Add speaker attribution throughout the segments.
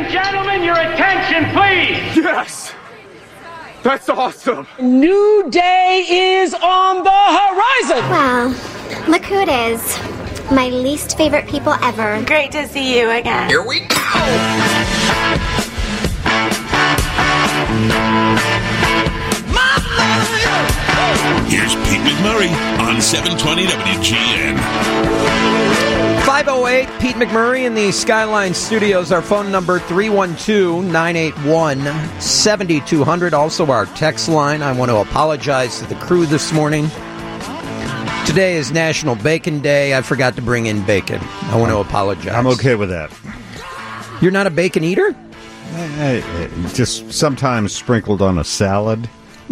Speaker 1: and gentlemen, your attention, please.
Speaker 2: Yes! That's awesome!
Speaker 3: New day is on the horizon!
Speaker 4: Well, look who it is. My least favorite people ever.
Speaker 5: Great to see you again.
Speaker 6: Here we go!
Speaker 7: Here's Pete McMurray on 720 WGN.
Speaker 8: 508, Pete McMurray in the Skyline Studios. Our phone number, 312-981-7200. Also our text line. I want to apologize to the crew this morning. Today is National Bacon Day. I forgot to bring in bacon. I want to apologize.
Speaker 9: I'm okay with that.
Speaker 8: You're not a bacon eater?
Speaker 9: Just sometimes sprinkled on a salad.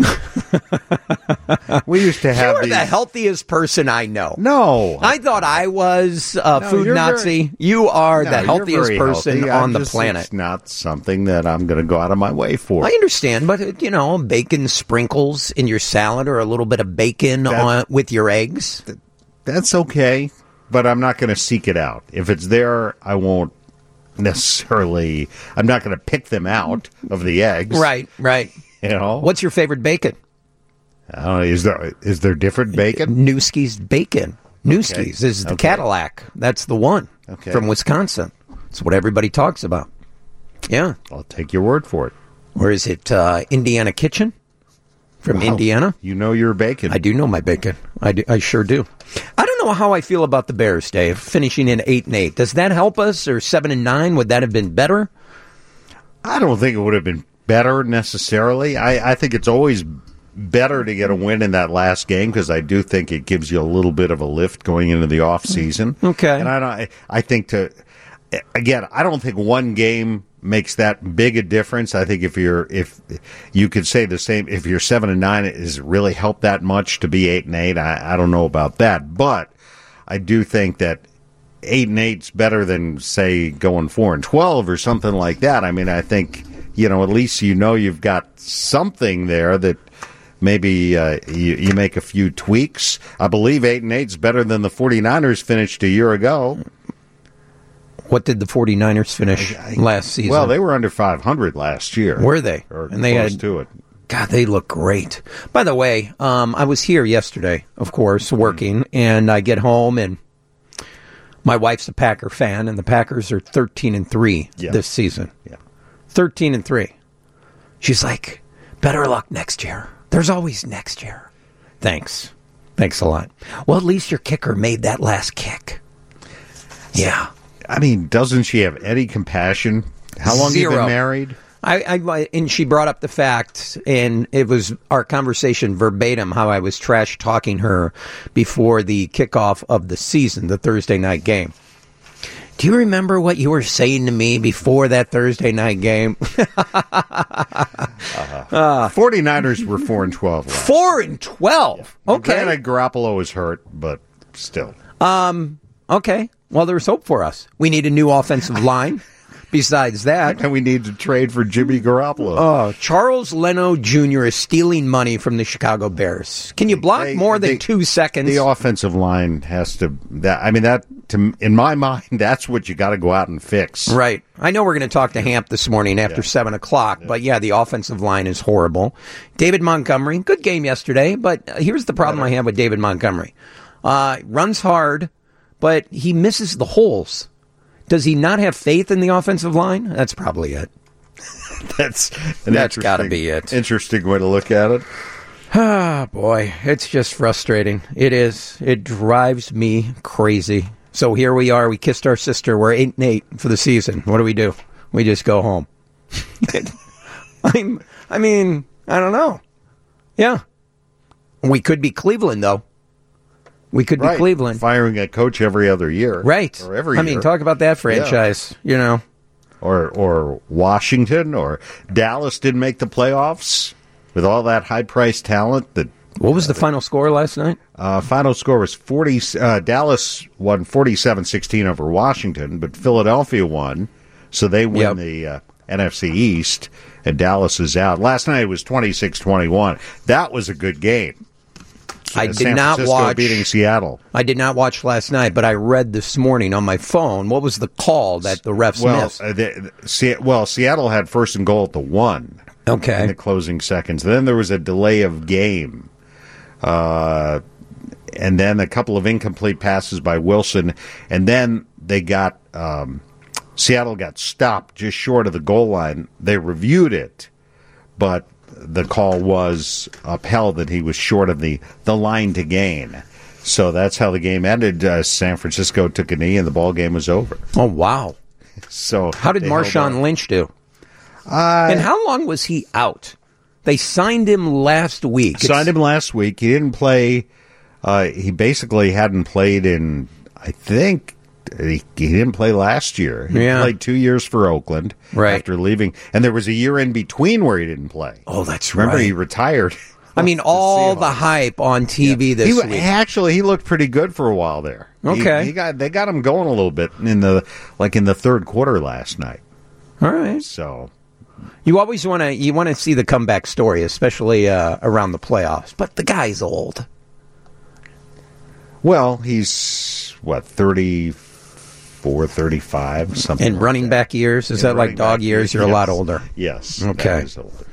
Speaker 9: We used to have.
Speaker 8: You're the healthiest person I know.
Speaker 9: No,
Speaker 8: I thought I was a food Nazi. You are the healthiest person on the planet.
Speaker 9: It's not something that I'm going to go out of my way for.
Speaker 8: I understand, but bacon sprinkles in your salad or a little bit of bacon with your eggs.
Speaker 9: That's okay, but I'm not going to seek it out. If it's there, I won't necessarily. I'm not going to pick them out of the eggs.
Speaker 8: Right. What's your favorite bacon?
Speaker 9: Is there different bacon?
Speaker 8: Newski's bacon. Newski's is the Cadillac. That's the one from Wisconsin. That's what everybody talks about. Yeah.
Speaker 9: I'll take your word for it.
Speaker 8: Or is it Indiana Kitchen from Indiana?
Speaker 9: You know your bacon.
Speaker 8: I do know my bacon. I sure do. I don't know how I feel about the Bears, Dave, finishing in 8-8. Does that help us? Or 7-9? Would that have been better?
Speaker 9: I don't think it would have been better necessarily. I think it's always better to get a win in that last game because I do think it gives you a little bit of a lift going into the off season.
Speaker 8: Okay,
Speaker 9: and I think I don't think one game makes that big a difference. I think if you could say the same, if you're 7-9, does it really help that much to be 8-8? I don't know about that, but I do think that 8-8's better than say going 4-12 or something like that. I mean, I think. At least you've got something there that maybe you make a few tweaks. I believe 8-8 is better than the 49ers finished a year ago.
Speaker 8: What did the 49ers finish last season?
Speaker 9: Well, they were under 500 last year.
Speaker 8: Were they?
Speaker 9: And they close to it.
Speaker 8: God, they look great. By the way, I was here yesterday, of course, working, and I get home, and my wife's a Packer fan, and the Packers are 13-3 this season.
Speaker 9: Yeah.
Speaker 8: 13-3. She's like, better luck next year. There's always next year. Thanks a lot. Well, at least your kicker made that last kick. Yeah.
Speaker 9: I mean, doesn't she have any compassion? How long have you been married?
Speaker 8: And she brought up the fact, and it was our conversation verbatim, how I was trash talking her before the kickoff of the season, the Thursday night game. Do you remember what you were saying to me before that Thursday night game?
Speaker 9: 49ers were 4-12 last.
Speaker 8: 4-12? Okay.
Speaker 9: Granted, Garoppolo was hurt, but still.
Speaker 8: Okay. Well, there's hope for us. We need a new offensive line. Besides that.
Speaker 9: And we need to trade for Jimmy Garoppolo.
Speaker 8: Oh, Charles Leno Jr. is stealing money from the Chicago Bears. Can you block more than 2 seconds?
Speaker 9: The offensive line has to... in my mind, that's what you got to go out and fix.
Speaker 8: Right. I know we're going to talk to Hamp this morning after 7 o'clock, but the offensive line is horrible. David Montgomery, good game yesterday, but here's the problem I have with David Montgomery. Runs hard, but he misses the holes. Does he not have faith in the offensive line? That's probably it.
Speaker 9: That's
Speaker 8: got to be it.
Speaker 9: Interesting way to look at it.
Speaker 8: Ah, boy, it's just frustrating. It is. It drives me crazy. So here we are. We kissed our sister. We're 8-8 for the season. What do? We just go home. I mean, I don't know. Yeah. We could be Cleveland, though. We could be Cleveland.
Speaker 9: Firing a coach every other year.
Speaker 8: Right.
Speaker 9: Or every year.
Speaker 8: I mean, talk about that franchise,
Speaker 9: Or Washington or Dallas didn't make the playoffs with all that high-priced talent.
Speaker 8: What was the final score last night?
Speaker 9: Final score was 40. Dallas won 47-16 over Washington, but Philadelphia won, so they win the NFC East, and Dallas is out. Last night it was 26-21. That was a good game.
Speaker 8: I did
Speaker 9: San
Speaker 8: not
Speaker 9: Francisco
Speaker 8: watch
Speaker 9: beating Seattle.
Speaker 8: I did not watch last night, but I read this morning on my phone. What was the call that the refs missed?
Speaker 9: Seattle had first and goal at the 1.
Speaker 8: Okay.
Speaker 9: In the closing seconds. Then there was a delay of game. And then a couple of incomplete passes by Wilson. And then they got Seattle got stopped just short of the goal line. They reviewed it, but the call was upheld that he was short of the line to gain. So that's how the game ended. San Francisco took a knee, and the ball game was over.
Speaker 8: Oh, wow.
Speaker 9: So
Speaker 8: how did Marshawn Lynch do? And how long was he out? They signed him last week. He
Speaker 9: didn't play. He basically hadn't played in, I think, he didn't play last year. He played 2 years for Oakland after leaving. And there was a year in between where he didn't play.
Speaker 8: Oh, that's
Speaker 9: Remember,
Speaker 8: right.
Speaker 9: he retired.
Speaker 8: I mean, all the hype on TV this week.
Speaker 9: Actually, he looked pretty good for a while there.
Speaker 8: Okay.
Speaker 9: They got him going a little bit in the third quarter last night.
Speaker 8: All right.
Speaker 9: So
Speaker 8: you always want to see the comeback story, especially around the playoffs. But the guy's old.
Speaker 9: Well, he's 34, 35, something.
Speaker 8: And
Speaker 9: like
Speaker 8: running
Speaker 9: that.
Speaker 8: back years, is that like dog years? You're a lot older.
Speaker 9: Yes.
Speaker 8: Okay.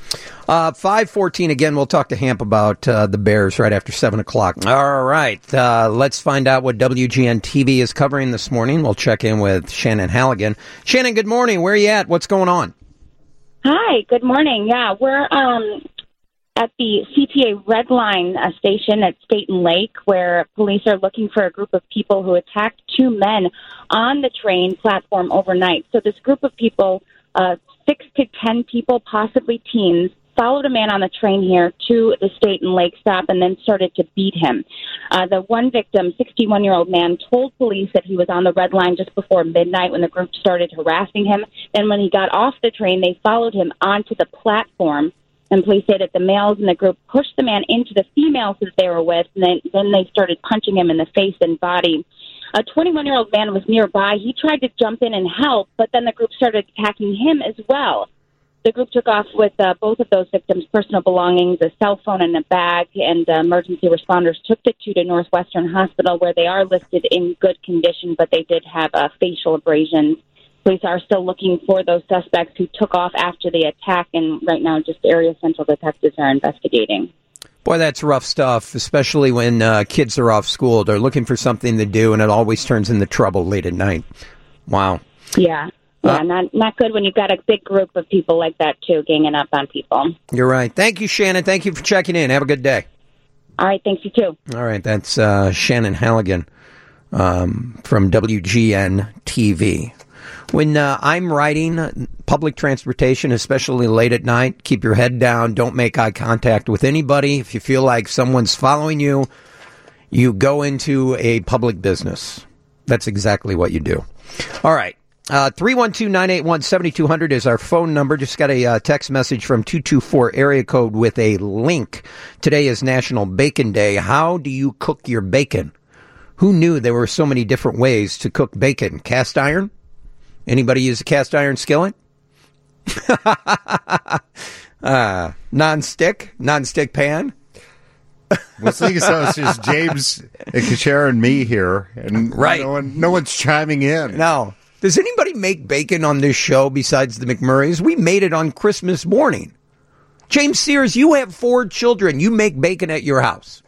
Speaker 8: 5:14 again. We'll talk to Hamp about the Bears right after 7 o'clock. All right. Let's find out what WGN TV is covering this morning. We'll check in with Shannon Halligan. Shannon, good morning. Where are you at? What's going on?
Speaker 5: Hi. Good morning. Yeah, we're at the CTA Red Line station at Staten Lake, where police are looking for a group of people who attacked 2 men on the train platform overnight. So this group of people, 6 to 10 people, possibly teens, followed a man on the train here to the Staten Lake stop and then started to beat him. The one victim, 61-year-old man, told police that he was on the Red Line just before midnight when the group started harassing him. Then when he got off the train, they followed him onto the platform. And police say that the males in the group pushed the man into the females that they were with, and then they started punching him in the face and body. A 21-year-old man was nearby. He tried to jump in and help, but then the group started attacking him as well. The group took off with both of those victims' personal belongings, a cell phone and a bag, and emergency responders took the 2 to Northwestern Hospital, where they are listed in good condition, but they did have facial abrasions. Police are still looking for those suspects who took off after the attack, and right now just area central detectives are investigating.
Speaker 8: Boy, that's rough stuff, especially when kids are off school. They're looking for something to do, and it always turns into trouble late at night. Wow.
Speaker 5: Yeah. Yeah, not good when you've got a big group of people like that, too, ganging up on people.
Speaker 8: You're right. Thank you, Shannon. Thank you for checking in. Have a good day.
Speaker 5: All right. Thanks, you too.
Speaker 8: All right. That's Shannon Halligan from WGN TV. When I'm riding public transportation, especially late at night, keep your head down. Don't make eye contact with anybody. If you feel like someone's following you, you go into a public business. That's exactly what you do. All right. 312-981-7200 is our phone number. Just got a text message from 224 area code with a link. Today is National Bacon Day. How do you cook your bacon? Who knew there were so many different ways to cook bacon? Cast iron? Anybody use a cast iron skillet? Non-stick pan?
Speaker 9: Well, so it's just James and Kashara and me here, and
Speaker 8: right.
Speaker 9: No one's chiming in.
Speaker 8: No. Does anybody make bacon on this show besides the McMurrays? We made it on Christmas morning. James Sears, you have 4 children. You make bacon at your house.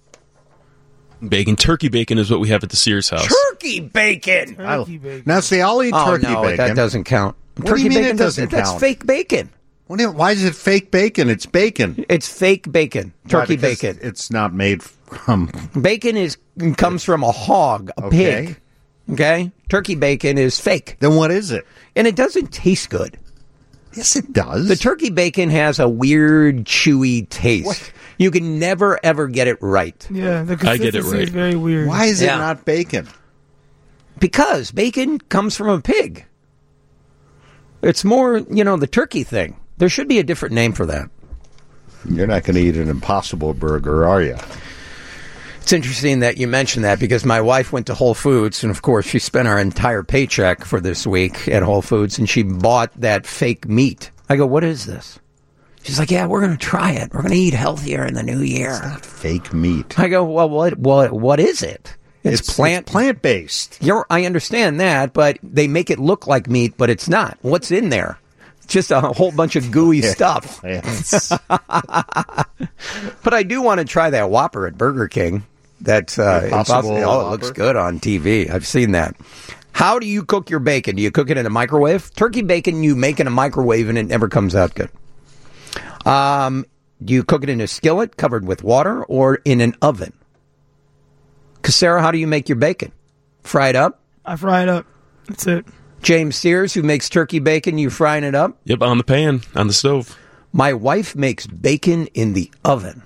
Speaker 6: Turkey bacon is what we have at the Sears house.
Speaker 8: Turkey bacon.
Speaker 9: Now, see, I'll eat turkey bacon.
Speaker 8: That doesn't count.
Speaker 9: What do you mean it doesn't count?
Speaker 8: That's fake bacon.
Speaker 9: Why is it fake bacon? It's bacon.
Speaker 8: It's fake bacon. Turkey bacon.
Speaker 9: It's not made from...
Speaker 8: Bacon comes from a hog, a pig. Okay? Turkey bacon is fake.
Speaker 9: Then what is it?
Speaker 8: And it doesn't taste good.
Speaker 9: Yes, it does.
Speaker 8: The turkey bacon has a weird, chewy taste. What? You can never, ever get it right.
Speaker 10: Yeah, the consistency is very weird.
Speaker 9: Why is it not bacon?
Speaker 8: Because bacon comes from a pig. It's more, the turkey thing. There should be a different name for that.
Speaker 9: You're not going to eat an Impossible Burger, are you?
Speaker 8: It's interesting that you mentioned that because my wife went to Whole Foods, and of course she spent our entire paycheck for this week at Whole Foods, and she bought that fake meat. I go, what is this? She's like, yeah, we're going to try it. We're going to eat healthier in the new year.
Speaker 9: It's not fake meat.
Speaker 8: I go, well, what is it? It's
Speaker 9: plant-based.
Speaker 8: I understand that, but they make it look like meat, but it's not. What's in there? Just a whole bunch of gooey stuff. But I do want to try that Whopper at Burger King. That's Impossible. Oh, it looks good on TV. I've seen that. How do you cook your bacon? Do you cook it in a microwave? Turkey bacon you make in a microwave and it never comes out good. Do you cook it in a skillet covered with water or in an oven? Casera, how do you make your bacon? Fry it up?
Speaker 10: I fry it up. That's it.
Speaker 8: James Sears, who makes turkey bacon, you frying it up?
Speaker 6: Yep, on the pan, on the stove.
Speaker 8: My wife makes bacon in the oven.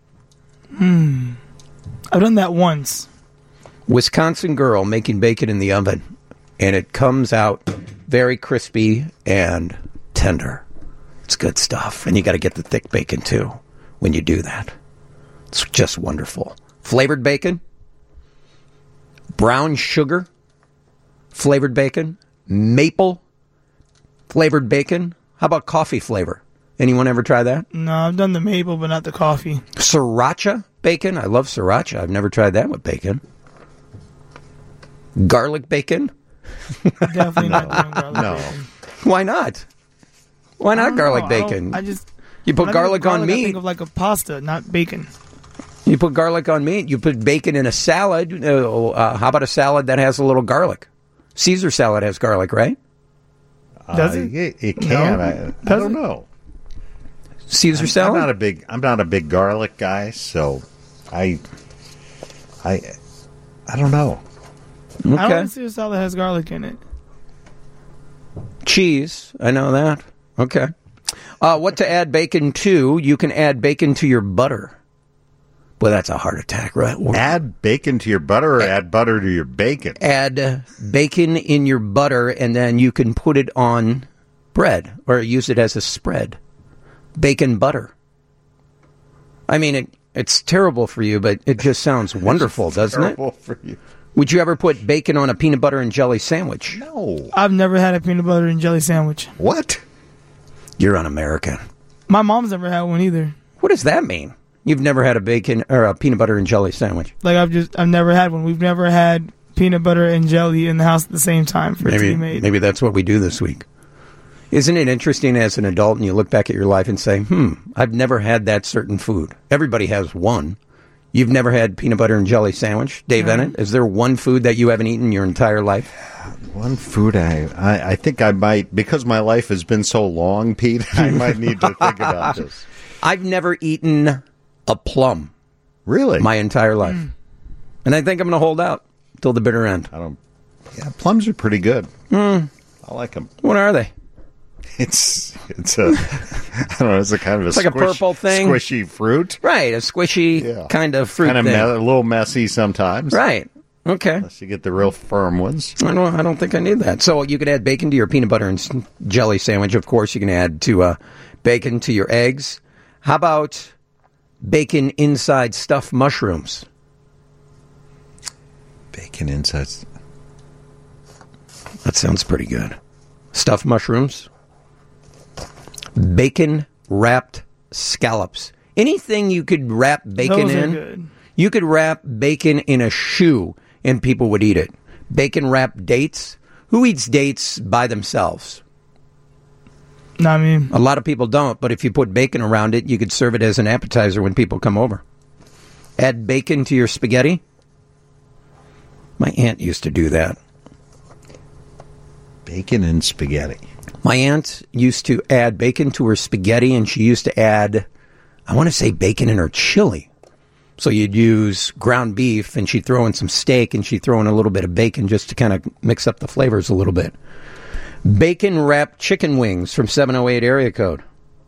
Speaker 10: I've done that once.
Speaker 8: Wisconsin girl making bacon in the oven, and it comes out very crispy and tender. It's good stuff, and you got to get the thick bacon too when you do that. It's just wonderful. Flavored bacon, brown sugar, flavored bacon, maple flavored bacon. How about coffee flavor? Anyone ever try that?
Speaker 10: No, I've done the maple, but not the coffee.
Speaker 8: Sriracha bacon. I love sriracha. I've never tried that with bacon. Garlic bacon.
Speaker 10: Definitely not doing garlic bacon.
Speaker 8: Why not? Why not garlic bacon? You put garlic on meat.
Speaker 10: I think of like a pasta, not bacon.
Speaker 8: You put garlic on meat. You put bacon in a salad. How about a salad that has a little garlic? Caesar salad has garlic, right?
Speaker 10: Does it?
Speaker 9: It can. No? I don't know.
Speaker 8: Caesar salad.
Speaker 9: I'm not a big garlic guy, so I don't know.
Speaker 10: Okay. I don't see a salad that has garlic in it.
Speaker 8: Cheese, I know that. Okay. What to add bacon to? You can add bacon to your butter. Boy, that's a heart attack, right?
Speaker 9: Add bacon to your butter or add butter to your bacon?
Speaker 8: Add bacon in your butter, and then you can put it on bread or use it as a spread. Bacon butter. I mean, it's terrible for you, but it just sounds wonderful, doesn't it?
Speaker 9: Terrible for you.
Speaker 8: Would you ever put bacon on a peanut butter and jelly sandwich?
Speaker 9: No.
Speaker 10: I've never had a peanut butter and jelly sandwich.
Speaker 9: What?
Speaker 8: You're un-American.
Speaker 10: My mom's never had one either.
Speaker 8: What does that mean? You've never had a bacon or a peanut butter and jelly sandwich?
Speaker 10: Like I've never had one. We've never had peanut butter and jelly in the house at the same time for it to be made.
Speaker 8: Maybe that's what we do this week. Isn't it interesting as an adult and you look back at your life and say, I've never had that certain food. Everybody has one. You've never had peanut butter and jelly sandwich? Dave Ennett, is there one food that you haven't eaten your entire life?
Speaker 9: One food I think I might, because my life has been so long, Pete, I might need to think about this.
Speaker 8: I've never eaten a plum.
Speaker 9: Really?
Speaker 8: My entire life. And I think I'm going to hold out till the bitter end.
Speaker 9: Plums are pretty good. I like them.
Speaker 8: What are they?
Speaker 9: It's a I don't know. It's a kind of
Speaker 8: it's like a purple thing,
Speaker 9: squishy fruit,
Speaker 8: right? A squishy kind of fruit,
Speaker 9: kind of
Speaker 8: thing.
Speaker 9: a little messy sometimes,
Speaker 8: right? Okay,
Speaker 9: unless you get the real firm ones.
Speaker 8: I don't think I need that. So you could add bacon to your peanut butter and jelly sandwich. Of course, you can add to bacon to your eggs. How about bacon inside stuffed mushrooms?
Speaker 9: Bacon inside.
Speaker 8: That sounds pretty good. Stuffed mushrooms. Bacon wrapped scallops. Anything you could wrap bacon
Speaker 10: Those are
Speaker 8: in.
Speaker 10: good.
Speaker 8: You could wrap bacon in a shoe and people would eat it. Bacon wrapped dates. Who eats dates by themselves?
Speaker 10: Not me.
Speaker 8: A lot of people don't, but if you put bacon around it, you could serve it as an appetizer when people come over. Add bacon to your spaghetti. My aunt used to do that.
Speaker 9: Bacon and spaghetti.
Speaker 8: My aunt used to add bacon to her spaghetti, and she used to add, I want to say, bacon in her chili. So you'd use ground beef, and she'd throw in some steak, and she'd throw in a little bit of bacon just to kind of mix up the flavors a little bit. Bacon-wrapped chicken wings from 708 area code.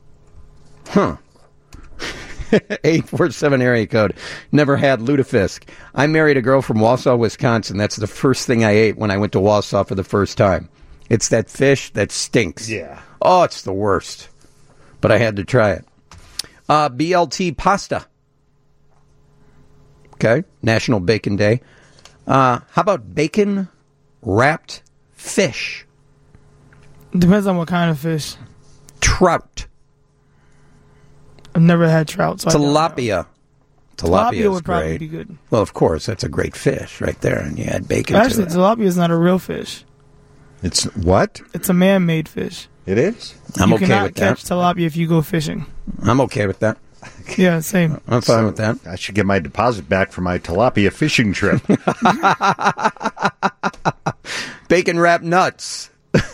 Speaker 8: 847 area code. Never had lutefisk. I married a girl from Wausau, Wisconsin. That's the first thing I ate when I went to Wausau for the first time. It's that fish that stinks.
Speaker 9: Yeah.
Speaker 8: Oh, it's the worst. But I had to try it. BLT pasta. Okay. National Bacon Day. How about bacon wrapped fish?
Speaker 10: Depends on what kind of fish.
Speaker 8: Trout.
Speaker 10: never had trout. So
Speaker 8: Tilapia. Tilapia
Speaker 10: would probably
Speaker 8: great.
Speaker 10: be good.
Speaker 8: Well, of course, that's a great fish right there, and you add bacon
Speaker 10: Actually,
Speaker 8: to it.
Speaker 10: tilapia is not a real fish.
Speaker 9: It's what?
Speaker 10: It's a man-made fish.
Speaker 9: It is?
Speaker 8: I'm
Speaker 10: you
Speaker 8: okay
Speaker 10: cannot
Speaker 8: with that.
Speaker 10: catch tilapia if you go fishing.
Speaker 8: I'm okay with that.
Speaker 10: Yeah, same.
Speaker 8: I'm fine with that.
Speaker 9: I should get my deposit back for my tilapia fishing trip.
Speaker 8: Bacon wrapped nuts.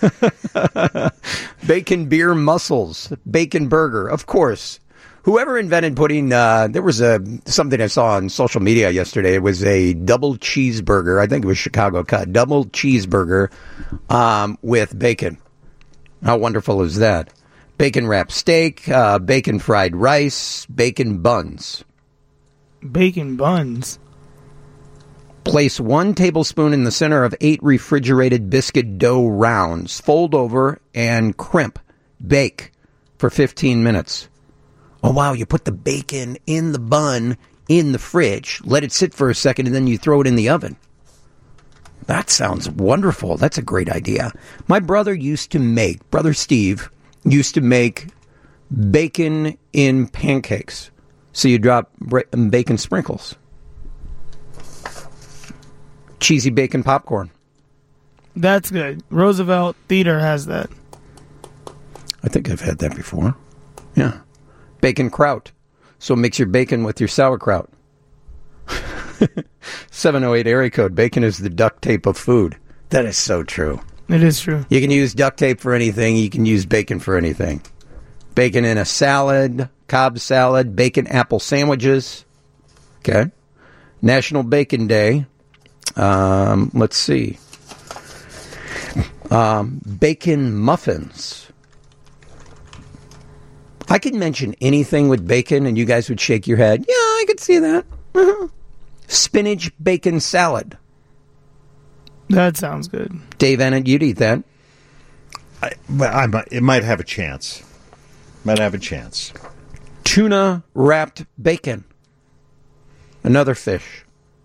Speaker 8: Bacon beer mussels. Bacon burger. Of course. Whoever invented putting, there was something I saw on social media yesterday. It was a double cheeseburger. I think it was Chicago cut. Double cheeseburger with bacon. How wonderful is that? Bacon wrapped steak, bacon fried rice, bacon buns.
Speaker 10: Bacon buns?
Speaker 8: Place 1 tablespoon in the center of 8 refrigerated biscuit dough rounds. Fold over and crimp. Bake for 15 minutes. Oh, wow, you put the bacon in the bun in the fridge, let it sit for a second, and then you throw it in the oven. That sounds wonderful. That's a great idea. My brother Steve, used to make bacon in pancakes. So you drop bacon sprinkles. Cheesy bacon popcorn.
Speaker 10: That's good. Roosevelt Theater has that.
Speaker 8: I think I've had that before. Yeah. Bacon kraut. So mix your bacon with your sauerkraut. 708 area code. Bacon is the duct tape of food. That is so true.
Speaker 10: It is true.
Speaker 8: You can use duct tape for anything. You can use bacon for anything. Bacon in a salad, Cobb salad, bacon apple sandwiches. Okay. National Bacon Day. Let's see. Bacon muffins. I could mention anything with bacon and you guys would shake your head. Yeah, I could see that. Spinach bacon salad.
Speaker 10: That sounds good.
Speaker 8: Dave Ennett, you'd eat that.
Speaker 9: It might have a chance.
Speaker 8: Tuna wrapped bacon. Another fish.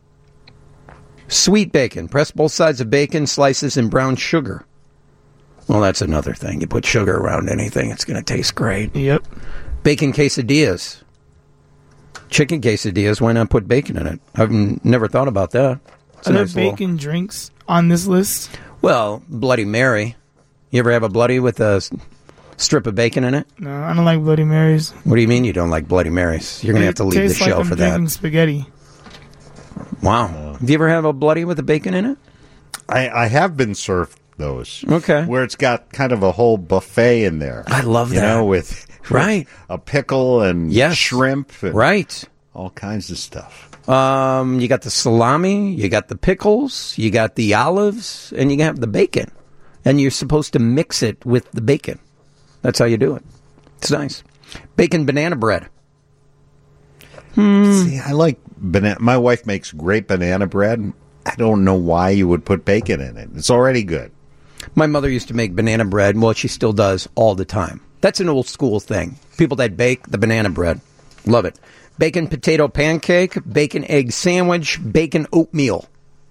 Speaker 8: Sweet bacon. Press both sides of bacon, slices in brown sugar. Well, that's another thing. You put sugar around anything, it's going to taste great.
Speaker 10: Yep.
Speaker 8: Bacon quesadillas. Chicken quesadillas, why not put bacon in it? I've never thought about that.
Speaker 10: Are there bacon drinks on this list?
Speaker 8: Well, Bloody Mary. You ever have a Bloody with a strip of bacon in it?
Speaker 10: No, I don't like Bloody Marys.
Speaker 8: What do you mean you don't like Bloody Marys? You're going to have to leave the show
Speaker 10: like
Speaker 8: for that.
Speaker 10: Drinking spaghetti.
Speaker 8: Wow. Have you ever had a Bloody with a bacon in it?
Speaker 9: I have been served those.
Speaker 8: Okay.
Speaker 9: Where it's got kind of a whole buffet in there.
Speaker 8: I love that.
Speaker 9: You know, with a pickle and shrimp. And all kinds of stuff.
Speaker 8: You got the salami, you got the pickles, you got the olives, and you got the bacon. And you're supposed to mix it with the bacon. That's how you do it. It's nice. Bacon banana bread.
Speaker 9: See, I like banana. My wife makes great banana bread. I don't know why you would put bacon in it. It's already good.
Speaker 8: My mother used to make banana bread. Well, she still does all the time. That's an old school thing. People that bake the banana bread. Love it. Bacon potato pancake, bacon egg sandwich, bacon oatmeal.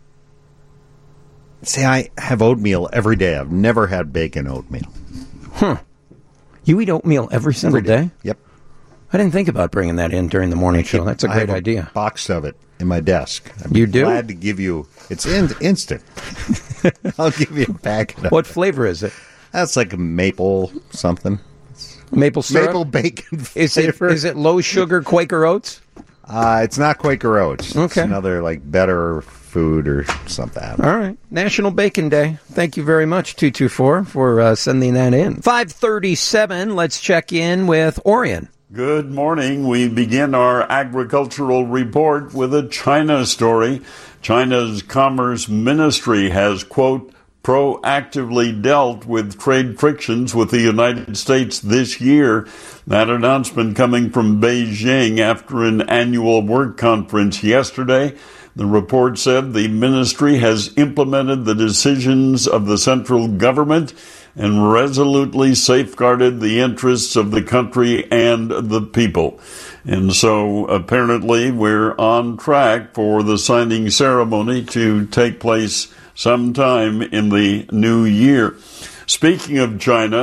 Speaker 9: See, I have oatmeal every day. I've never had bacon oatmeal.
Speaker 8: You eat oatmeal every single day?
Speaker 9: Yep.
Speaker 8: I didn't think about bringing that in during the morning show. That's a great idea.
Speaker 9: A box of it in my desk.
Speaker 8: You do?
Speaker 9: Glad to give you. It's instant. I'll give you a packet.
Speaker 8: What flavor is it?
Speaker 9: That's like a maple something.
Speaker 8: Maple syrup?
Speaker 9: Maple bacon
Speaker 8: flavor. Is it low sugar Quaker Oats?
Speaker 9: It's not Quaker Oats.
Speaker 8: Okay.
Speaker 9: It's another better food or something.
Speaker 8: All right. National Bacon Day. Thank you very much, 224, for sending that in. 5:37. Let's check in with Orion.
Speaker 11: Good morning. We begin our agricultural report with a China story. China's Commerce Ministry has, quote, proactively dealt with trade frictions with the United States this year. That announcement coming from Beijing after an annual work conference yesterday. The report said the ministry has implemented the decisions of the central government and resolutely safeguarded the interests of the country and the people. And so apparently we're on track for the signing ceremony to take place sometime in the new year. Speaking of China,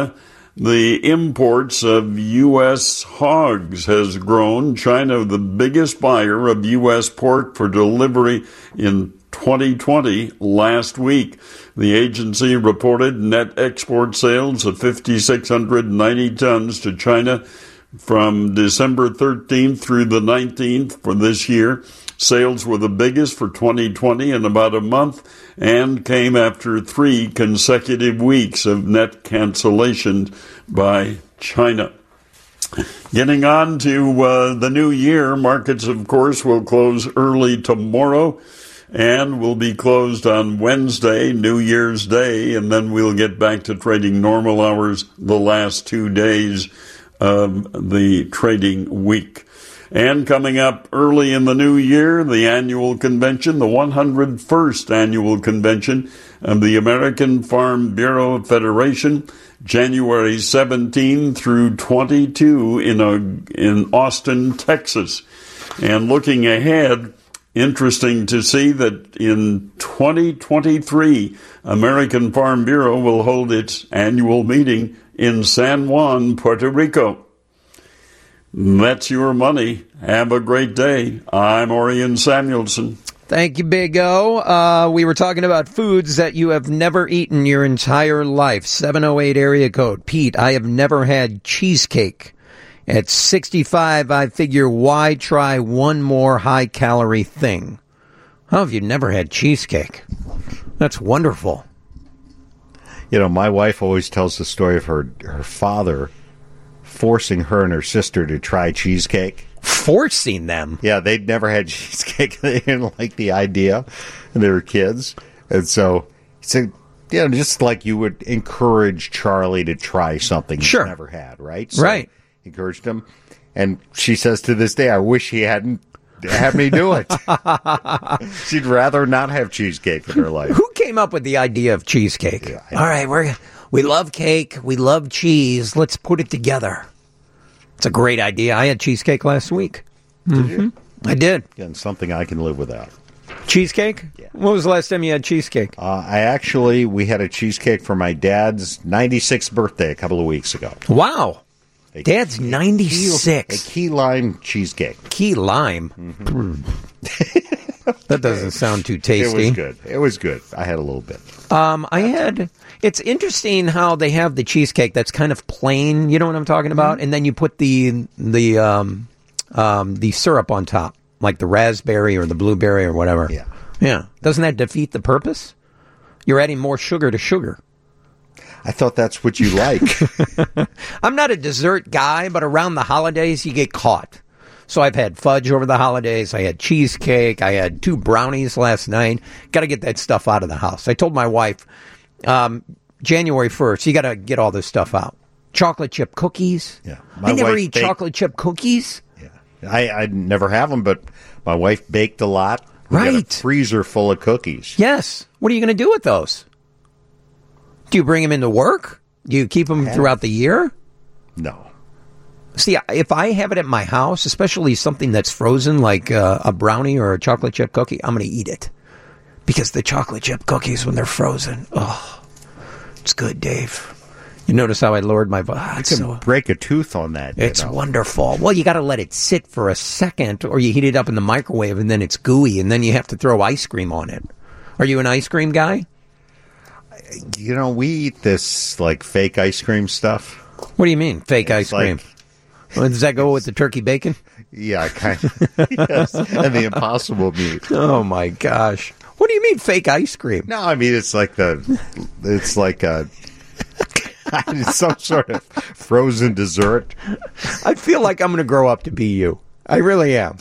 Speaker 11: The imports of U.S. hogs has grown. China, the biggest buyer of U.S. pork for delivery in 2020 last week. The agency reported net export sales of 5,690 tons to China from December 13th through the 19th for this year. Sales were the biggest for 2020 in about a month and came after 3 consecutive weeks of net cancellations by China. Getting on to the new year, markets, of course, will close early tomorrow and will be closed on Wednesday, New Year's Day, and then we'll get back to trading normal hours the last 2 days of the trading week. And coming up early in the new year, the annual convention, the 101st annual convention of the American Farm Bureau Federation, January 17 through 22 in Austin, Texas. And looking ahead, interesting to see that in 2023, American Farm Bureau will hold its annual meeting in San Juan, Puerto Rico. That's your money. Have a great day. I'm Orion Samuelson.
Speaker 8: Thank you, Big O. We were talking about foods that you have never eaten your entire life. 708 area code. Pete, I have never had cheesecake. At 65, I figure why try one more high-calorie thing? How have you never had cheesecake? That's wonderful.
Speaker 9: You know, my wife always tells the story of her father forcing her and her sister to try cheesecake.
Speaker 8: Forcing them?
Speaker 9: Yeah, they'd never had cheesecake. They didn't like the idea, and they were kids. And so, just like you would encourage Charlie to try something he's never had, right? So
Speaker 8: right.
Speaker 9: Encouraged him. And she says to this day, I wish he hadn't had me do it. She'd rather not have cheesecake in her life.
Speaker 8: Who came up with the idea of cheesecake? Yeah, all right, we love cake, we love cheese, let's put it together. It's a great idea. I had cheesecake last week.
Speaker 9: Did you?
Speaker 8: I did.
Speaker 9: Again, something I can live without.
Speaker 8: Cheesecake? Yeah. When was the last time you had cheesecake?
Speaker 9: We had a cheesecake for my dad's 96th birthday a couple of weeks ago.
Speaker 8: Wow. Dad's 96.
Speaker 9: A key lime cheesecake.
Speaker 8: Key lime? Mm-hmm. That doesn't sound too tasty.
Speaker 9: It was good. I had a little bit.
Speaker 8: It's interesting how they have the cheesecake that's kind of plain, you know what I'm talking about? Mm-hmm. And then you put the syrup on top, like the raspberry or the blueberry or whatever.
Speaker 9: Yeah.
Speaker 8: Yeah. Doesn't that defeat the purpose? You're adding more sugar to sugar.
Speaker 9: I thought that's what you like.
Speaker 8: I'm not a dessert guy, but around the holidays, you get caught. So I've had fudge over the holidays. I had cheesecake. I had 2 brownies last night. Got to get that stuff out of the house. I told my wife, January 1st, you got to get all this stuff out. Chocolate chip cookies.
Speaker 9: Yeah.
Speaker 8: I never eat chocolate chip cookies.
Speaker 9: Yeah. I never have them, but my wife baked a lot. We got a freezer full of cookies.
Speaker 8: Yes. What are you going to do with those? Do you bring them into work? Do you keep them throughout the year?
Speaker 9: No.
Speaker 8: See, if I have it at my house, especially something that's frozen like a brownie or a chocolate chip cookie, I'm going to eat it. Because the chocolate chip cookies, when they're frozen, it's good, Dave. You notice how I lowered my voice?
Speaker 9: You can break a tooth on that.
Speaker 8: It's wonderful. Well, you got to let it sit for a second, or you heat it up in the microwave, and then it's gooey, and then you have to throw ice cream on it. Are you an ice cream guy?
Speaker 9: You know, we eat this, like, fake ice cream stuff.
Speaker 8: What do you mean, fake ice cream? Well, does that go with the turkey bacon?
Speaker 9: Yeah, kind of. Yes, and the Impossible meat.
Speaker 8: Oh, my gosh. What do you mean, fake ice cream?
Speaker 9: No, I mean, it's like some sort of frozen dessert.
Speaker 8: I feel like I'm going to grow up to be you. I really am.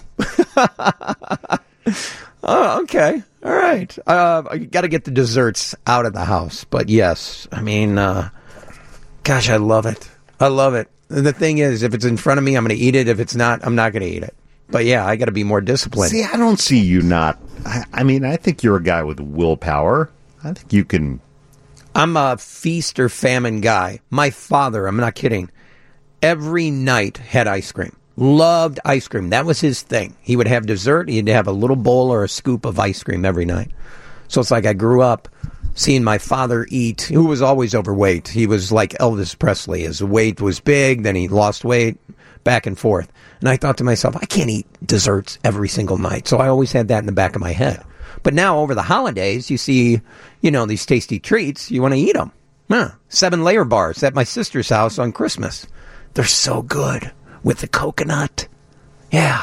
Speaker 8: Oh, okay. All right. I got to get the desserts out of the house. But yes, I mean, gosh, I love it. I love it. The thing is, if it's in front of me, I'm going to eat it. If it's not, I'm not going to eat it. But yeah, I got to be more disciplined.
Speaker 9: See, I don't see you not. I mean, I think you're a guy with willpower. I think you can.
Speaker 8: I'm a feast or famine guy. My father, I'm not kidding, every night had ice cream. Loved ice cream. That was his thing. He would have dessert. He'd have a little bowl or a scoop of ice cream every night. So it's like I grew up seeing my father eat, who was always overweight. He was like Elvis Presley. His weight was big, then he lost weight, back and forth. And I thought to myself, I can't eat desserts every single night. So I always had that in the back of my head. But now over the holidays, you see, these tasty treats, you want to eat them. 7-layer bars at my sister's house on Christmas. They're so good with the coconut. Yeah.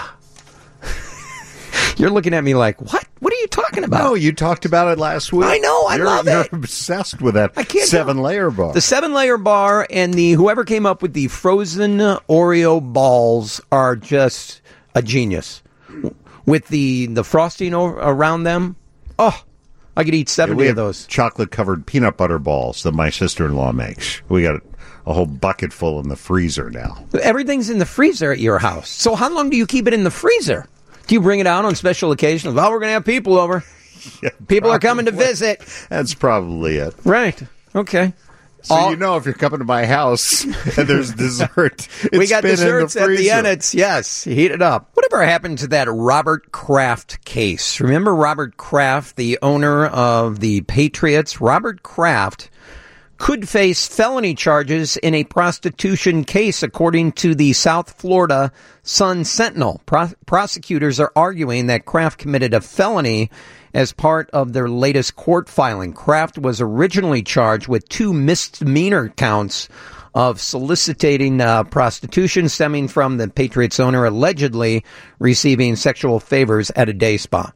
Speaker 8: You're looking at me like, what? What are you talking about?
Speaker 9: No, you talked about it last week.
Speaker 8: I know, I love it.
Speaker 9: You're obsessed with that 7-layer bar.
Speaker 8: The 7-layer bar and whoever came up with the frozen Oreo balls are just a genius. With the frosting around them, I could eat 70 of those.
Speaker 9: Chocolate-covered peanut butter balls that my sister-in-law makes. We got a whole bucket full in the freezer now.
Speaker 8: Everything's in the freezer at your house. So how long do you keep it in the freezer? Do you bring it out on special occasions? Well, we're going to have people over.
Speaker 9: Yeah,
Speaker 8: people are coming to visit.
Speaker 9: That's probably it.
Speaker 8: Right. Okay.
Speaker 9: So if you're coming to my house and there's dessert,
Speaker 8: we got desserts at the Ennets. Yes, heat it up. Whatever happened to that Robert Kraft case? Remember Robert Kraft, the owner of the Patriots? Robert Kraft could face felony charges in a prostitution case, according to the South Florida Sun-Sentinel. Prosecutors are arguing that Kraft committed a felony as part of their latest court filing. Kraft was originally charged with 2 misdemeanor counts of soliciting prostitution stemming from the Patriots owner allegedly receiving sexual favors at a day spa.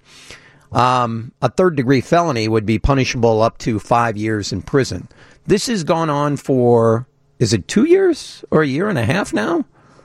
Speaker 8: A third-degree felony would be punishable up to 5 years in prison. This has gone on for, is it 2 years or a year and a half now?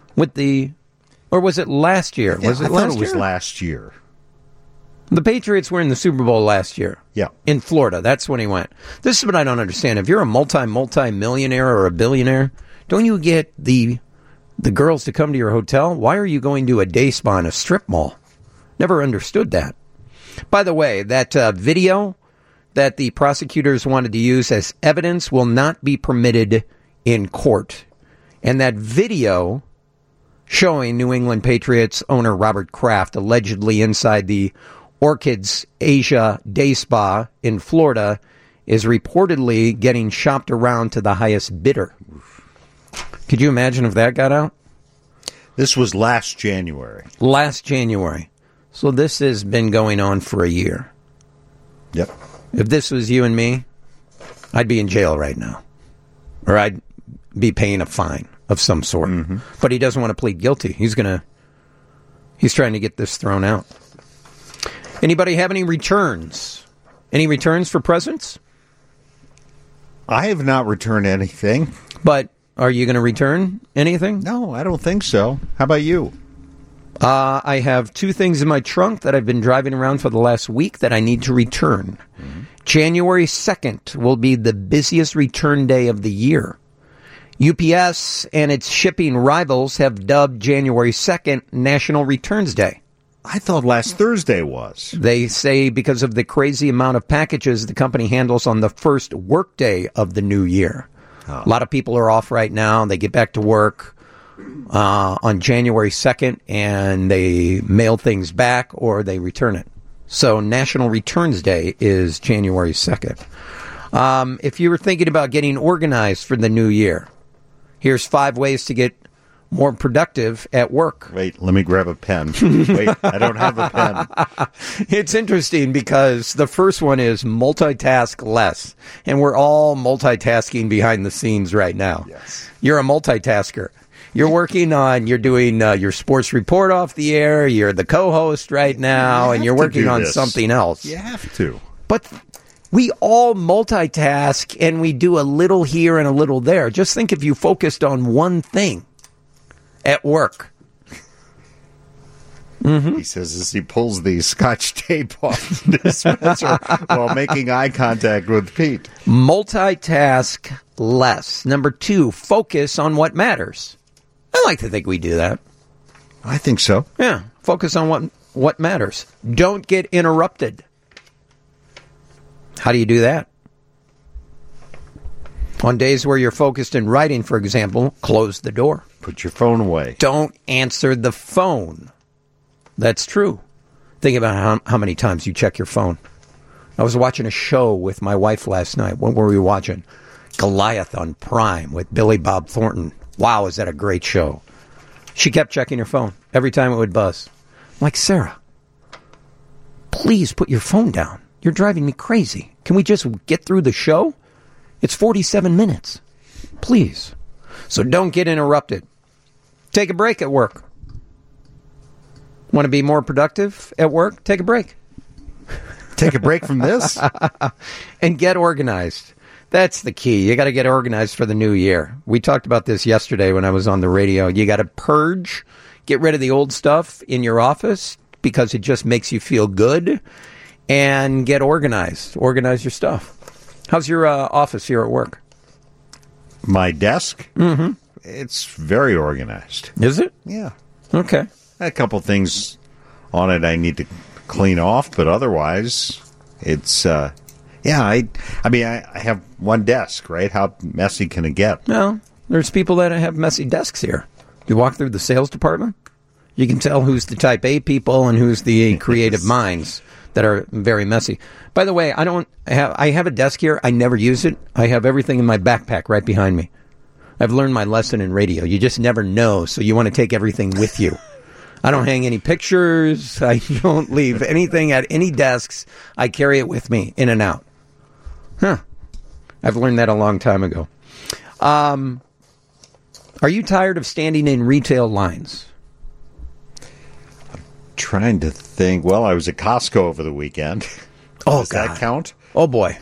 Speaker 8: Or was it last year?
Speaker 9: I thought it was last year.
Speaker 8: The Patriots were in the Super Bowl last year.
Speaker 9: Yeah.
Speaker 8: In Florida. That's when he went. This is what I don't understand. If you're a multi-millionaire or a billionaire, don't you get the girls to come to your hotel? Why are you going to a day spa in a strip mall? Never understood that. By the way, that video that the prosecutors wanted to use as evidence will not be permitted in court. And that video showing New England Patriots owner Robert Kraft allegedly inside the Orchids Asia Day Spa in Florida is reportedly getting shopped around to the highest bidder. Could you imagine if that got out?
Speaker 9: This was last January.
Speaker 8: Last January. So this has been going on for a year.
Speaker 9: Yep.
Speaker 8: If this was you and me, I'd be in jail right now. Or I'd be paying a fine of some sort. Mm-hmm. But he doesn't want to plead guilty. He's trying to get this thrown out. Anybody have any returns? Any returns for presents?
Speaker 9: I have not returned anything.
Speaker 8: But are you going to return anything?
Speaker 9: No, I don't think so. How about you?
Speaker 8: I have 2 things in my trunk that I've been driving around for the last week that I need to return. Mm-hmm. January 2nd will be the busiest return day of the year. UPS and its shipping rivals have dubbed January 2nd National Returns Day.
Speaker 9: I thought last Thursday was.
Speaker 8: They say because of the crazy amount of packages the company handles on the first workday of the new year. Oh. A lot of people are off right now. They get back to work on January 2nd, and they mail things back or they return it. So National Returns Day is January 2nd. If you were thinking about getting organized for the new year, here's 5 ways to get more productive at work.
Speaker 9: Wait, let me grab a pen. Wait, I don't have a pen.
Speaker 8: It's interesting because the first one is multitask less. And we're all multitasking behind the scenes right now.
Speaker 9: Yes.
Speaker 8: You're a multitasker. You're doing your sports report off the air. You're the co-host right now, and you're working on something else.
Speaker 9: You have to.
Speaker 8: But we all multitask, and we do a little here and a little there. Just think if you focused on one thing at work.
Speaker 9: Mm-hmm. He says as he pulls the Scotch tape off the dispenser while making eye contact with Pete.
Speaker 8: Multitask less. Number 2, focus on what matters. I like to think we do that.
Speaker 9: I think so.
Speaker 8: Yeah, focus on what matters. Don't get interrupted. How do you do that? On days where you're focused in writing, for example, close the door.
Speaker 9: Put your phone away.
Speaker 8: Don't answer the phone. That's true. Think about how many times you check your phone. I was watching a show with my wife last night. What were we watching? Goliath on Prime with Billy Bob Thornton. Wow, is that a great show? She kept checking her phone every time it would buzz. I'm like, Sarah, please put your phone down. You're driving me crazy. Can we just get through the show? It's 47 minutes. Please. So don't get interrupted. Take a break at work. Want to be more productive at work? Take a break.
Speaker 9: Take a break from this?
Speaker 8: And get organized. That's the key. You got to get organized for the new year. We talked about this yesterday when I was on the radio. You got to purge, get rid of the old stuff in your office because it just makes you feel good, and get organized. Organize your stuff. How's your office here at work?
Speaker 9: My desk?
Speaker 8: Mm-hmm.
Speaker 9: It's very organized.
Speaker 8: Is it?
Speaker 9: Yeah.
Speaker 8: Okay.
Speaker 9: A couple things on it I need to clean off, but otherwise, it's, I have one desk, right? How messy can it get?
Speaker 8: Well, there's people that have messy desks here. You walk through the sales department, you can tell who's the type A people and who's the creative minds that are very messy. By the way, I have a desk here. I never use it. I have everything in my backpack right behind me. I've learned my lesson in radio. You just never know, so you want to take everything with you. I don't hang any pictures. I don't leave anything at any desks. I carry it with me in and out. Huh. I've learned that a long time ago. Are you tired of standing in retail lines?
Speaker 9: I'm trying to think. Well, I was at Costco over the weekend.
Speaker 8: Oh,
Speaker 9: Does that count?
Speaker 8: Oh, boy.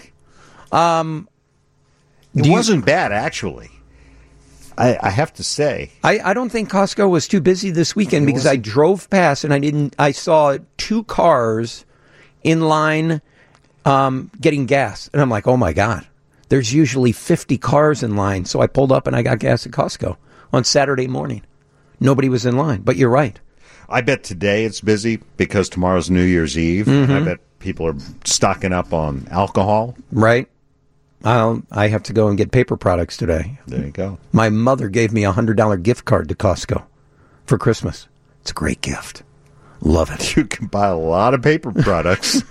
Speaker 9: It wasn't bad, actually. I have to say.
Speaker 8: I don't think Costco was too busy this weekend because I drove past and I saw 2 cars in line getting gas. And I'm like, oh my God, there's usually 50 cars in line. So I pulled up and I got gas at Costco on Saturday morning. Nobody was in line, but you're right.
Speaker 9: I bet today it's busy because tomorrow's New Year's Eve.
Speaker 8: Mm-hmm.
Speaker 9: I bet people are stocking up on alcohol.
Speaker 8: Right. I have to go and get paper products today.
Speaker 9: There you go.
Speaker 8: My mother gave me a $100 gift card to Costco for Christmas. It's a great gift. Love it.
Speaker 9: You can buy a lot of paper products.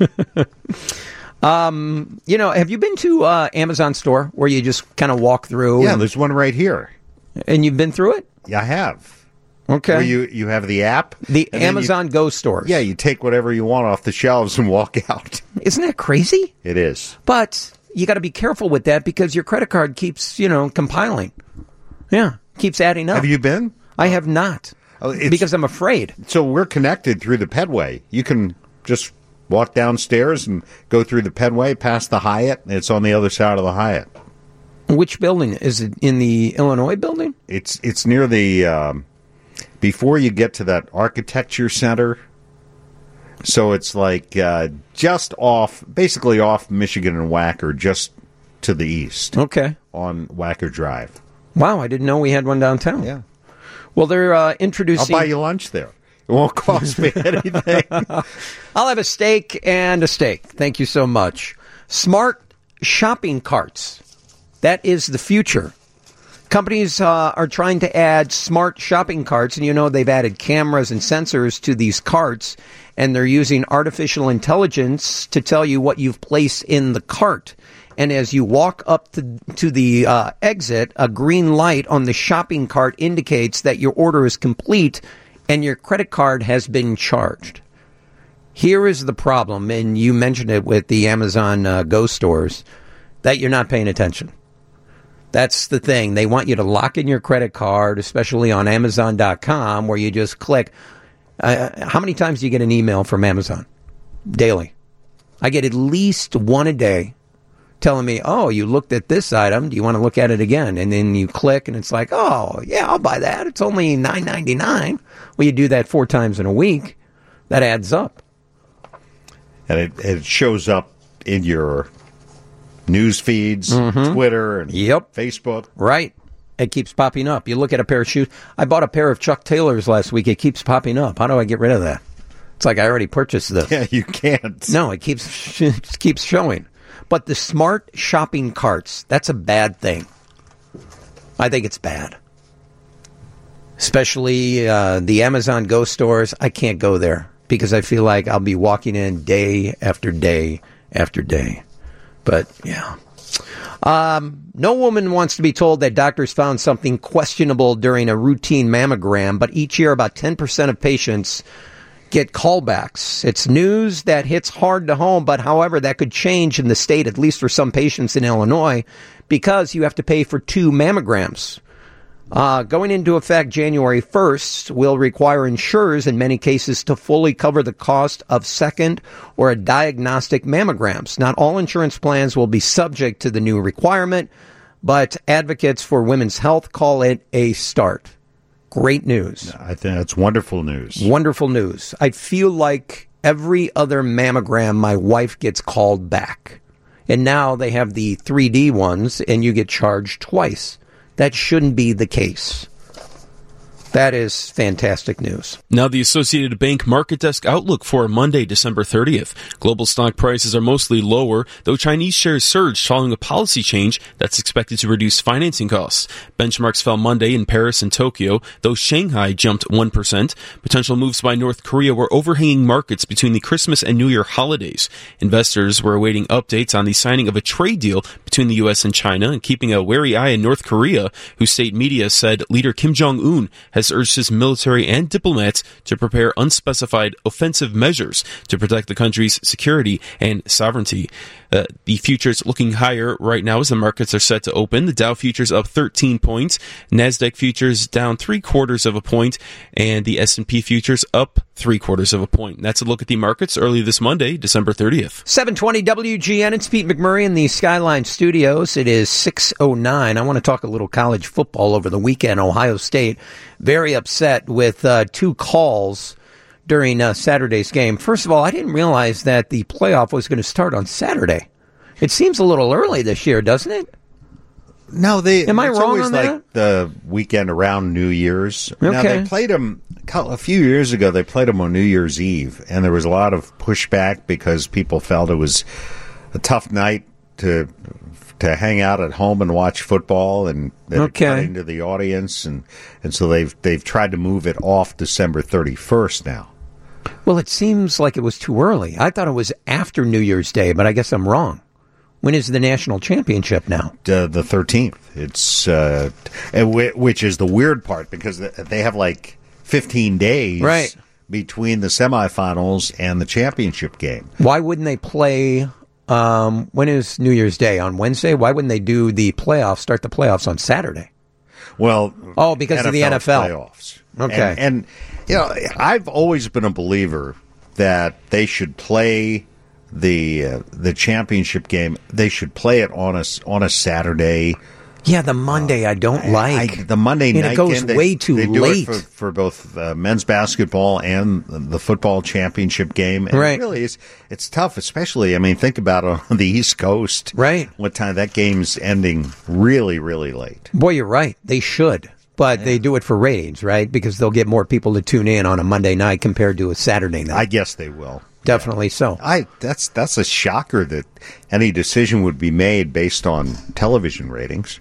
Speaker 8: Have you been to Amazon store where you just kind of walk through?
Speaker 9: Yeah, there's one right here.
Speaker 8: And you've been through it?
Speaker 9: Yeah, I have.
Speaker 8: Okay.
Speaker 9: Where you have the app.
Speaker 8: The Amazon Go stores.
Speaker 9: Yeah, you take whatever you want off the shelves and walk out.
Speaker 8: Isn't that crazy?
Speaker 9: It is.
Speaker 8: But you got to be careful with that because your credit card keeps, compiling. Yeah, keeps adding up.
Speaker 9: Have you been?
Speaker 8: I have not. Because I'm afraid.
Speaker 9: So we're connected through the Pedway. You can just walk downstairs and go through the Pedway past the Hyatt. It's on the other side of the Hyatt.
Speaker 8: Which building? Is it in the Illinois building?
Speaker 9: It's near the before you get to that architecture center. So it's like just basically off Michigan and Wacker, just to the east.
Speaker 8: Okay.
Speaker 9: On Wacker Drive.
Speaker 8: Wow, I didn't know we had one downtown.
Speaker 9: Yeah.
Speaker 8: Well, they're introducing...
Speaker 9: I'll buy you lunch there. It won't cost me anything.
Speaker 8: I'll have a steak and a steak. Thank you so much. Smart shopping carts. That is the future. Companies are trying to add smart shopping carts, and they've added cameras and sensors to these carts, and they're using artificial intelligence to tell you what you've placed in the cart. And as you walk up to the exit, a green light on the shopping cart indicates that your order is complete and your credit card has been charged. Here is the problem, and you mentioned it with the Amazon Go stores, that you're not paying attention. That's the thing. They want you to lock in your credit card, especially on Amazon.com, where you just click. How many times do you get an email from Amazon? Daily. I get at least one a day telling me, oh, you looked at this item. Do you want to look at it again? And then you click, and it's like, oh, yeah, I'll buy that. It's only $9.99. Well, you do that 4 times in a week. That adds up.
Speaker 9: And it shows up in your news feeds, Twitter, and Facebook.
Speaker 8: Right. It keeps popping up. You look at a pair of shoes. I bought a pair of Chuck Taylors last week. It keeps popping up. How do I get rid of that? It's like I already purchased this.
Speaker 9: Yeah, you can't.
Speaker 8: No, it keeps showing. But the smart shopping carts, that's a bad thing. I think it's bad. Especially the Amazon Go stores. I can't go there because I feel like I'll be walking in day after day after day. But, yeah. No woman wants to be told that doctors found something questionable during a routine mammogram, but each year about 10% of patients get callbacks. It's news that hits hard to home, but however, that could change in the state, at least for some patients in Illinois, because you have to pay for 2 mammograms. Going into effect January 1st will require insurers in many cases to fully cover the cost of second or diagnostic mammograms. Not all insurance plans will be subject to the new requirement, but advocates for women's health call it a start. Great news.
Speaker 9: I think that's wonderful news.
Speaker 8: Wonderful news. I feel like every other mammogram my wife gets called back. And now they have the 3D ones and you get charged twice. That shouldn't be the case. That is fantastic news.
Speaker 6: Now the Associated Bank Market Desk outlook for Monday, December 30th. Global stock prices are mostly lower, though Chinese shares surged following a policy change that's expected to reduce financing costs. Benchmarks fell Monday in Paris and Tokyo, though Shanghai jumped 1%. Potential moves by North Korea were overhanging markets between the Christmas and New Year holidays. Investors were awaiting updates on the signing of a trade deal between the U.S. and China and keeping a wary eye on North Korea, whose state media said leader Kim Jong-un has urged his military and diplomats to prepare unspecified offensive measures to protect the country's security and sovereignty. The futures looking higher right now as the markets are set to open. The Dow futures up 13 points, NASDAQ futures down 0.75 points, and the S&P futures up 0.75 points. That's a look at the markets early this Monday, December 30th.
Speaker 8: 720 WGN. It's Pete McMurray in the Skyline Studios. It is 6:09. I want to talk a little college football over the weekend. Ohio State very upset with 2 calls during Saturday's game. First of all, I didn't realize that the playoff was going to start on Saturday. It seems a little early this year, doesn't it?
Speaker 9: No,
Speaker 8: am I wrong
Speaker 9: always
Speaker 8: on
Speaker 9: like
Speaker 8: that?
Speaker 9: The weekend around New Year's.
Speaker 8: Okay.
Speaker 9: Now, they played them a few years ago. They played them on New Year's Eve, and there was a lot of pushback because people felt it was a tough night to hang out at home and watch football, and cut into the audience, and so they've tried to move it off December 31st now.
Speaker 8: Well, it seems like it was too early. I thought it was after New Year's Day, but I guess I'm wrong. When is the national championship now?
Speaker 9: The 13th. It's which is the weird part because they have like 15 days between the semifinals and the championship game.
Speaker 8: Why wouldn't they play? When is New Year's Day? On Wednesday? Why wouldn't they do the playoffs? Start the playoffs on Saturday?
Speaker 9: Well,
Speaker 8: because
Speaker 9: NFL
Speaker 8: of the NFL
Speaker 9: playoffs.
Speaker 8: Okay,
Speaker 9: and you know, I've always been a believer that they should play the championship game. They should play it on a Saturday.
Speaker 8: Yeah, the Monday I don't like.
Speaker 9: The Monday night
Speaker 8: it goes
Speaker 9: game,
Speaker 8: way too
Speaker 9: they
Speaker 8: late.
Speaker 9: do it for both men's basketball and the football championship game. And
Speaker 8: right.
Speaker 9: It really is. It's tough, especially, I mean, think about it on the East Coast.
Speaker 8: Right.
Speaker 9: What time that game's ending really, really late.
Speaker 8: Boy, you're right. They should. But they do it for ratings, right? Because they'll get more people to tune in on a Monday night compared to a Saturday night.
Speaker 9: I guess they will.
Speaker 8: Definitely so.
Speaker 9: That's a shocker that any decision would be made based on television ratings.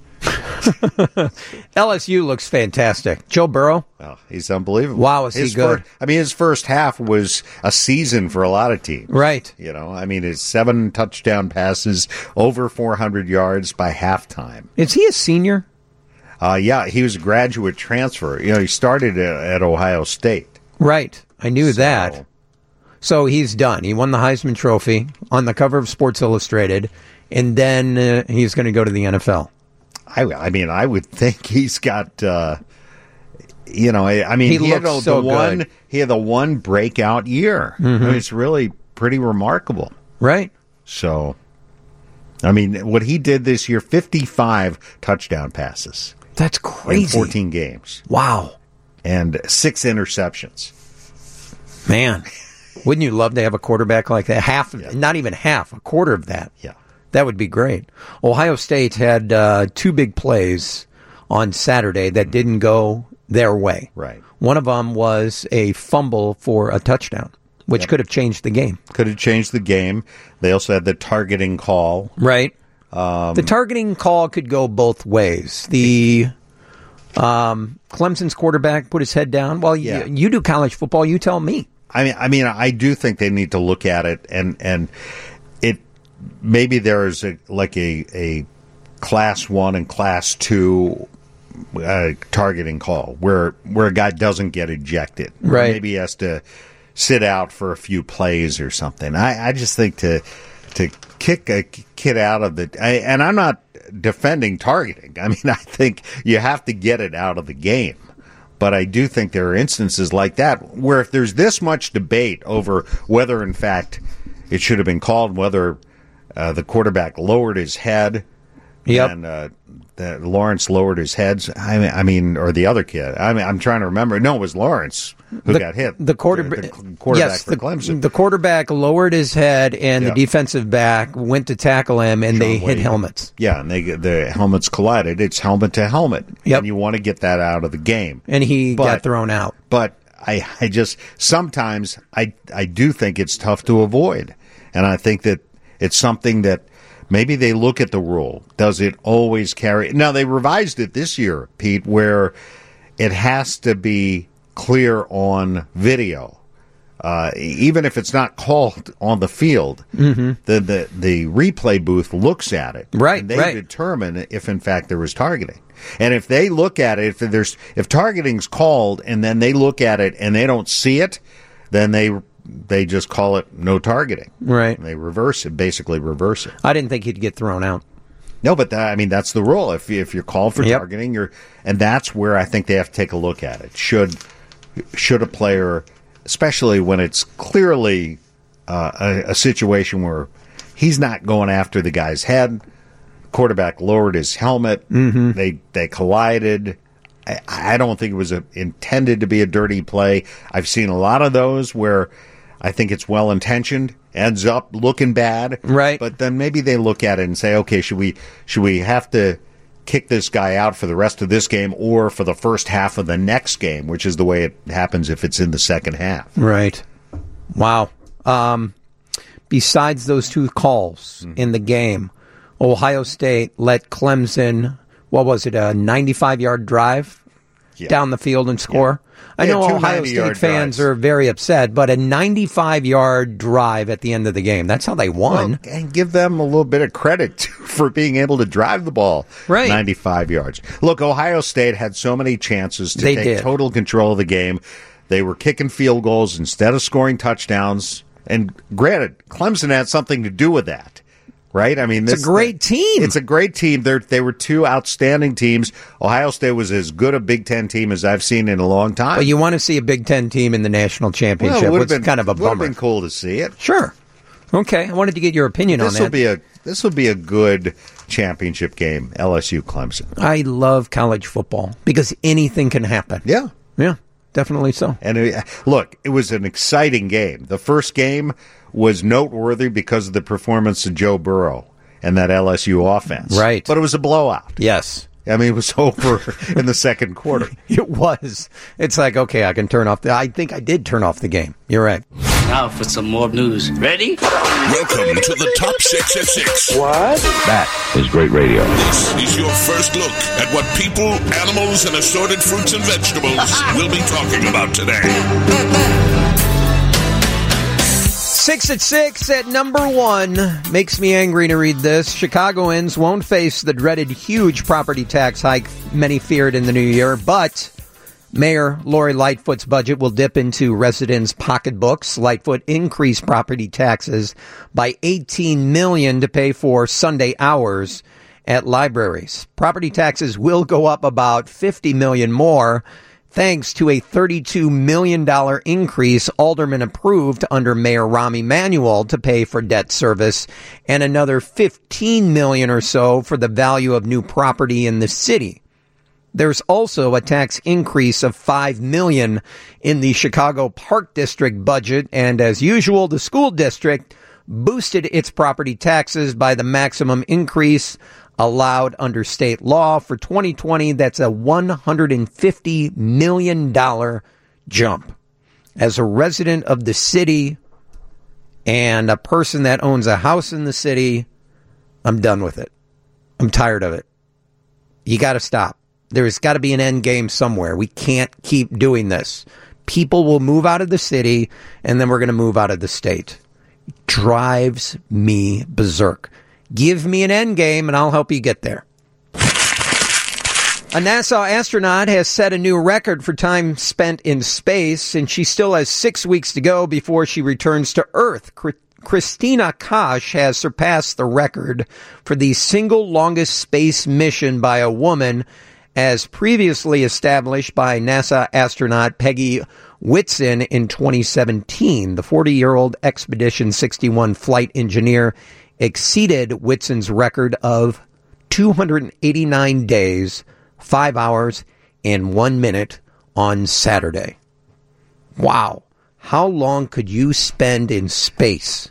Speaker 8: LSU looks fantastic. Joe Burrow.
Speaker 9: Oh, he's unbelievable.
Speaker 8: Wow, is he good?
Speaker 9: His first half was a season for a lot of teams.
Speaker 8: Right.
Speaker 9: You know, I mean, his 7 touchdown passes, over 400 yards by halftime.
Speaker 8: Is he a senior?
Speaker 9: Yeah, he was a graduate transfer. You know, he started at Ohio State.
Speaker 8: Right. I knew that. So he's done. He won the Heisman Trophy on the cover of Sports Illustrated, and then he's going to go to the NFL.
Speaker 9: I mean, I would think he's got, he had the one breakout year.
Speaker 8: Mm-hmm.
Speaker 9: I mean, it's really pretty remarkable.
Speaker 8: Right.
Speaker 9: So, I mean, what he did this year, 55 touchdown passes.
Speaker 8: That's crazy.
Speaker 9: In 14 games.
Speaker 8: Wow.
Speaker 9: And 6 interceptions.
Speaker 8: Man, wouldn't you love to have a quarterback like that? Not even half, a quarter of that.
Speaker 9: Yeah.
Speaker 8: That would be great. Ohio State had 2 big plays on Saturday that didn't go their way.
Speaker 9: Right.
Speaker 8: One of them was a fumble for a touchdown, which could have changed the game.
Speaker 9: Could have changed the game. They also had the targeting call.
Speaker 8: Right. The targeting call could go both ways. The Clemson's quarterback put his head down. Well, you do college football. You tell me.
Speaker 9: I mean, I do think they need to look at it, and maybe there's a class 1 and class 2 targeting call where a guy doesn't get ejected.
Speaker 8: Right.
Speaker 9: Maybe he has to sit out for a few plays or something. I just think to kick a kid out of and I'm not defending targeting. I mean, I think you have to get it out of the game. But I do think there are instances like that where if there's this much debate over whether, in fact, it should have been called, whether the quarterback lowered his head and that Lawrence lowered his head. I mean, or the other kid. I mean, I'm trying to remember. No, it was Lawrence who got hit.
Speaker 8: The quarterback
Speaker 9: for Clemson.
Speaker 8: The quarterback lowered his head, and the defensive back went to tackle him, and they hit helmets.
Speaker 9: Yeah, and the helmets collided. It's helmet to helmet.
Speaker 8: Yep.
Speaker 9: And you want to get that out of the game.
Speaker 8: And he got thrown out.
Speaker 9: But I just sometimes I do think it's tough to avoid, and I think that it's something that. Maybe they look at the rule. Does it always carry? Now, they revised it this year, Pete, where it has to be clear on video. Even if it's not called on the field, the replay booth looks at it.
Speaker 8: Right,
Speaker 9: and they determine if, in fact, there was targeting. And if they look at it, if targeting's called and then they look at it and they don't see it, then they just call it no targeting.
Speaker 8: Right.
Speaker 9: And they basically reverse it.
Speaker 8: I didn't think he'd get thrown out.
Speaker 9: No, but that's the rule. If you're called for targeting, and that's where I think they have to take a look at it. Should a player, especially when it's clearly a situation where he's not going after the guy's head, quarterback lowered his helmet, they collided. I don't think it was intended to be a dirty play. I've seen a lot of those where I think it's well-intentioned, ends up looking bad.
Speaker 8: Right.
Speaker 9: But then maybe they look at it and say, okay, should we have to kick this guy out for the rest of this game or for the first half of the next game, which is the way it happens if it's in the second half.
Speaker 8: Right. Wow. Besides those two calls in the game, Ohio State let Clemson, what was it, a 95-yard drive down the field and score? I know Ohio State fans are very upset, but a 95-yard drive at the end of the game, that's how they won.
Speaker 9: Well, and give them a little bit of credit for being able to drive the ball 95 yards. Look, Ohio State had so many chances to take total control of the game. They were kicking field goals instead of scoring touchdowns. And granted, Clemson had something to do with that. Right? I mean,
Speaker 8: it's a great team.
Speaker 9: It's a great team. They were two outstanding teams. Ohio State was as good a Big Ten team as I've seen in a long time.
Speaker 8: But you want to see a Big Ten team in the national championship.
Speaker 9: Well,
Speaker 8: it's kind of a bummer.
Speaker 9: It would have been cool to see it.
Speaker 8: Sure. Okay. I wanted to get your opinion on that.
Speaker 9: This will be a good championship game, LSU Clemson.
Speaker 8: I love college football because anything can happen.
Speaker 9: Yeah.
Speaker 8: Yeah. Definitely so.
Speaker 9: And look, it was an exciting game. The first game was noteworthy because of the performance of Joe Burrow and that LSU offense.
Speaker 8: Right.
Speaker 9: But it was a blowout.
Speaker 8: Yes.
Speaker 9: I mean, it was over in the second quarter.
Speaker 8: It was. It's like, okay, I can turn off I think I did turn off the game. You're right.
Speaker 12: Now for some more news. Ready?
Speaker 7: Welcome to the Top 6 at 6.
Speaker 12: What?
Speaker 13: That is great radio.
Speaker 7: This is your first look at what people, animals, and assorted fruits and vegetables will be talking about today.
Speaker 8: 6 at 6 at number 1. Makes me angry to read this. Chicagoans won't face the dreaded huge property tax hike many feared in the new year, but Mayor Lori Lightfoot's budget will dip into residents' pocketbooks. Lightfoot increased property taxes by $18 million to pay for Sunday hours at libraries. Property taxes will go up about $50 million more, thanks to a $32 million increase Alderman approved under Mayor Rahm Emanuel to pay for debt service, and another $15 million or so for the value of new property in the city. There's also a tax increase of $5 million in the Chicago Park District budget, and as usual, the school district boosted its property taxes by the maximum increase allowed under state law for 2020. That's a $150 million jump. As a resident of the city and a person that owns a house in the city, I'm done with it. I'm tired of it. You got to stop. There's got to be an end game somewhere. We can't keep doing this. People will move out of the city, and then we're going to move out of the state. drives me berserk. Give me an end game and I'll help you get there. A NASA astronaut has set a new record for time spent in space, and she still has 6 weeks to go before she returns to Earth. Christina Koch has surpassed the record for the single longest space mission by a woman, as previously established by NASA astronaut Peggy Whitson in 2017. The 40-year-old Expedition 61 flight engineer exceeded Whitson's record of 289 days, 5 hours, and 1 minute on Saturday. Wow. How long could you spend in space?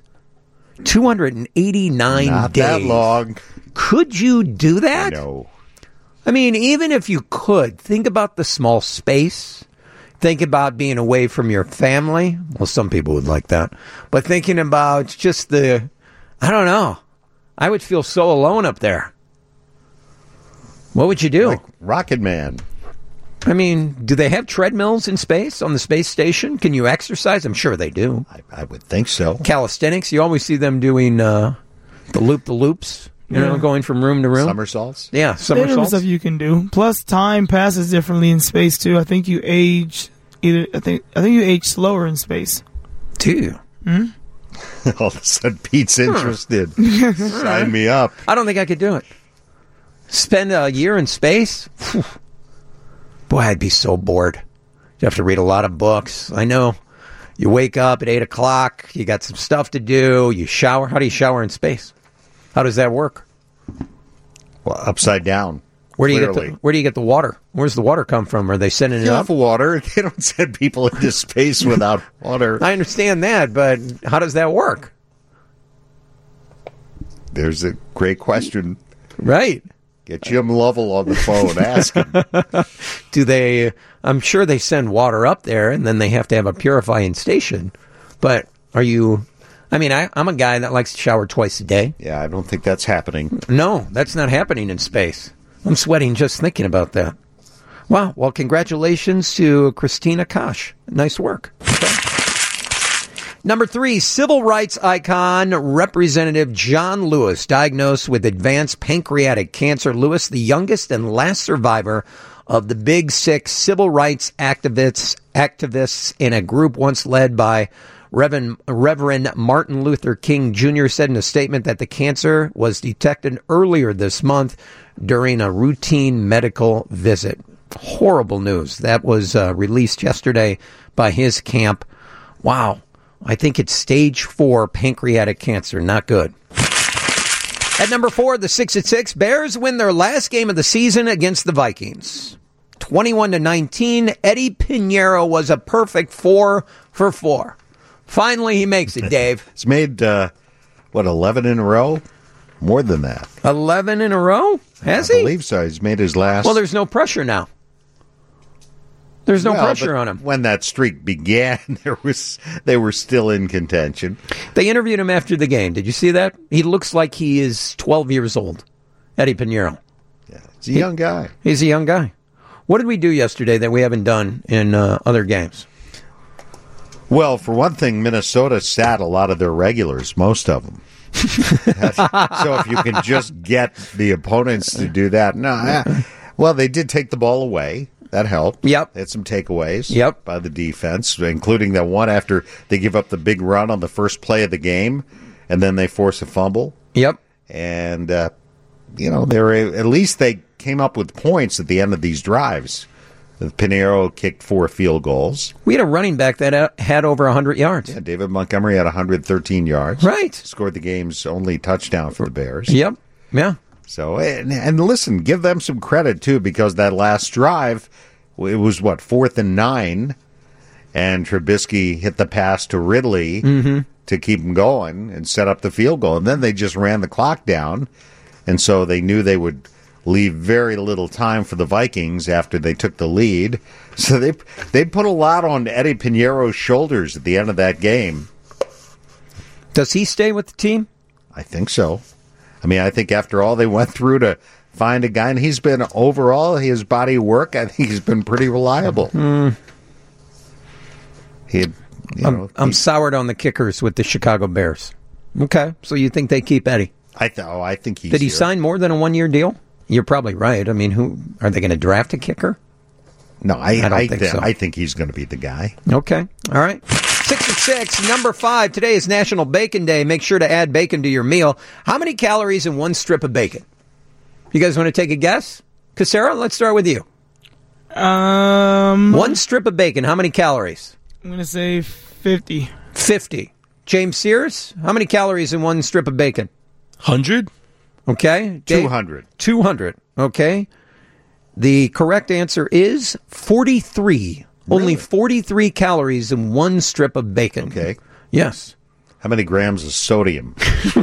Speaker 8: 289
Speaker 9: Not
Speaker 8: days.
Speaker 9: that long.
Speaker 8: Could you do that?
Speaker 9: No.
Speaker 8: I mean, even if you could, think about the small space. Think about being away from your family. Well, some people would like that. But thinking about just I don't know. I would feel so alone up there. What would you do?
Speaker 9: Like Rocket Man.
Speaker 8: I mean, do they have treadmills in space on the space station? Can you exercise? I'm sure they do.
Speaker 9: I would think so.
Speaker 8: Calisthenics, you always see them doing the loops, going from room to room.
Speaker 9: Somersaults?
Speaker 8: Yeah, somersaults.
Speaker 10: Stuff you can do. Plus, time passes differently in space too. I think you age I think you age slower in space.
Speaker 8: Do you?
Speaker 10: Mm-hmm.
Speaker 9: All of a sudden, Pete's interested. Sign me up.
Speaker 8: I don't think I could do it. Spend a year in space? Boy, I'd be so bored. You have to read a lot of books. I know. You wake up at 8 o'clock. You got some stuff to do. You shower. How do you shower in space? How does that work?
Speaker 9: Well, upside down.
Speaker 8: Where do you get the water? Where's the water come from? Are they sending it up?
Speaker 9: Water. They don't send people into space without water.
Speaker 8: I understand that, but how does that work?
Speaker 9: There's a great question.
Speaker 8: Right.
Speaker 9: Get Jim Lovell on the phone. Ask him.
Speaker 8: I'm sure they send water up there, and then they have to have a purifying station. But I'm a guy that likes to shower twice a day.
Speaker 9: Yeah, I don't think that's happening.
Speaker 8: No, that's not happening in space. I'm sweating just thinking about that. Wow. Well, congratulations to Christina Koch. Nice work. Number 3, civil rights icon Representative John Lewis, diagnosed with advanced pancreatic cancer. Lewis, the youngest and last survivor of the Big Six civil rights activists in a group once led by Reverend Martin Luther King Jr., said in a statement that the cancer was detected earlier this month during a routine medical visit. Horrible news. That was released yesterday by his camp. Wow. I think it's stage 4 pancreatic cancer. Not good. At number 4, the 6 at 6, Bears win their last game of the season against the Vikings. 21-19. Eddie Pinheiro was a perfect 4 for 4. Finally, he makes it, Dave.
Speaker 9: He's made, 11 in a row? More than that.
Speaker 8: 11 in a row? Has he?
Speaker 9: I believe so. He's made his last.
Speaker 8: Well, there's no pressure now. There's no pressure on him.
Speaker 9: When that streak began, they were still in contention.
Speaker 8: They interviewed him after the game. Did you see that? He looks like he is 12 years old, Eddie Pinheiro.
Speaker 9: Yeah, he's a young guy.
Speaker 8: He's a young guy. What did we do yesterday that we haven't done in other games?
Speaker 9: Well, for one thing, Minnesota sat a lot of their regulars, most of them. So if you can just get the opponents to do that. Well, they did take the ball away. That helped.
Speaker 8: Yep.
Speaker 9: They had some takeaways
Speaker 8: by
Speaker 9: the defense, including that one after they give up the big run on the first play of the game, and then they force a fumble.
Speaker 8: Yep.
Speaker 9: And, they were at least they came up with points at the end of these drives. Pinheiro kicked 4 field goals.
Speaker 8: We had a running back that had over 100 yards.
Speaker 9: Yeah, David Montgomery had 113 yards.
Speaker 8: Right.
Speaker 9: Scored the game's only touchdown for the Bears.
Speaker 8: Yep. Yeah.
Speaker 9: So, and listen, give them some credit, too, because that last drive, it was, 4th and 9, and Trubisky hit the pass to Ridley to keep him going and set up the field goal. And then they just ran the clock down, and so they knew they would leave very little time for the Vikings after they took the lead. So they put a lot on Eddie Pinheiro's shoulders at the end of that game.
Speaker 8: Does he stay with the team?
Speaker 9: I think so. I mean, I think after all they went through to find a guy, and he's been overall, his body of work, I think he's been pretty reliable.
Speaker 8: I'm soured on the kickers with the Chicago Bears. Okay, so you think they keep Eddie?
Speaker 9: I think he's.
Speaker 8: Did he
Speaker 9: here.
Speaker 8: sign more than a 1-year deal? You're probably right. I mean, who are they going to draft a kicker?
Speaker 9: No, I
Speaker 8: don't think so.
Speaker 9: I think he's going to be the guy.
Speaker 8: Okay, all right. 6 number 5. Today is National Bacon Day. Make sure to add bacon to your meal. How many calories in one strip of bacon? You guys want to take a guess? Casera, let's start with you. One strip of bacon, how many calories?
Speaker 10: I'm going to say 50.
Speaker 8: 50. James Sears, how many calories in one strip of bacon?
Speaker 6: 100.
Speaker 8: Okay.
Speaker 9: 200.
Speaker 8: 200. Okay. The correct answer is 43. Really? Only 43 calories in one strip of bacon.
Speaker 9: Okay.
Speaker 8: Yes.
Speaker 9: How many grams of sodium?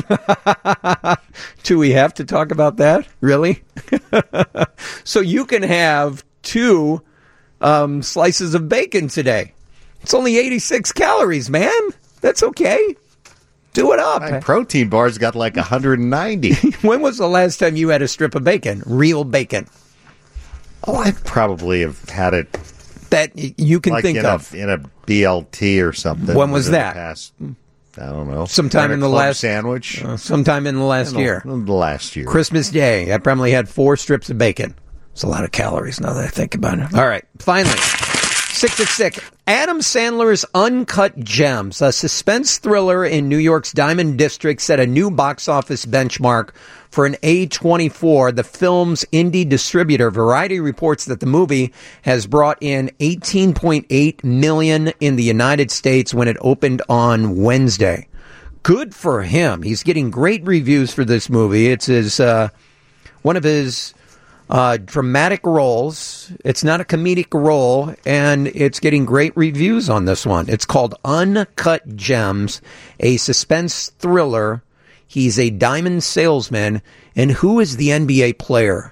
Speaker 8: Do we have to talk about that? Really? So you can have 2 slices of bacon today. It's only 86 calories, man. That's okay. Do it up.
Speaker 9: My protein bar's got like 190.
Speaker 8: When was the last time you had a strip of bacon? Real bacon?
Speaker 9: Oh, I probably have had it.
Speaker 8: That you can
Speaker 9: like
Speaker 8: think of.
Speaker 9: In a BLT or something.
Speaker 8: When was that?
Speaker 9: Past, I don't know.
Speaker 8: Sometime in the last
Speaker 9: sandwich.
Speaker 8: Sometime in the last year.
Speaker 9: The last year.
Speaker 8: Christmas Day. I probably had 4 strips of bacon. It's a lot of calories now that I think about it. All right. Finally. 6 at 6. Adam Sandler's Uncut Gems, a suspense thriller in New York's Diamond District, set a new box office benchmark for an A24, the film's indie distributor. Variety reports that the movie has brought in $18.8 million in the United States when it opened on Wednesday. Good for him. He's getting great reviews for this movie. It's his one of his dramatic roles. It's not a comedic role, and it's getting great reviews on this one. It's called Uncut Gems, a suspense thriller. He's a diamond salesman. And who is the NBA player?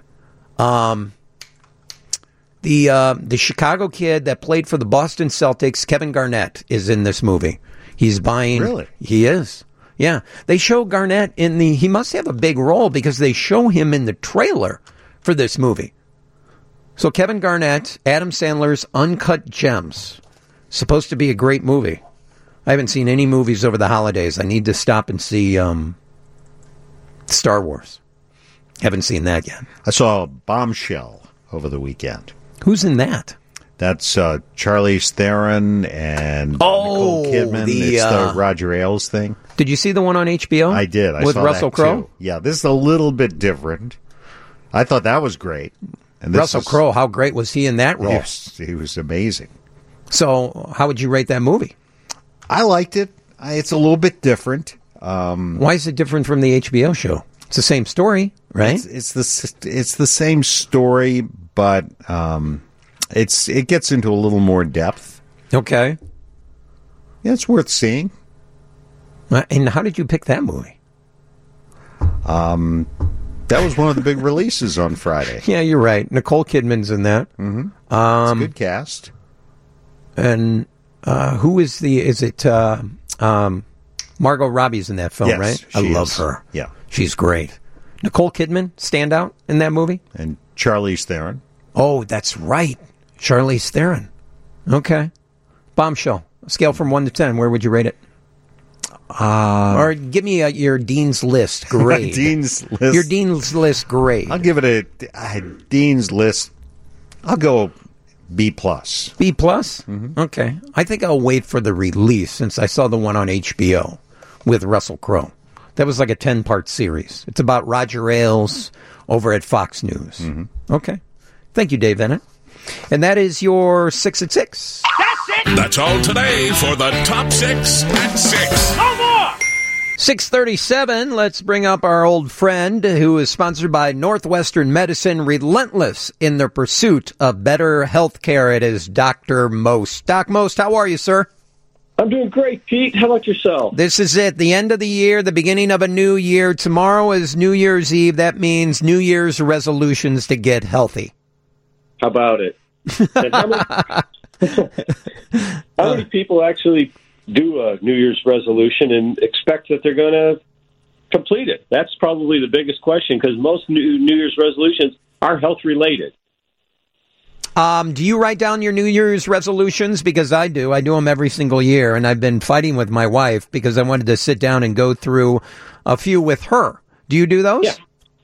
Speaker 8: The Chicago kid that played for the Boston Celtics, Kevin Garnett, is in this movie. He's buying...
Speaker 9: Really?
Speaker 8: He is. Yeah. They show Garnett in the... He must have a big role because they show him in the trailer for this movie. So Kevin Garnett, Adam Sandler's Uncut Gems. Supposed to be a great movie. I haven't seen any movies over the holidays. I need to stop and see Star Wars. Haven't seen that yet.
Speaker 9: I saw Bombshell over the weekend.
Speaker 8: Who's in that?
Speaker 9: That's Charlize Theron and Nicole Kidman. It's the Roger Ailes thing.
Speaker 8: Did you see the one on HBO?
Speaker 9: I did. I
Speaker 8: with
Speaker 9: saw
Speaker 8: Russell
Speaker 9: that
Speaker 8: Crowe?
Speaker 9: too. Yeah, this is a little bit different. I thought that was great. And this
Speaker 8: Russell Crowe, how great was he in that role?
Speaker 9: Yes, he was amazing.
Speaker 8: So, how would you rate that movie?
Speaker 9: I liked it. It's a little bit different.
Speaker 8: Why is it different from the HBO show? It's the same story, right?
Speaker 9: It's the same story, but it gets into a little more depth.
Speaker 8: Okay.
Speaker 9: Yeah, it's worth seeing.
Speaker 8: And how did you pick that movie?
Speaker 9: That was one of the big releases on Friday.
Speaker 8: Yeah, you're right. Nicole Kidman's in that.
Speaker 9: Mm-hmm. It's a good cast.
Speaker 8: And who is it Margot Robbie's in that film,
Speaker 9: yes,
Speaker 8: right? I love her.
Speaker 9: Yeah.
Speaker 8: She's great. Nicole Kidman, stand out in that movie?
Speaker 9: And Charlize Theron.
Speaker 8: Oh, that's right. Charlize Theron. Okay. Bombshell. Scale from 1 to 10, where would you rate it? Or give me your Dean's List grade.
Speaker 9: Dean's List.
Speaker 8: Your Dean's List grade.
Speaker 9: I'll give it a Dean's List. I'll go B+.
Speaker 8: B+? Mm-hmm. Okay. I think I'll wait for the release since I saw the one on HBO with Russell Crowe. That was like a 10-part series. It's about Roger Ailes over at Fox News.
Speaker 9: Mm-hmm.
Speaker 8: Okay. Thank you, Dave Bennett. And that is your 6 at 6.
Speaker 1: That's it!
Speaker 7: That's all today for the Top 6 at 6.
Speaker 1: No more!
Speaker 8: 6:37. Let's bring up our old friend who is sponsored by Northwestern Medicine, relentless in their pursuit of better health care. It is Dr. Most. Doc Most, how are you, sir?
Speaker 14: I'm doing great, Pete. How about yourself?
Speaker 8: This is it. The end of the year, the beginning of a new year. Tomorrow is New Year's Eve. That means New Year's resolutions to get healthy.
Speaker 14: How about it? And how many people actually do a New Year's resolution and expect that they're going to complete it? That's probably the biggest question because most New Year's resolutions are health related.
Speaker 8: Do you write down your New Year's resolutions? Because I do. I do them every single year, and I've been fighting with my wife because I wanted to sit down and go through a few with her. Do you do those?
Speaker 14: Yeah,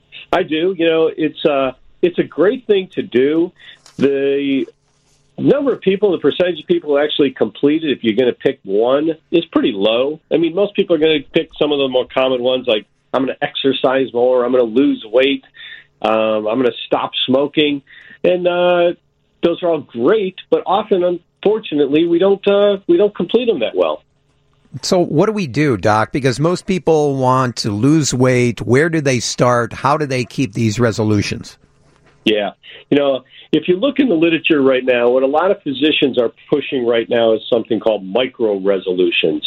Speaker 14: I do. It's a great thing to do. The number of people, the percentage of people who actually complete it, if you're going to pick one, is pretty low. I mean, most people are going to pick some of the more common ones, like I'm going to exercise more, I'm going to lose weight, I'm going to stop smoking, and those are all great, but often, unfortunately, we don't complete them that well.
Speaker 8: So what do we do, Doc? Because most people want to lose weight. Where do they start? How do they keep these resolutions?
Speaker 14: Yeah. If you look in the literature right now, what a lot of physicians are pushing right now is something called micro resolutions.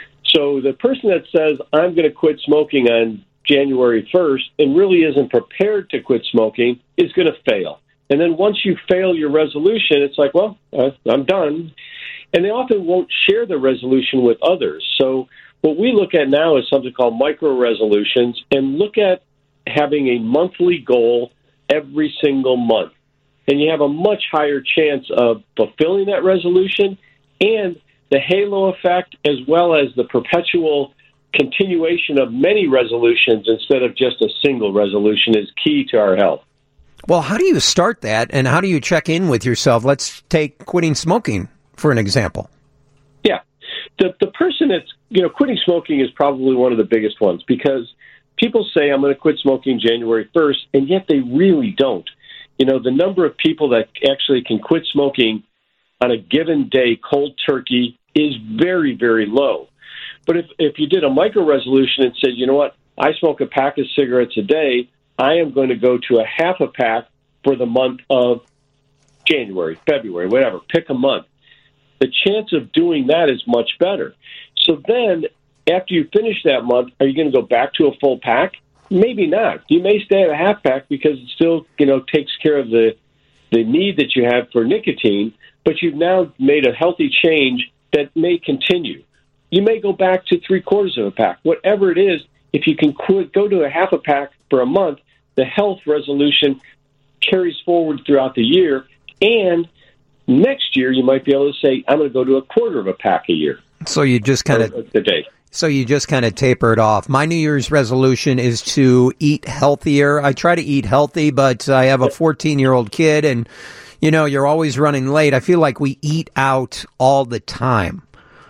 Speaker 14: So the person that says, I'm going to quit smoking on January 1st and really isn't prepared to quit smoking is going to fail. And then once you fail your resolution, it's like, well, I'm done. And they often won't share the resolution with others. So what we look at now is something called micro resolutions, and look at having a monthly goal every single month. And you have a much higher chance of fulfilling that resolution, and the halo effect, as well as the perpetual continuation of many resolutions instead of just a single resolution, is key to our health.
Speaker 8: Well, how do you start that, and how do you check in with yourself? Let's take quitting smoking for an example.
Speaker 14: Yeah. The person that's, quitting smoking is probably one of the biggest ones, because people say, I'm going to quit smoking January 1st, and yet they really don't. The number of people that actually can quit smoking on a given day, cold turkey, is very, very low. But if you did a micro resolution and said, you know what, I smoke a pack of cigarettes a day, I am going to go to a half a pack for the month of January, February, whatever, pick a month. The chance of doing that is much better. So then, after you finish that month, are you going to go back to a full pack? Maybe not. You may stay at a half pack because it still, takes care of the need that you have for nicotine, but you've now made a healthy change that may continue. You may go back to 3/4 of a pack. Whatever it is, if you can go to a half a pack for a month, the health resolution carries forward throughout the year, and next year you might be able to say, I'm going to go to a 1/4 of a pack a year.
Speaker 8: So you just kind of
Speaker 14: a day.
Speaker 8: So you just kind of taper it off. My New Year's resolution is to eat healthier. I try to eat healthy, but I have a 14-year-old kid, and, you're always running late. I feel like we eat out all the time.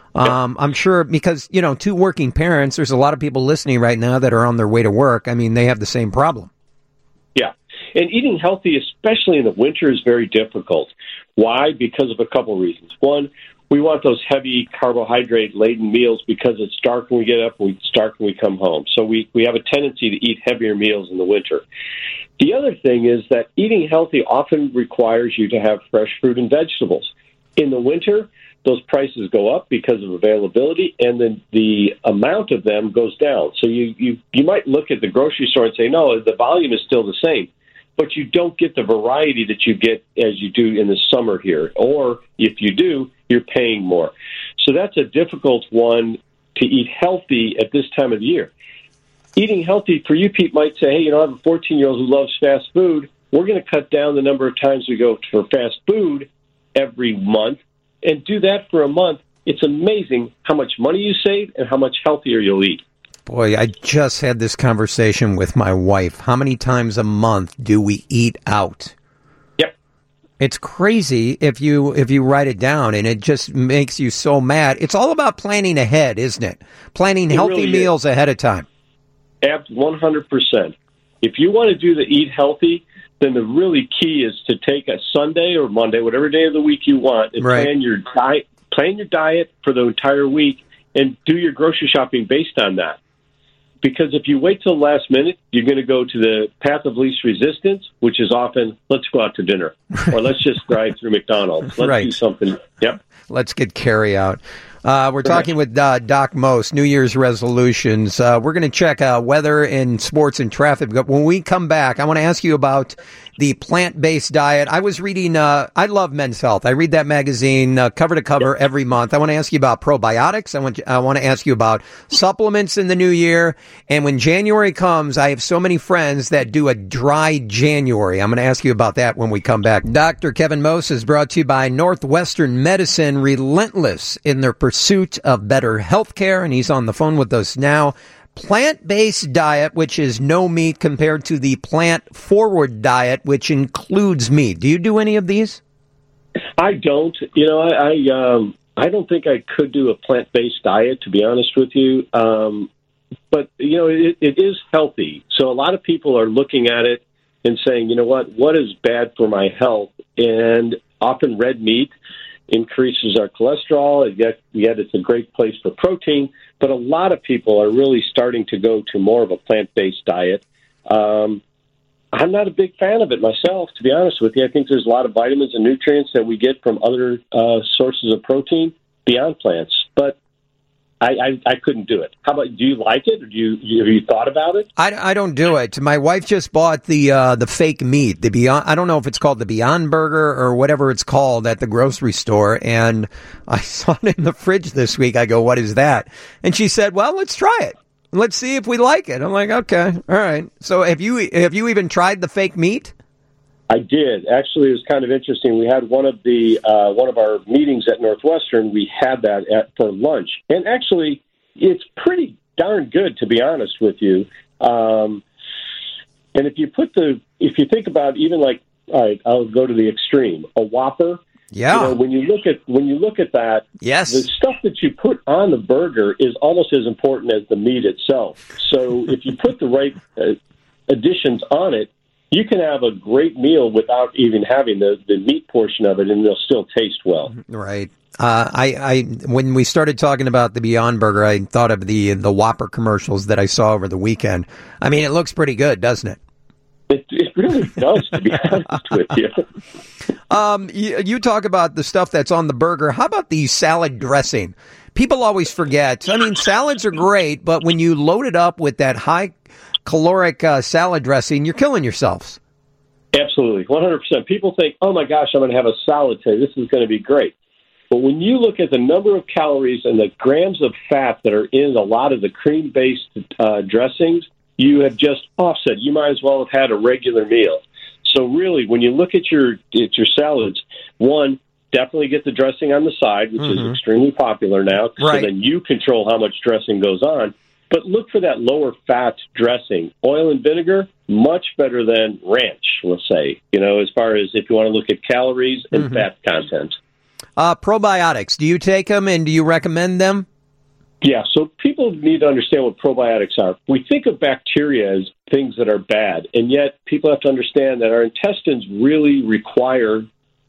Speaker 8: I'm sure because, two working parents, there's a lot of people listening right now that are on their way to work. I mean, they have the same problem.
Speaker 14: Yeah. And eating healthy, especially in the winter, is very difficult. Why? Because of a couple of reasons. One, we want those heavy carbohydrate-laden meals because it's dark when we get up, and it's dark when we come home. So we have a tendency to eat heavier meals in the winter. The other thing is that eating healthy often requires you to have fresh fruit and vegetables. In the winter, those prices go up because of availability, and then the amount of them goes down. So you might look at the grocery store and say, no, the volume is still the same, but you don't get the variety that you get as you do in the summer here. Or if you do, you're paying more. So that's a difficult one to eat healthy at this time of the year. Eating healthy for you, Pete, might say, hey, I have a 14-year-old who loves fast food. We're going to cut down the number of times we go for fast food every month and do that for a month. It's amazing how much money you save and how much healthier you'll eat.
Speaker 8: Boy, I just had this conversation with my wife. How many times a month do we eat out?
Speaker 14: Yep.
Speaker 8: It's crazy if you write it down, and it just makes you so mad. It's all about planning ahead, isn't it? Planning healthy meals ahead of time.
Speaker 14: 100%. If you want to do the eat healthy, then the really key is to take a Sunday or Monday, whatever day of the week you want, and plan your diet for the entire week and do your grocery shopping based on that. Because if you wait till the last minute, you're going to go to the path of least resistance, which is often, let's go out to dinner, or let's just drive through McDonald's. Let's do something. Yep.
Speaker 8: Let's get carry out. We're talking with Doc Most, New Year's resolutions. We're going to check weather and sports and traffic. But when we come back, I want to ask you about the plant-based diet. I was reading, I love Men's Health. I read that magazine cover to cover every month. I want to ask you about probiotics. I want to ask you about supplements in the new year. And when January comes, I have so many friends that do a dry January. I'm going to ask you about that when we come back. Dr. Kevin Mose is brought to you by Northwestern Medicine, relentless in their pursuit of better health care. And he's on the phone with us now. Plant-based diet, which is no meat, compared to the plant-forward diet, which includes meat. Do you do any of these?
Speaker 14: I don't. I don't think I could do a plant-based diet, to be honest with you. But, it is healthy. So a lot of people are looking at it and saying, what is bad for my health? And often red meat increases our cholesterol, yet it's a great place for protein. But a lot of people are really starting to go to more of a plant-based diet. I'm not a big fan of it myself, to be honest with you. I think there's a lot of vitamins and nutrients that we get from other sources of protein beyond plants. But I couldn't do it. How about, do you like it? Or have you thought about it?
Speaker 8: I don't do it. My wife just bought the fake meat, the Beyond. I don't know if it's called the Beyond Burger or whatever it's called at the grocery store. And I saw it in the fridge this week. I go, what is that? And she said, well, let's try it. Let's see if we like it. I'm like, okay, all right. So have you even tried the fake meat?
Speaker 14: I did. Actually, it was kind of interesting. We had one of our meetings at Northwestern. We had that for lunch, and actually, it's pretty darn good, to be honest with you. And if you think about even like, all right, I'll go to the extreme, a Whopper.
Speaker 8: Yeah.
Speaker 14: When you look at that,
Speaker 8: yes,
Speaker 14: the stuff that you put on the burger is almost as important as the meat itself. So if you put the right additions on it, you can have a great meal without even having the meat portion of it, and it'll still taste well.
Speaker 8: Right. I when we started talking about the Beyond Burger, I thought of the Whopper commercials that I saw over the weekend. I mean, it looks pretty good, doesn't it?
Speaker 14: It really does, to be honest with you.
Speaker 8: You talk about the stuff that's on the burger. How about the salad dressing? People always forget. I mean, salads are great, but when you load it up with that high caloric salad dressing, you're killing yourselves.
Speaker 14: Absolutely, 100%. People think, oh my gosh, I'm going to have a salad today. This is going to be great. But when you look at the number of calories and the grams of fat that are in a lot of the cream-based dressings, you have just offset. You might as well have had a regular meal. So really, when you look at your salads, one, definitely get the dressing on the side, which is extremely popular now.
Speaker 8: Right.
Speaker 14: So then you control how much dressing goes on. But look for that lower fat dressing. Oil and vinegar, much better than ranch, we'll say, as far as if you want to look at calories and fat content.
Speaker 8: Probiotics, do you take them and do you recommend them?
Speaker 14: Yeah, so people need to understand what probiotics are. We think of bacteria as things that are bad, and yet people have to understand that our intestines really require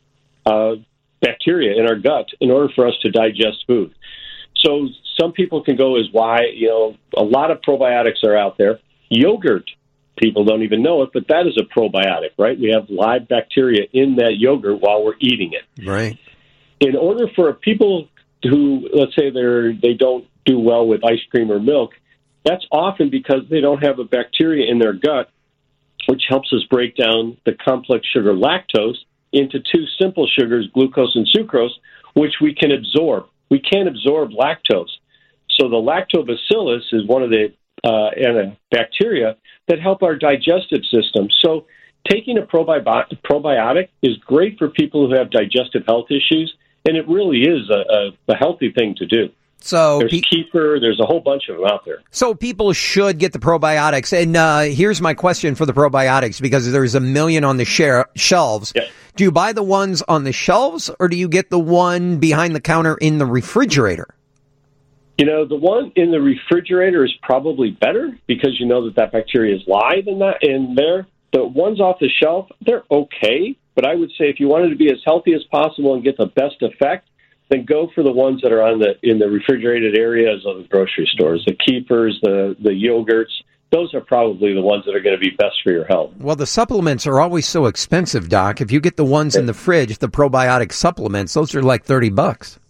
Speaker 14: bacteria in our gut in order for us to digest food. So some people can go as why, a lot of probiotics are out there. Yogurt, people don't even know it, but that is a probiotic, right? We have live bacteria in that yogurt while we're eating it.
Speaker 8: Right.
Speaker 14: In order for people who, let's say they don't do well with ice cream or milk, that's often because they don't have a bacteria in their gut, which helps us break down the complex sugar lactose into two simple sugars, glucose and sucrose, which we can absorb. We can't absorb lactose. So the lactobacillus is one of the bacteria that help our digestive system. So taking a probiotic is great for people who have digestive health issues, and it really is a healthy thing to do.
Speaker 8: So
Speaker 14: there's kefir, there's a whole bunch of them out there.
Speaker 8: So people should get the probiotics. And here's my question for the probiotics, because there's a million on the shelves.
Speaker 14: Yeah.
Speaker 8: Do you buy the ones on the shelves, or do you get the one behind the counter in the refrigerator?
Speaker 14: The one in the refrigerator is probably better because you know that bacteria is live in there. The ones off the shelf, they're okay. But I would say if you wanted to be as healthy as possible and get the best effect, then go for the ones that are in the refrigerated areas of the grocery stores, the kefirs, the yogurts. Those are probably the ones that are going to be best for your health.
Speaker 8: Well, the supplements are always so expensive, Doc. If you get the ones in the fridge, the probiotic supplements, those are like $30.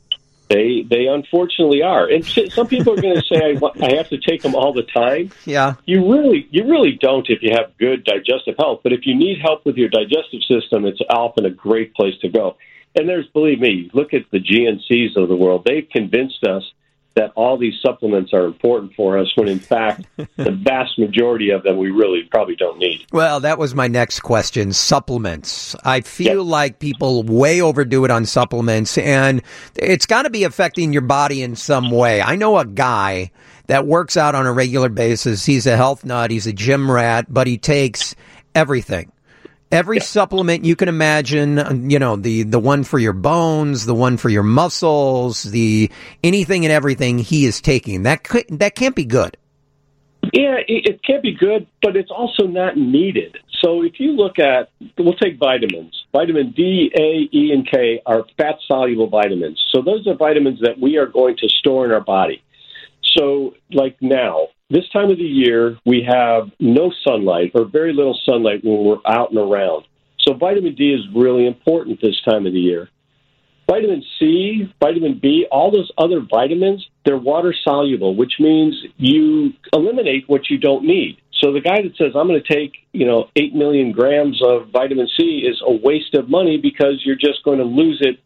Speaker 14: They unfortunately are. And some people are going to say, I have to take them all the time.
Speaker 8: Yeah.
Speaker 14: You really don't if you have good digestive health. But if you need help with your digestive system, it's often a great place to go. And believe me, look at the GNCs of the world. They've convinced us that all these supplements are important for us when, in fact, the vast majority of them we really probably don't need.
Speaker 8: Well, that was my next question, supplements. I feel like people way overdo it on supplements, and it's got to be affecting your body in some way. I know a guy that works out on a regular basis. He's a health nut. He's a gym rat, but he takes everything. Every supplement you can imagine, you know, the one for your bones, the one for your muscles, anything and everything he is taking. That can't be good.
Speaker 14: Yeah, it can't be good, but it's also not needed. So if you look at, we'll take vitamins. Vitamin D, A, E, and K are fat-soluble vitamins. So those are vitamins that we are going to store in our body. So like now, this time of the year, we have no sunlight or very little sunlight when we're out and around. So vitamin D is really important this time of the year. Vitamin C, vitamin B, all those other vitamins, they're water-soluble, which means you eliminate what you don't need. So the guy that says, I'm going to take 8 million grams of vitamin C is a waste of money because you're just going to lose it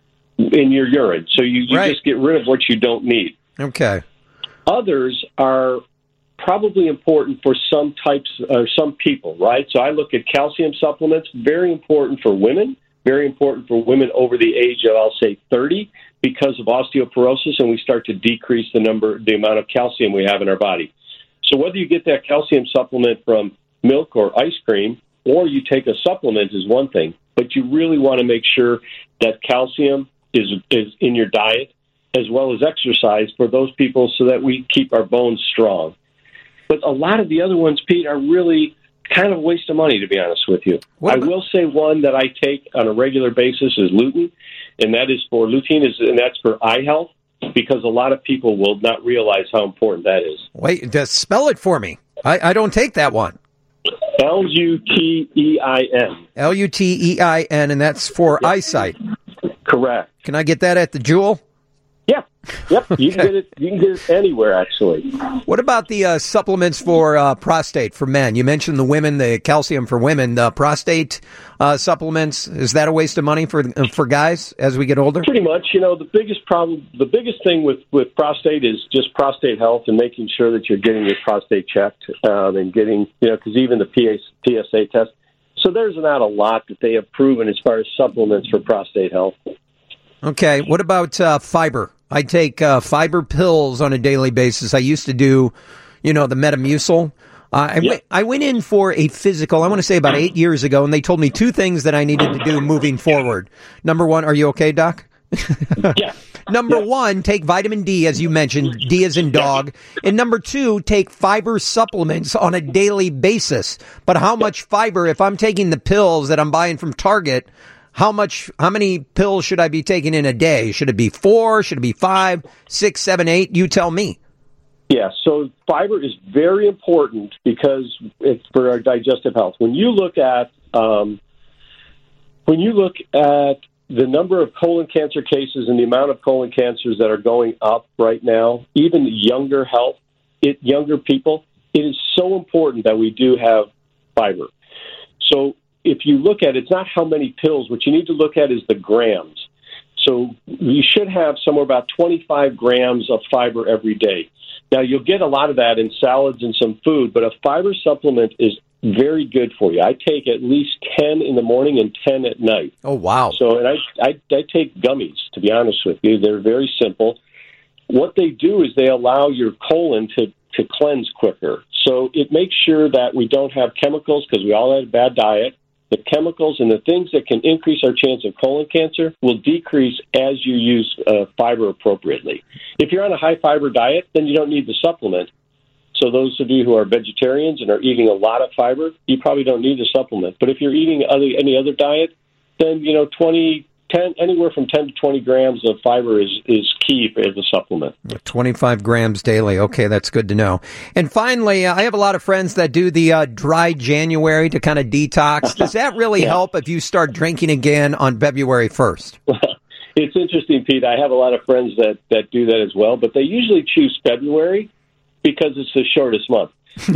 Speaker 14: in your urine. So you just get rid of what you don't need.
Speaker 8: Okay.
Speaker 14: Others are probably important for some types or some people, right? So I look at calcium supplements, very important for women over the age of, I'll say, 30 because of osteoporosis, and we start to decrease the amount of calcium we have in our body. So whether you get that calcium supplement from milk or ice cream or you take a supplement is one thing, but you really want to make sure that calcium is in your diet as well as exercise for those people so that we keep our bones strong. But a lot of the other ones, Pete, are really kind of a waste of money, to be honest with you. I will say one that I take on a regular basis is lutein, and that is for and that's for eye health, because a lot of people will not realize how important that is.
Speaker 8: Wait, just spell it for me. I don't take that one.
Speaker 14: Lutein.
Speaker 8: Lutein, and that's for eyesight.
Speaker 14: Correct.
Speaker 8: Can I get that at the Jewel?
Speaker 14: Yeah. Yep. You can get it. You can get it anywhere, actually.
Speaker 8: What about the supplements for prostate for men? You mentioned the women, the calcium for women, the prostate supplements. Is that a waste of money for guys as we get older?
Speaker 14: Pretty much. The biggest thing with prostate is just prostate health and making sure that you're getting your prostate checked and getting, because even the PSA test. So there's not a lot that they have proven as far as supplements for prostate health.
Speaker 8: Okay. What about fiber? I take fiber pills on a daily basis. I used to do, the Metamucil. I went in for a physical, I want to say about 8 years ago, and they told me two things that I needed to do moving forward. Number one, are you okay, Doc?
Speaker 14: Yeah.
Speaker 8: Number one, take vitamin D, as you mentioned. D as in dog. And number two, take fiber supplements on a daily basis. But how much fiber, if I'm taking the pills that I'm buying from Target, how many pills should I be taking in a day? Should it be 4? Should it be 5, 6, 7, 8? You tell me.
Speaker 14: Yeah, so fiber is very important because it's for our digestive health. When you look at the number of colon cancer cases and the amount of colon cancers that are going up right now, even younger people, it is so important that we do have fiber. So if you look at it, it's not how many pills. What you need to look at is the grams. So you should have somewhere about 25 grams of fiber every day. Now, you'll get a lot of that in salads and some food, but a fiber supplement is very good for you. I take at least 10 in the morning and 10 at night.
Speaker 8: Oh, wow.
Speaker 14: So, and I take gummies, to be honest with you. They're very simple. What they do is they allow your colon to cleanse quicker. So it makes sure that we don't have chemicals, because we all had a bad diet. The chemicals and the things that can increase our chance of colon cancer will decrease as you use fiber appropriately. If you're on a high-fiber diet, then you don't need the supplement. So those of you who are vegetarians and are eating a lot of fiber, you probably don't need the supplement. But if you're eating any other diet, then, anywhere from 10 to 20 grams of fiber is key as a supplement.
Speaker 8: 25 grams daily. Okay, that's good to know. And finally, I have a lot of friends that do the dry January to kind of detox. Does that really help if you start drinking again on February 1st?
Speaker 14: It's interesting, Pete. I have a lot of friends that do that as well, but they usually choose February because it's the shortest month.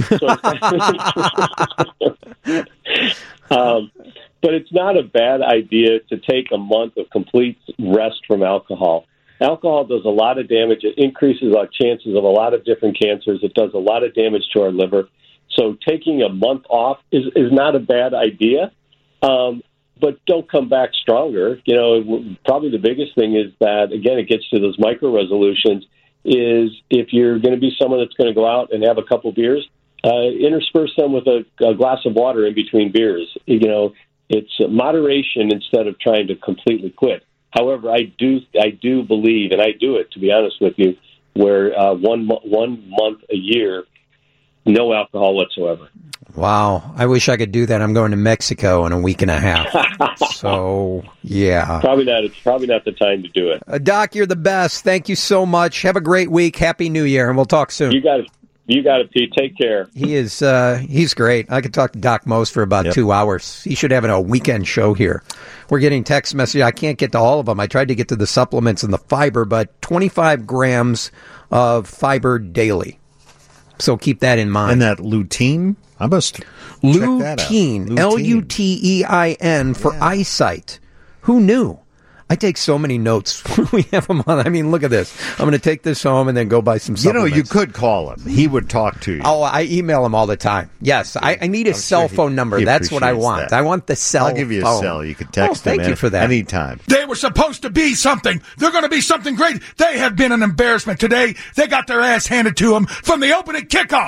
Speaker 14: But it's not a bad idea to take a month of complete rest from alcohol. Alcohol does a lot of damage. It increases our chances of a lot of different cancers. It does a lot of damage to our liver. So taking a month off is not a bad idea. But don't come back stronger. Probably the biggest thing is that, again, it gets to those micro resolutions, is if you're going to be someone that's going to go out and have a couple beers, intersperse them with a glass of water in between beers. It's moderation instead of trying to completely quit. However, I do believe, and I do it, to be honest with you, where 1 month a year, no alcohol whatsoever.
Speaker 8: Wow. I wish I could do that. I'm going to Mexico in a week and a half. So, yeah.
Speaker 14: It's probably not the time to do it.
Speaker 8: Doc, you're the best. Thank you so much. Have a great week. Happy New Year, and we'll talk soon.
Speaker 14: You got it, Pete. Take care.
Speaker 8: He's great. I could talk to Doc Most for about 2 hours. He should have a weekend show here. We're getting text messages. I can't get to all of them. I tried to get to the supplements and the fiber, but 25 grams of fiber daily. So keep that in mind.
Speaker 9: And that lutein? I must check that out.
Speaker 8: Lutein. Lutein for eyesight. Who knew? I take so many notes when we have them on. I mean, look at this. I'm going to take this home and then go buy some supplements.
Speaker 9: You could call him. He would talk to you.
Speaker 8: Oh, I email him all the time. Yes, I need his cell phone number. That's what I want.
Speaker 9: That.
Speaker 8: I want the cell phone.
Speaker 9: I'll give you a cell. You can text him.
Speaker 8: Thank you for that.
Speaker 9: Anytime.
Speaker 15: They were supposed to be something. They're going to be something great. They have been an embarrassment today. They got their ass handed to them from the opening kickoff.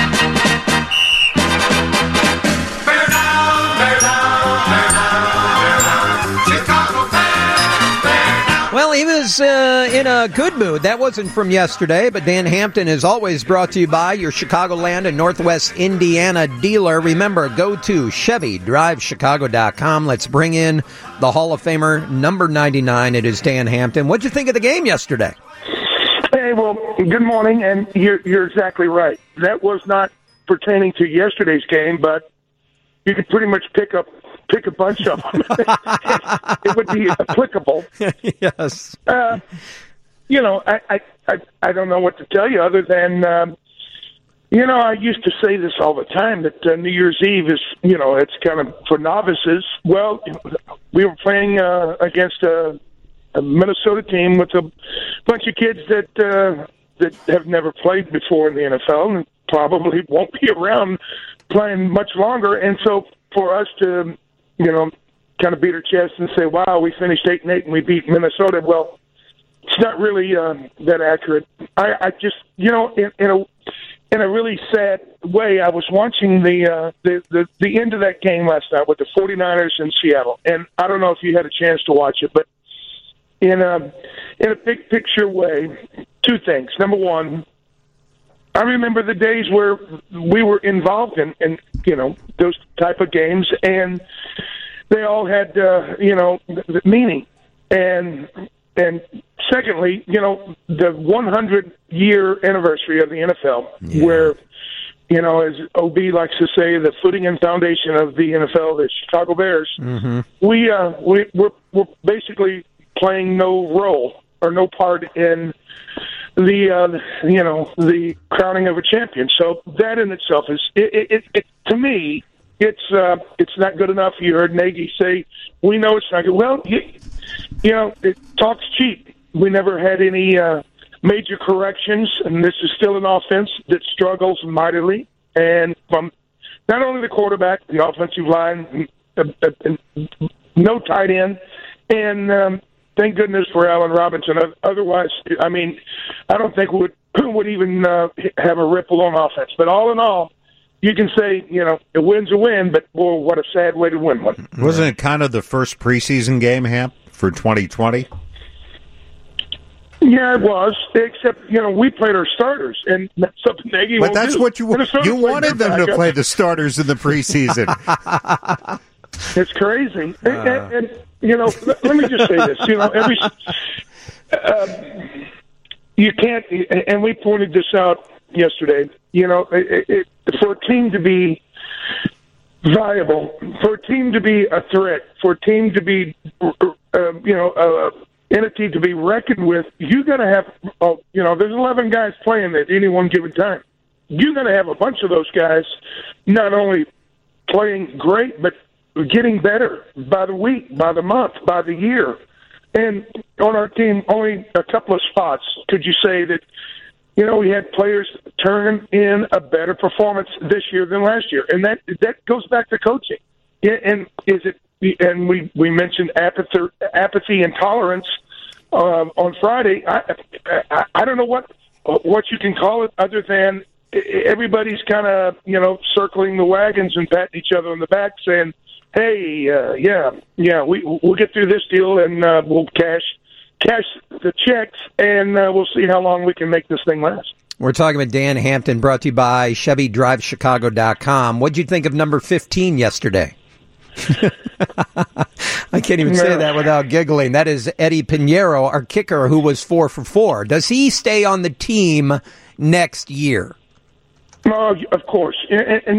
Speaker 2: Bear down, bear down, bear down, bear down. Chicago fans, bear down.
Speaker 8: Well, he was in a good mood. That wasn't from yesterday, but Dan Hampton is always brought to you by your Chicagoland and Northwest Indiana dealer. Remember, go to ChevyDriveChicago.com. Let's bring in the Hall of Famer, number 99. It is Dan Hampton. What'd you think of the game yesterday?
Speaker 16: Hey, well, good morning, and you're exactly right. That was not pertaining to yesterday's game, but you could pretty much pick a bunch of them. It would be applicable.
Speaker 8: Yes.
Speaker 16: I don't know what to tell you other than, I used to say this all the time, that New Year's Eve is, it's kind of for novices. Well, we were playing against a Minnesota team with a bunch of kids that have never played before in the NFL and probably won't be around playing much longer. And so for us to, kind of beat our chest and say, wow, we finished 8-8 and we beat Minnesota. Well, it's not really that accurate. I just, in a really sad way, I was watching the end of that game last night with the 49ers in Seattle. And I don't know if you had a chance to watch it, but in a big picture way, two things. Number one, I remember the days where we were involved in those type of games, and they all had, meaning. And secondly, the 100-year anniversary of the NFL, where, as OB likes to say, the footing and foundation of the NFL, the Chicago Bears, we're basically playing no role or no part in the crowning of a champion. So that in itself is, it to me, it's not good enough. You heard Nagy say, we know it's not good. Well, it talks cheap. We never had any major corrections, and this is still an offense that struggles mightily. And from not only the quarterback, the offensive line, no tight end, and thank goodness for Allen Robinson. Otherwise, I mean, I don't think we would even have a ripple on offense. But all in all, you can say, a win's a win, but boy, what a sad way to win one.
Speaker 9: Wasn't it kind of the first preseason game, Hamp, for 2020?
Speaker 16: Yeah, it was. Except, we played our starters, and that's something Nagy won't do.
Speaker 9: But that's what you wanted them to play the starters in the preseason.
Speaker 16: It's crazy. And let me just say this. You can't, and we pointed this out yesterday, for a team to be viable, for a team to be a threat, for a team to be, entity to be reckoned with. You got to have, there's 11 guys playing at any one given time. You're going to have a bunch of those guys not only playing great, but getting better by the week, by the month, by the year. And on our team, only a couple of spots could you say that, we had players turn in a better performance this year than last year. And that goes back to coaching. And we mentioned apathy and tolerance on Friday. I don't know what you can call it other than everybody's kind of, circling the wagons and patting each other on the back saying, hey, we'll get through this deal and we'll cash the checks and we'll see how long we can make this thing last.
Speaker 8: We're talking with Dan Hampton, brought to you by ChevyDriveChicago.com. What'd you think of number 15 yesterday? I can't even say that without giggling. That is Eddie Pinheiro, our kicker, who was 4 for 4. Does he stay on the team next year?
Speaker 16: Oh, of course. And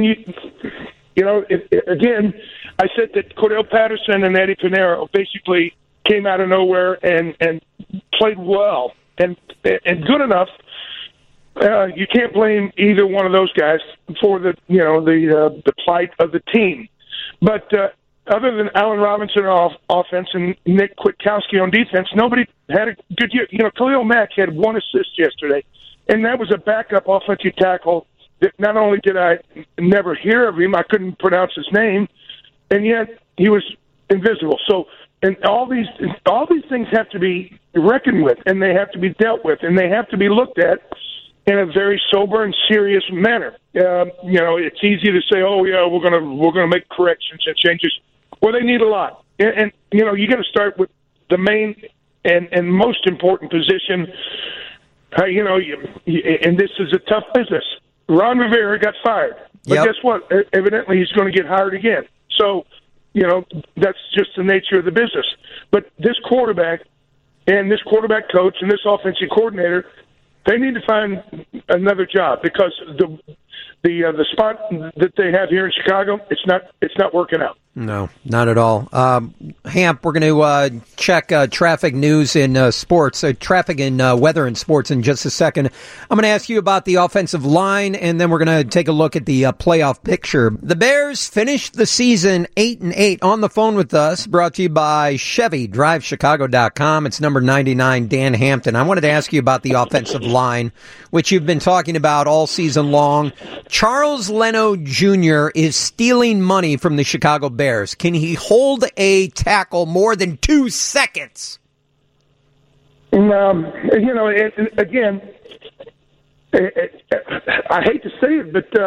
Speaker 16: again, I said that Cordell Patterson and Eddie Pinheiro basically came out of nowhere and played well and good enough. You can't blame either one of those guys for the plight of the team. But other than Allen Robinson on offense and Nick Kwiatkowski on defense, nobody had a good year. Khalil Mack had 1 assist yesterday, and that was a backup offensive tackle that not only did I never hear of him, I couldn't pronounce his name, and yet he was invisible. So, and all these things have to be reckoned with, and they have to be dealt with, and they have to be looked at in a very sober and serious manner. It's easy to say, "Oh yeah, we're gonna make corrections and changes." Well, they need a lot, and you got to start with the main and most important position. And this is a tough business. Ron Rivera got fired, but guess what? Evidently, he's going to get hired again. So, that's just the nature of the business. But this quarterback and this quarterback coach and this offensive coordinator, they need to find another job because the spot that they have here in Chicago, it's not working out.
Speaker 8: No, not at all. Hamp, we're going to check traffic news in sports, traffic and weather in sports in just a second. I'm going to ask you about the offensive line, and then we're going to take a look at the playoff picture. The Bears finished the season 8-8. On the phone with us, brought to you by ChevyDriveChicago.com. It's number 99, Dan Hampton. I wanted to ask you about the offensive line, which you've been talking about all season long. Charles Leno Jr. is stealing money from the Chicago Bears. Can he hold a tackle more than 2 seconds?
Speaker 16: Again, I hate to say it, but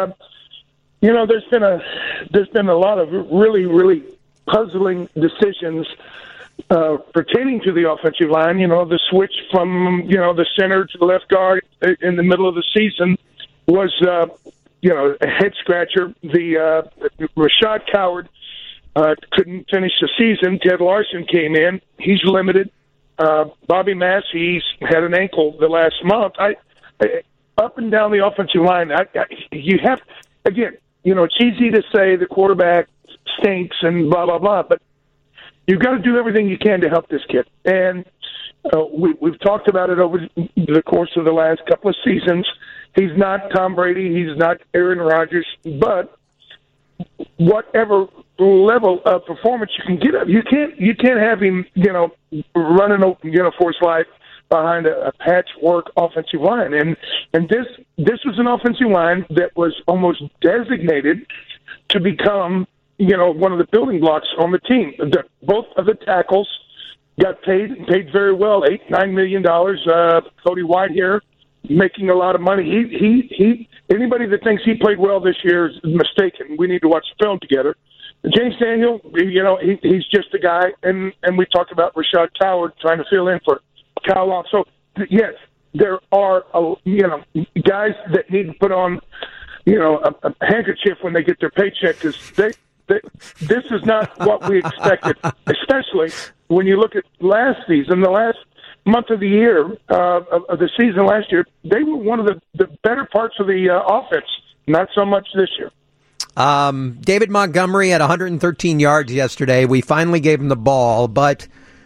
Speaker 16: there's been a lot of really, really puzzling decisions pertaining to the offensive line. The switch from the center to the left guard in the middle of the season was a head scratcher. The Rashad Coward couldn't finish the season. Ted Larson came in. He's limited. Bobby Mass, he's had an ankle the last month. Up and down the offensive line, you have, again, it's easy to say the quarterback stinks and blah, blah, blah, but you've got to do everything you can to help this kid. And we've talked about it over the course of the last couple of seasons. He's not Tom Brady. He's not Aaron Rodgers. But whatever level of performance you can get up, you can't have him, running, for his life behind a patchwork offensive line. And this was an offensive line that was almost designated to become, one of the building blocks on the team. Both of the tackles got paid very well, $8-9 million. Cody Whitehair making a lot of money. He anybody that thinks he played well this year is mistaken. We need to watch the film together. James Daniel, he's just a guy, and we talked about Rashad Coward trying to fill in for Kyle Long. So yes, there are guys that need to put on a handkerchief when they get their paycheck because this is not what we expected, especially when you look at last season, the last month of the year, of the season last year, they were one of the better parts of the offense, not so much this year.
Speaker 8: David Montgomery had 113 yards yesterday. We finally gave him the ball, but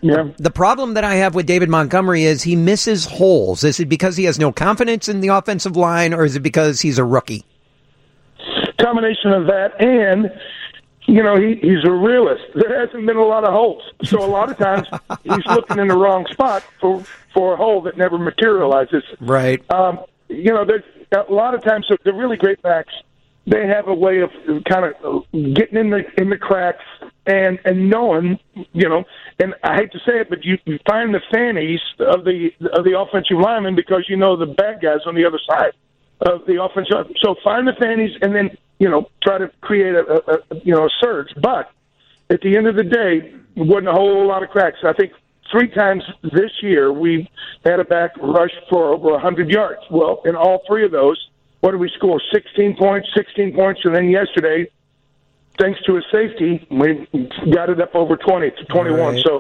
Speaker 8: The problem that I have with David Montgomery is he misses holes. Is it because he has no confidence in the offensive line, or is it because he's a rookie?
Speaker 16: Combination of that, and he's a realist. There hasn't been a lot of holes, so a lot of times he's looking in the wrong spot for a hole that never materializes.
Speaker 8: Right.
Speaker 16: There's a lot of times the really great backs, they have a way of kind of getting in the cracks and knowing, and I hate to say it, but you find the fannies of the offensive linemen because the bad guys on the other side of the offensive. So find the fannies and then try to create a surge. But at the end of the day, it wasn't a whole lot of cracks. I think 3 times this year we had a back rush for over 100 yards. Well, in all 3 of those, what did we score? 16 points, and then yesterday, thanks to a safety, we got it up over 20 to 21. Right. So,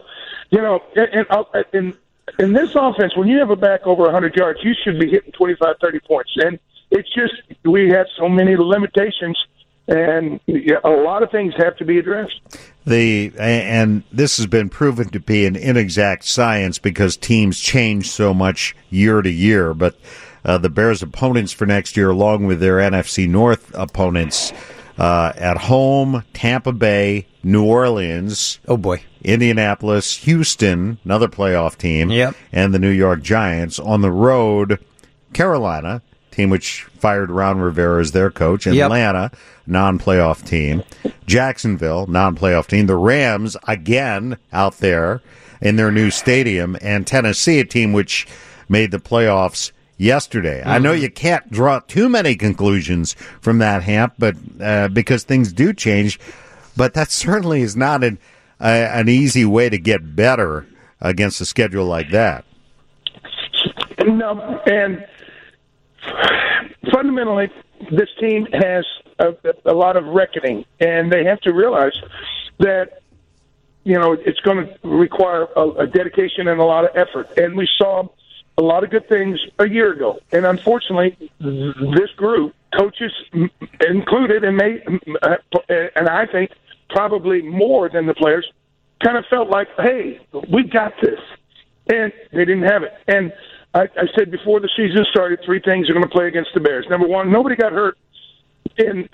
Speaker 16: in this offense, when you have a back over 100 yards, you should be hitting 25, 30 points. And it's just we have so many limitations, and a lot of things have to be addressed.
Speaker 9: And this has been proven to be an inexact science because teams change so much year to year. But the Bears' opponents for next year, along with their NFC North opponents, at home, Tampa Bay, New Orleans.
Speaker 8: Oh, boy.
Speaker 9: Indianapolis, Houston, another playoff team.
Speaker 8: Yep.
Speaker 9: And the New York Giants. On the road, Carolina, team which fired Ron Rivera as their coach. Atlanta, non-playoff team. Jacksonville, non-playoff team. The Rams, again, out there in their new stadium. And Tennessee, a team which made the playoffs yesterday. I know you can't draw too many conclusions from that, Hamp, but because things do change, but that certainly is not an easy way to get better against a schedule like that.
Speaker 16: No, and fundamentally, this team has a lot of reckoning, and they have to realize that it's going to require a dedication and a lot of effort. And we saw a lot of good things a year ago. And unfortunately, this group, coaches included, and I think probably more than the players, kind of felt like, hey, we got this. And they didn't have it. And I said before the season started, 3 things are going to play against the Bears. Number 1, nobody got hurt in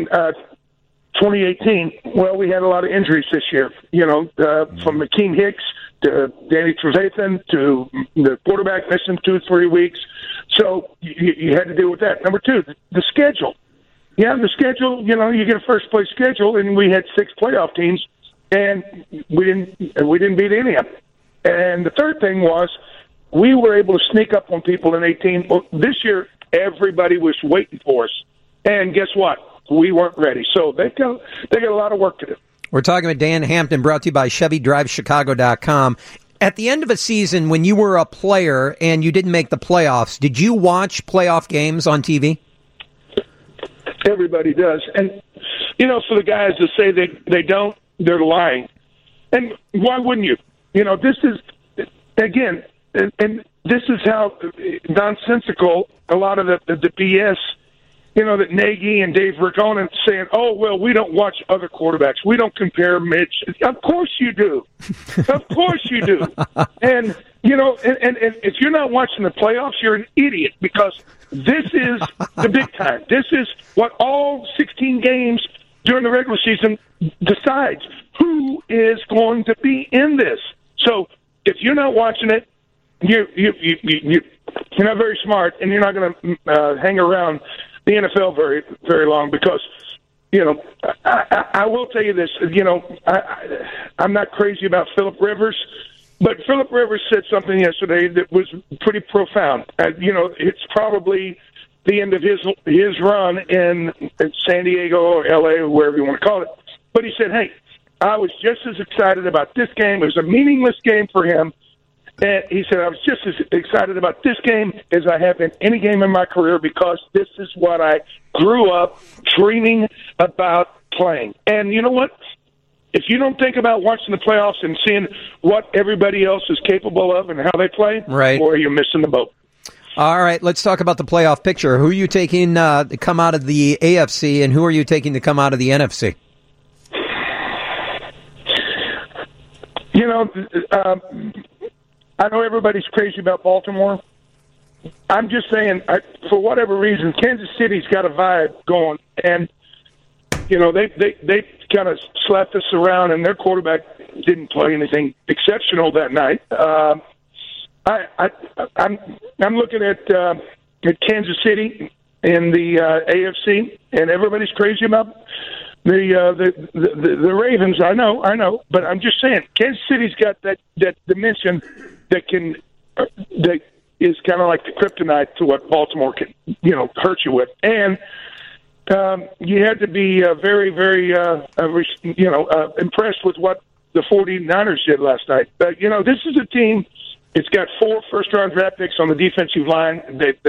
Speaker 16: 2018. Well, we had a lot of injuries this year, from Akeem Hicks to Danny Trevathan to the quarterback missing 2-3 weeks. So you had to deal with that. Number 2, the schedule. Yeah, the schedule, you get a first-place schedule, and we had 6 playoff teams, and we didn't beat any of them. And the third thing was we were able to sneak up on people in 18. Well, this year, everybody was waiting for us. And guess what? We weren't ready. So they got a lot of work to do.
Speaker 8: We're talking with Dan Hampton, brought to you by ChevyDriveChicago.com. At the end of a season, when you were a player and you didn't make the playoffs, did you watch playoff games on TV?
Speaker 16: Everybody does. And, for the guys that say they don't, they're lying. And why wouldn't you? This is, again, and this is how nonsensical a lot of the BS, that Nagy and Dave Ricconen saying, oh, well, we don't watch other quarterbacks. We don't compare Mitch. Of course you do. Of course you do. And, and if you're not watching the playoffs, you're an idiot because this is the big time. This is what all 16 games during the regular season decides who is going to be in this. So if you're not watching it, you're not very smart, and you're not going to hang around the NFL very, very long because, I will tell you this, I'm not crazy about Phillip Rivers, but Phillip Rivers said something yesterday that was pretty profound. It's probably the end of his run in San Diego or L.A. or wherever you want to call it. But he said, hey, I was just as excited about this game. It was a meaningless game for him. And he said, I was just as excited about this game as I have in any game in my career because this is what I grew up dreaming about playing. And you know what? If you don't think about watching the playoffs and seeing what everybody else is capable of and how they play,
Speaker 8: right,
Speaker 16: boy, you're missing the boat.
Speaker 8: All right, let's talk about the playoff picture. Who are you taking to come out of the AFC, and who are you taking to come out of the NFC?
Speaker 16: You know, I know everybody's crazy about Baltimore. I'm just saying, for whatever reason, Kansas City's got a vibe going, and you know they kind of slapped us around, and their quarterback didn't play anything exceptional that night. I'm looking at Kansas City in the AFC, and everybody's crazy about the Ravens. I know, but I'm just saying, Kansas City's got that dimension that is kind of like the kryptonite to what Baltimore can, hurt you with. And you had to be very, very, impressed with what the 49ers did last night. This is a team. It's got 4 first-round draft picks on the defensive line.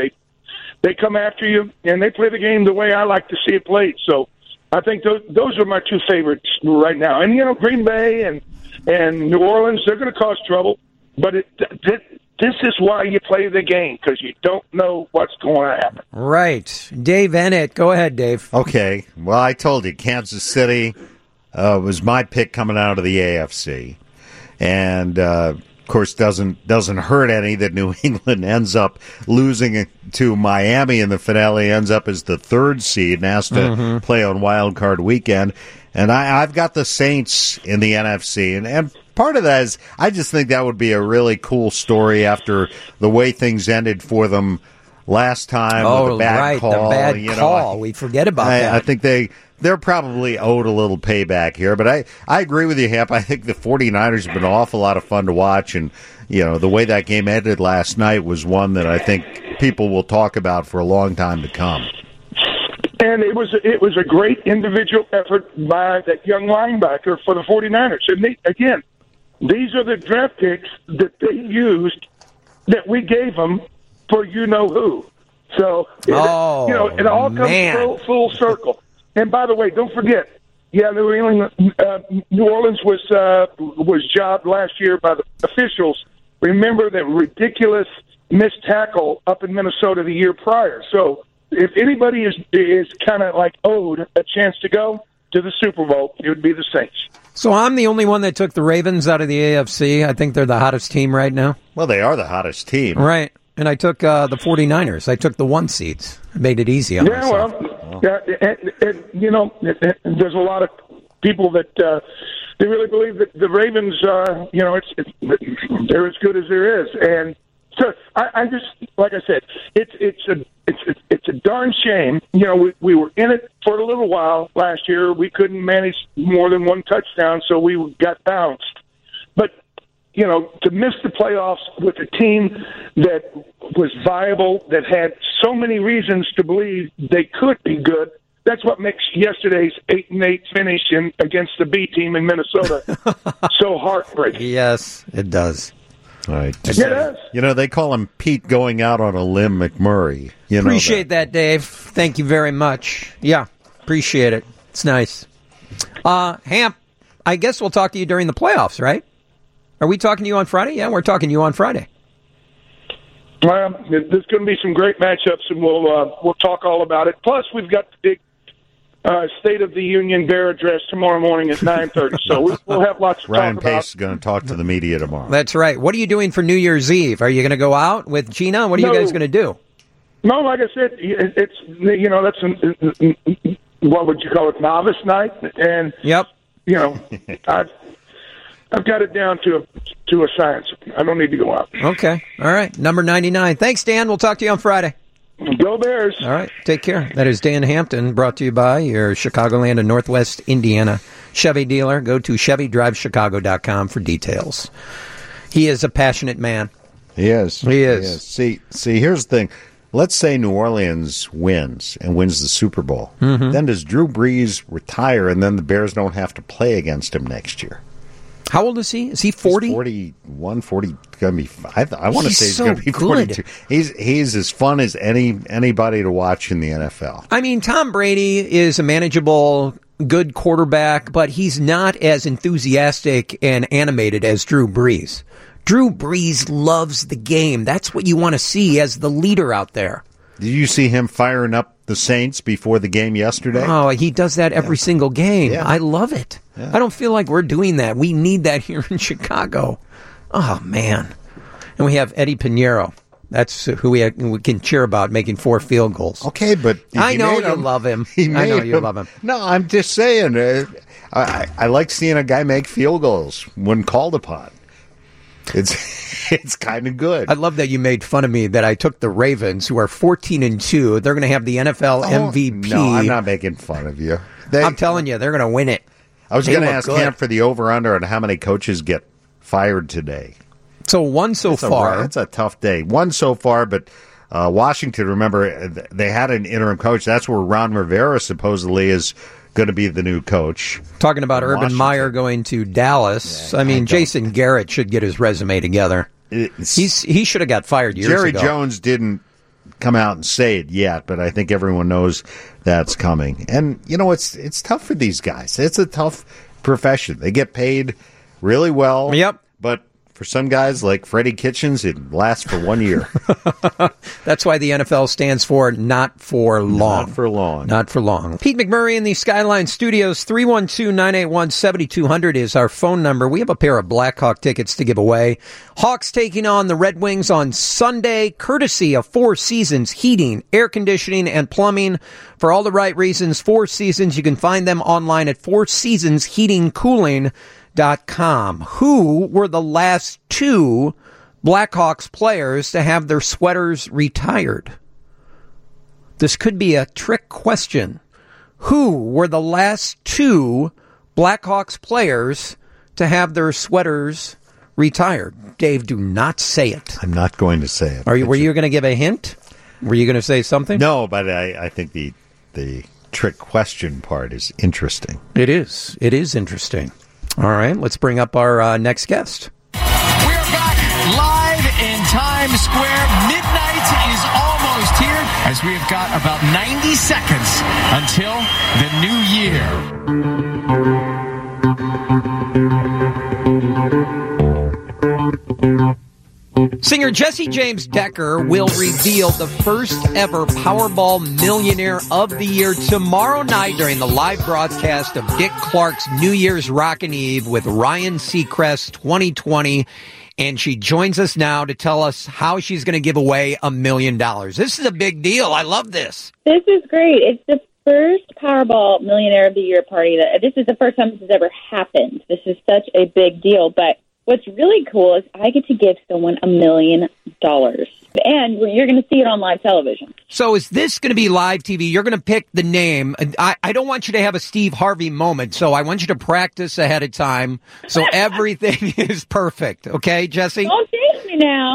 Speaker 16: They come after you, and they play the game the way I like to see it played. So I think those are my 2 favorites right now. And, Green Bay and New Orleans, they're going to cause trouble. But this is why you play the game, because you don't know what's going to happen.
Speaker 8: Right. Dave Ennett. Go ahead, Dave.
Speaker 9: Okay. Well, I told you, Kansas City was my pick coming out of the AFC. And, of course, doesn't hurt any that New England ends up losing to Miami in the finale, ends up as the 3rd seed and has to play on Wild Card Weekend. And I've got the Saints in the NFC. And part of that is I just think that would be a really cool story after the way things ended for them last time with the bad call.
Speaker 8: The bad call. We forget about that.
Speaker 9: I think they're probably owed a little payback here. But I agree with you, Hamp. I think the 49ers have been an awful lot of fun to watch. And, the way that game ended last night was one that I think people will talk about for a long time to come.
Speaker 16: And it was a great individual effort by that young linebacker for the 49ers. And these are the draft picks that they used that we gave them for who. So, it all comes full circle. And by the way, don't forget, New Orleans was jobbed last year by the officials. Remember that ridiculous missed tackle up in Minnesota the year prior. So if anybody is kind of like owed a chance to go to the Super Bowl, it would be the Saints.
Speaker 8: So I'm the only one that took the Ravens out of the AFC. I think they're the hottest team right now.
Speaker 9: Well, they are the hottest team.
Speaker 8: Right. And I took the 49ers. I took the 1 seeds. I made it easy on myself.
Speaker 16: There's a lot of people that they really believe that the Ravens, they're as good as there is. And so I just, like I said, it's a darn shame. We were in it for a little while last year. We couldn't manage more than 1 touchdown, so we got bounced. But to miss the playoffs with a team that was viable, that had so many reasons to believe they could be good, that's what makes yesterday's 8-8 finish against the B team in Minnesota so heartbreaking.
Speaker 8: Yes, it does.
Speaker 9: All right.
Speaker 16: It does.
Speaker 9: They call him Pete going out on a limb McMurray.
Speaker 8: Appreciate that, Dave. Thank you very much. Yeah, appreciate it. It's nice. Hamp, I guess we'll talk to you during the playoffs, right? Are we talking to you on Friday? Yeah, we're talking to you on Friday.
Speaker 16: Well, there's going to be some great matchups, and we'll talk all about it. Plus, we've got the big State of the Union Bear address tomorrow morning at 9:30. So we'll have lots to talk about.
Speaker 9: Ryan Pace is going to talk to the media tomorrow.
Speaker 8: That's right. What are you doing for New Year's Eve? Are you going to go out with Gina? What are you guys going to do?
Speaker 16: No, like I said, it's that's what would you call it, novice night, and
Speaker 8: yep.
Speaker 16: I've got it down to a science. I don't need to go out.
Speaker 8: Okay. All right. Number 99. Thanks, Dan. We'll talk to you on Friday.
Speaker 16: Go Bears.
Speaker 8: All right. Take care. That is Dan Hampton, brought to you by your Chicagoland and Northwest Indiana Chevy dealer. Go to ChevyDriveChicago.com for details. He is a passionate man.
Speaker 9: He is.
Speaker 8: He is.
Speaker 9: See, here's the thing. Let's say New Orleans wins the Super Bowl.
Speaker 8: Mm-hmm.
Speaker 9: Then does Drew Brees retire, and then the Bears don't have to play against him next year?
Speaker 8: How old is he? Is he 40?
Speaker 9: He's 41, 40, going to be. I want to say he's
Speaker 8: so
Speaker 9: going to be
Speaker 8: good.
Speaker 9: 42. He's as fun as anybody to watch in the NFL.
Speaker 8: I mean, Tom Brady is a manageable, good quarterback, but he's not as enthusiastic and animated as Drew Brees. Drew Brees loves the game. That's what you want to see as the leader out there.
Speaker 9: Did you see him firing up the Saints before the game yesterday?
Speaker 8: Oh, he does that every single game.
Speaker 9: Yeah.
Speaker 8: I love it.
Speaker 9: Yeah.
Speaker 8: I don't feel like we're doing that. We need that here in Chicago. Oh, man. And we have Eddie Pinheiro. That's who we can cheer about making 4 field goals.
Speaker 9: Okay, but
Speaker 8: I know you love him. I know you love him.
Speaker 9: No, I'm just saying. I like seeing a guy make field goals when called upon. It's kind of good.
Speaker 8: I love that you made fun of me that I took the Ravens, who are 14-2. They're going to have the NFL MVP.
Speaker 9: No, I'm not making fun of you.
Speaker 8: I'm telling you, they're going to win it.
Speaker 9: I was going to ask Camp for the over-under on how many coaches get fired today.
Speaker 8: So one so far.
Speaker 9: It's a tough day. One so far, but Washington, remember, they had an interim coach. That's where Ron Rivera supposedly is going to be the new coach.
Speaker 8: Talking about Urban Meyer going to Dallas. I mean, Jason Garrett should get his resume together. He should have got fired years ago.
Speaker 9: Jerry Jones didn't come out and say it yet, but I think everyone knows that's coming. And, it's tough for these guys. It's a tough profession. They get paid really well.
Speaker 8: Yep.
Speaker 9: But for some guys like Freddie Kitchens, it lasts for 1 year.
Speaker 8: That's why the NFL stands for not for long.
Speaker 9: Not for long.
Speaker 8: Not for long. Pete McMurray in the Skyline Studios. 312-981-7200 is our phone number. We have a pair of Blackhawk tickets to give away. Hawks taking on the Red Wings on Sunday, courtesy of Four Seasons Heating, Air Conditioning, and Plumbing. For all the right reasons, Four Seasons. You can find them online at fourseasonsheatingcooling.com. Who were the last 2 Blackhawks players to have their sweaters retired? This could be a trick question. Who were the last 2 Blackhawks players to have their sweaters retired? Dave, do not say it.
Speaker 9: I'm not going to say it.
Speaker 8: Were you going to give a hint? Were you going to say something?
Speaker 9: No, but I think the trick question part is interesting.
Speaker 8: It is. It is interesting. All right, let's bring up our next guest.
Speaker 17: We're back live in Times Square. Midnight is almost here as we have got about 90 seconds until the new year.
Speaker 8: Singer Jesse James Decker will reveal the first ever Powerball Millionaire of the Year tomorrow night during the live broadcast of Dick Clark's New Year's Rockin' Eve with Ryan Seacrest 2020. And she joins us now to tell us how she's going to give away $1 million. This is a big deal. I love this.
Speaker 5: This is great. It's the first Powerball Millionaire of the Year party. This is the first time this has ever happened. This is such a big deal. But what's really cool is I get to give someone $1 million. And you're going to see it on live television.
Speaker 8: So is this going to be live TV? You're going to pick the name. I don't want you to have a Steve Harvey moment, so I want you to practice ahead of time so everything is perfect. Okay, Jesse?
Speaker 5: Don't chase me now.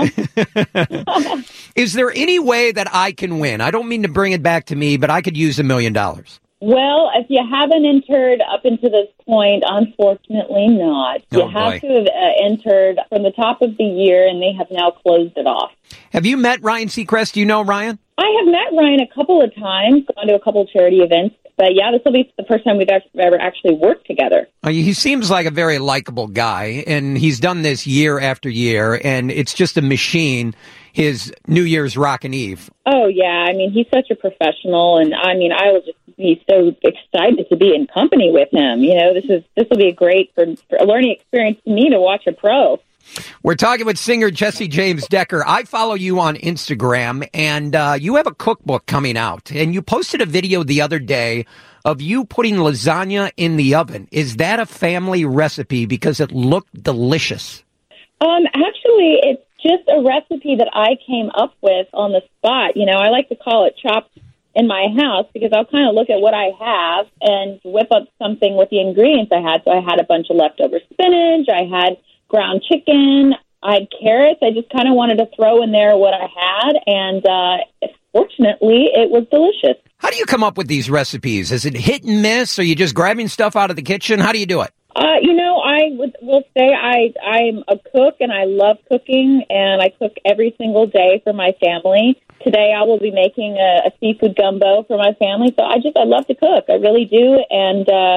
Speaker 8: Is there any way that I can win? I don't mean to bring it back to me, but I could use $1 million.
Speaker 5: Well, if you haven't entered up until this point, unfortunately not. You have to have entered from the top of the year, and they have now closed it off.
Speaker 8: Have you met Ryan Seacrest? Do you know Ryan?
Speaker 5: I have met Ryan a couple of times, gone to a couple of charity events. But yeah, this will be the first time we've ever actually worked together.
Speaker 8: He seems like a very likable guy, and he's done this year after year, and it's just a machine, his New Year's Rockin' Eve.
Speaker 5: Oh, yeah. I mean, he's such a professional, and I mean, I will just be so excited to be in company with him. You know, this will be a great for a learning experience to me to watch a pro.
Speaker 8: We're talking with singer Jesse James Decker. I follow you on Instagram, and you have a cookbook coming out. And you posted a video the other day of you putting lasagna in the oven. Is that a family recipe? Because it looked delicious.
Speaker 5: Actually, it's just a recipe that I came up with on the spot. You know, I like to call it chopped in my house because I'll kind of look at what I have and whip up something with the ingredients I had. So I had a bunch of leftover spinach. I had ground chicken. I had carrots. I just kind of wanted to throw in there what I had, and fortunately, it was delicious.
Speaker 8: How do you come up with these recipes? Is it hit and miss? Are you just grabbing stuff out of the kitchen? How do you do it?
Speaker 5: You know, I will say I'm a cook, and I love cooking, and I cook every single day for my family. Today, I will be making a seafood gumbo for my family, so I love to cook. I really do, and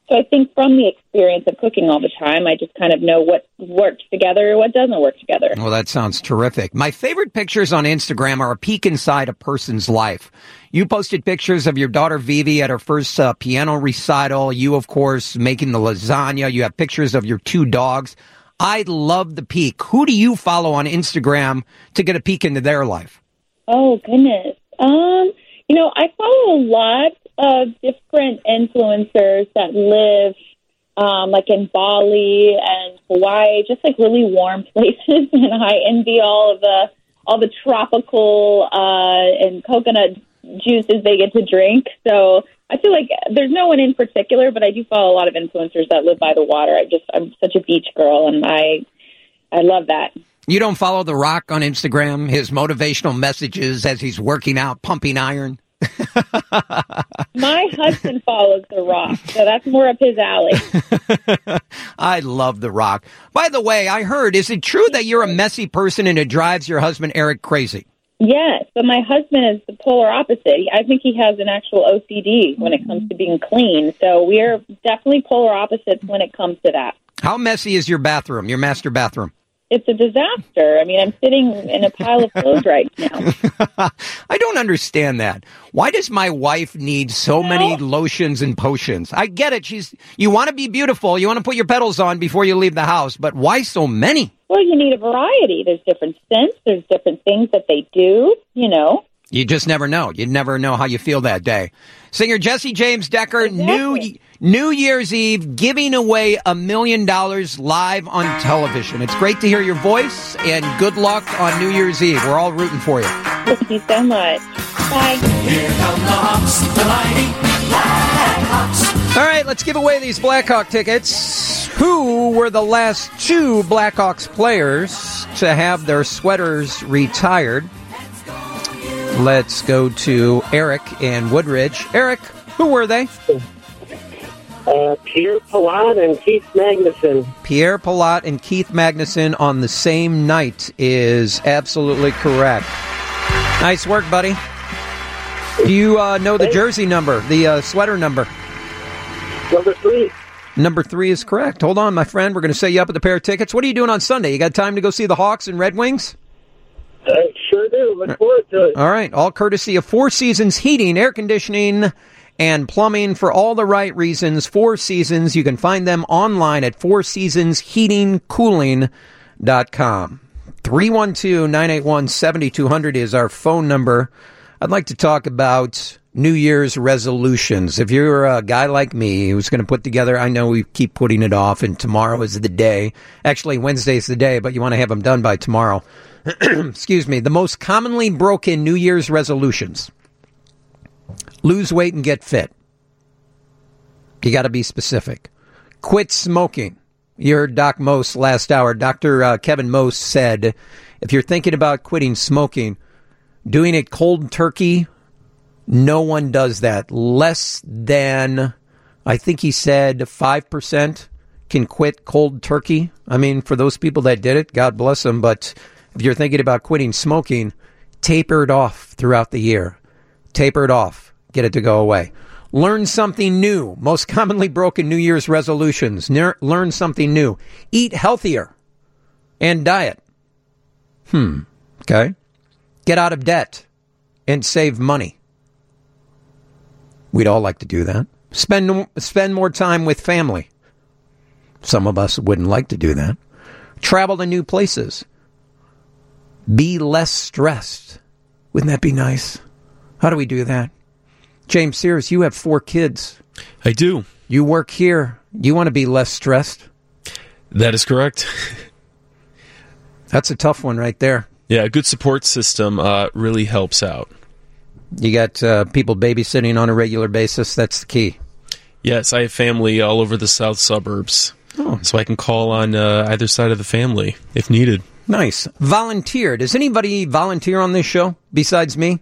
Speaker 5: So I think from the experience of cooking all the time, I just kind of know what works together and what doesn't work together.
Speaker 8: Well, that sounds terrific. My favorite pictures on Instagram are a peek inside a person's life. You posted pictures of your daughter Vivi at her first piano recital. You, of course, making the lasagna. You have pictures of your 2 dogs. I love the peek. Who do you follow on Instagram to get a peek into their life?
Speaker 5: Oh, goodness. I follow a lot of different influencers that live like in Bali and Hawaii, just like really warm places, and I envy all the tropical and coconut juices they get to drink. So I feel like there's no one in particular, but I do follow a lot of influencers that live by the water. I'm such a beach girl, and I love that.
Speaker 8: You don't follow The Rock on Instagram, his motivational messages as he's working out, pumping iron?
Speaker 5: My husband follows The Rock, so that's more up his alley.
Speaker 8: I love The Rock. By the way, I heard, is it true that you're a messy person and it drives your husband Eric crazy?
Speaker 5: Yes, but my husband is the polar opposite. I think he has an actual OCD when it comes to being clean, so we are definitely polar opposites when it comes to that.
Speaker 8: How messy is your bathroom, your master bathroom?
Speaker 5: It's a disaster. I mean, I'm sitting in a pile of clothes right now.
Speaker 8: I don't understand that. Why does my wife need so many lotions and potions? I get it. You want to be beautiful. You want to put your petals on before you leave the house. But why so many?
Speaker 5: Well, you need a variety. There's different scents. There's different things that they do,
Speaker 8: You just never know. You never know how you feel that day. Singer Jesse James Decker, New Year's Eve, giving away $1 million live on television. It's great to hear your voice, and good luck on New Year's Eve. We're all rooting for you.
Speaker 5: Thank you so much. Bye.
Speaker 2: Here come the Hawks, the mighty Blackhawks.
Speaker 8: All right, let's give away these Blackhawk tickets. Who were the last 2 Blackhawks players to have their sweaters retired? Let's go to Eric and Woodridge. Eric, who were they?
Speaker 18: Pierre Palat and Keith Magnuson.
Speaker 8: Pierre Palat and Keith Magnuson on the same night is absolutely correct. Nice work, buddy. Do you know the jersey number, the sweater number?
Speaker 18: Number 3.
Speaker 8: Number 3 is correct. Hold on, my friend. We're going to set you up with a pair of tickets. What are you doing on Sunday? You got time to go see the Hawks and Red Wings?
Speaker 18: I sure do. Look forward to it.
Speaker 8: All right. All courtesy of Four Seasons Heating, Air Conditioning, and Plumbing for all the right reasons. Four Seasons. You can find them online at fourseasonsheatingcooling.com. 312-981-7200 is our phone number. I'd like to talk about New Year's resolutions. If you're a guy like me who's going to put together, I know we keep putting it off, and tomorrow is the day. Actually, Wednesday's the day, but you want to have them done by tomorrow. Excuse me. The most commonly broken New Year's resolutions. Lose weight and get fit. You got to be specific. Quit smoking. You heard Doc Most last hour. Dr. Kevin Most said, if you're thinking about quitting smoking, doing it cold turkey, no one does that. Less than, I think he said, 5% can quit cold turkey. I mean, for those people that did it, God bless them. But if you're thinking about quitting smoking, taper it off throughout the year. Taper it off. Get it to go away. Learn something new. Most commonly broken New Year's resolutions. Learn something new. Eat healthier. And diet. Okay. Get out of debt. And save money. We'd all like to do that. Spend more time with family. Some of us wouldn't like to do that. Travel to new places. Be less stressed. Wouldn't that be nice? How do we do that? James Sears, you have 4 kids.
Speaker 6: I do.
Speaker 8: You work here. Do you want to be less stressed?
Speaker 6: That is correct.
Speaker 8: That's a tough one right there.
Speaker 6: Yeah, a good support system really helps out.
Speaker 8: You got people babysitting on a regular basis. That's the key.
Speaker 6: Yes, I have family all over the south suburbs.
Speaker 8: Oh.
Speaker 6: So I can call on either side of the family if needed.
Speaker 8: Nice. Volunteer. Does anybody volunteer on this show besides me?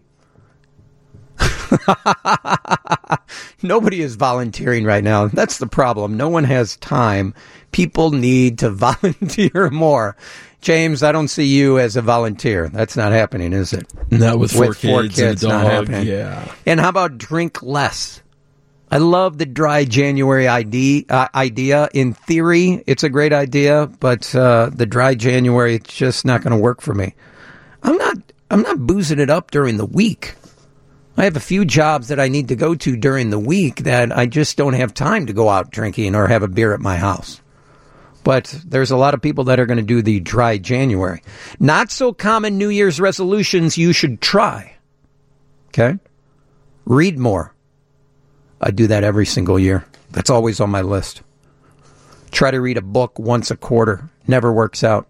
Speaker 8: Nobody is volunteering right now. That's the problem. No one has time. People need to volunteer more. James, I don't see you as a volunteer. That's not happening, is it?
Speaker 6: Not with 4
Speaker 8: kids and a dog,
Speaker 6: not happening. Yeah.
Speaker 8: And how about drink less? I love the dry January idea. In theory, it's a great idea, but the dry January, it's just not going to work for me. I'm not boozing it up during the week. I have a few jobs that I need to go to during the week that I just don't have time to go out drinking or have a beer at my house. But there's a lot of people that are going to do the dry January. Not so common New Year's resolutions you should try. Okay? Read more. I do that every single year. That's always on my list. Try to read a book once a quarter. Never works out.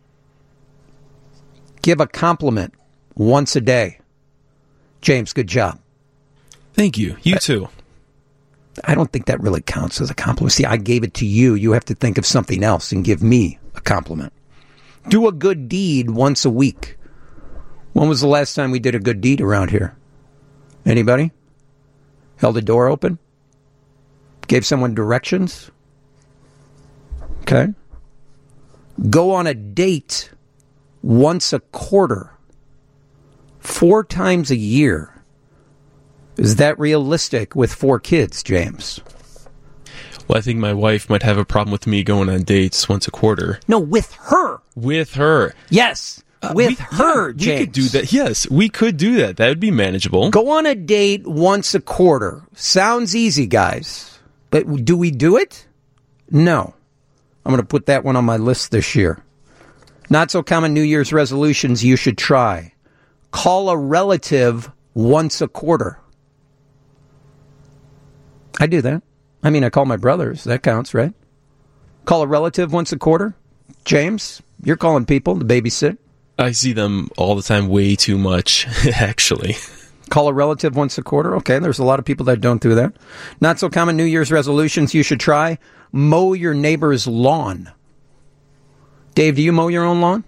Speaker 8: Give a compliment once a day. James, good job.
Speaker 6: Thank you. You too.
Speaker 8: I don't think that really counts as a compliment. See, I gave it to you. You have to think of something else and give me a compliment. Do a good deed once a week. When was the last time we did a good deed around here? Anybody? Held a door open? Gave someone directions? Okay. Go on a date once a quarter. 4 times a year. Is that realistic with 4 kids, James?
Speaker 6: Well, I think my wife might have a problem with me going on dates once a quarter.
Speaker 8: No, with her.
Speaker 6: With her.
Speaker 8: Yes. With her, James.
Speaker 6: We could do that. Yes, we could do that. That would be manageable.
Speaker 8: Go on a date once a quarter. Sounds easy, guys. But do we do it? No. I'm going to put that one on my list this year. Not so common New Year's resolutions you should try. Call a relative once a quarter. I do that. I mean, I call my brothers. That counts, right? Call a relative once a quarter. James, you're calling people to babysit.
Speaker 6: I see them all the time, way too much, actually.
Speaker 8: Call a relative once a quarter. Okay, there's a lot of people that don't do that. Not so common New Year's resolutions you should try. Mow your neighbor's lawn. Dave, do you mow your own lawn?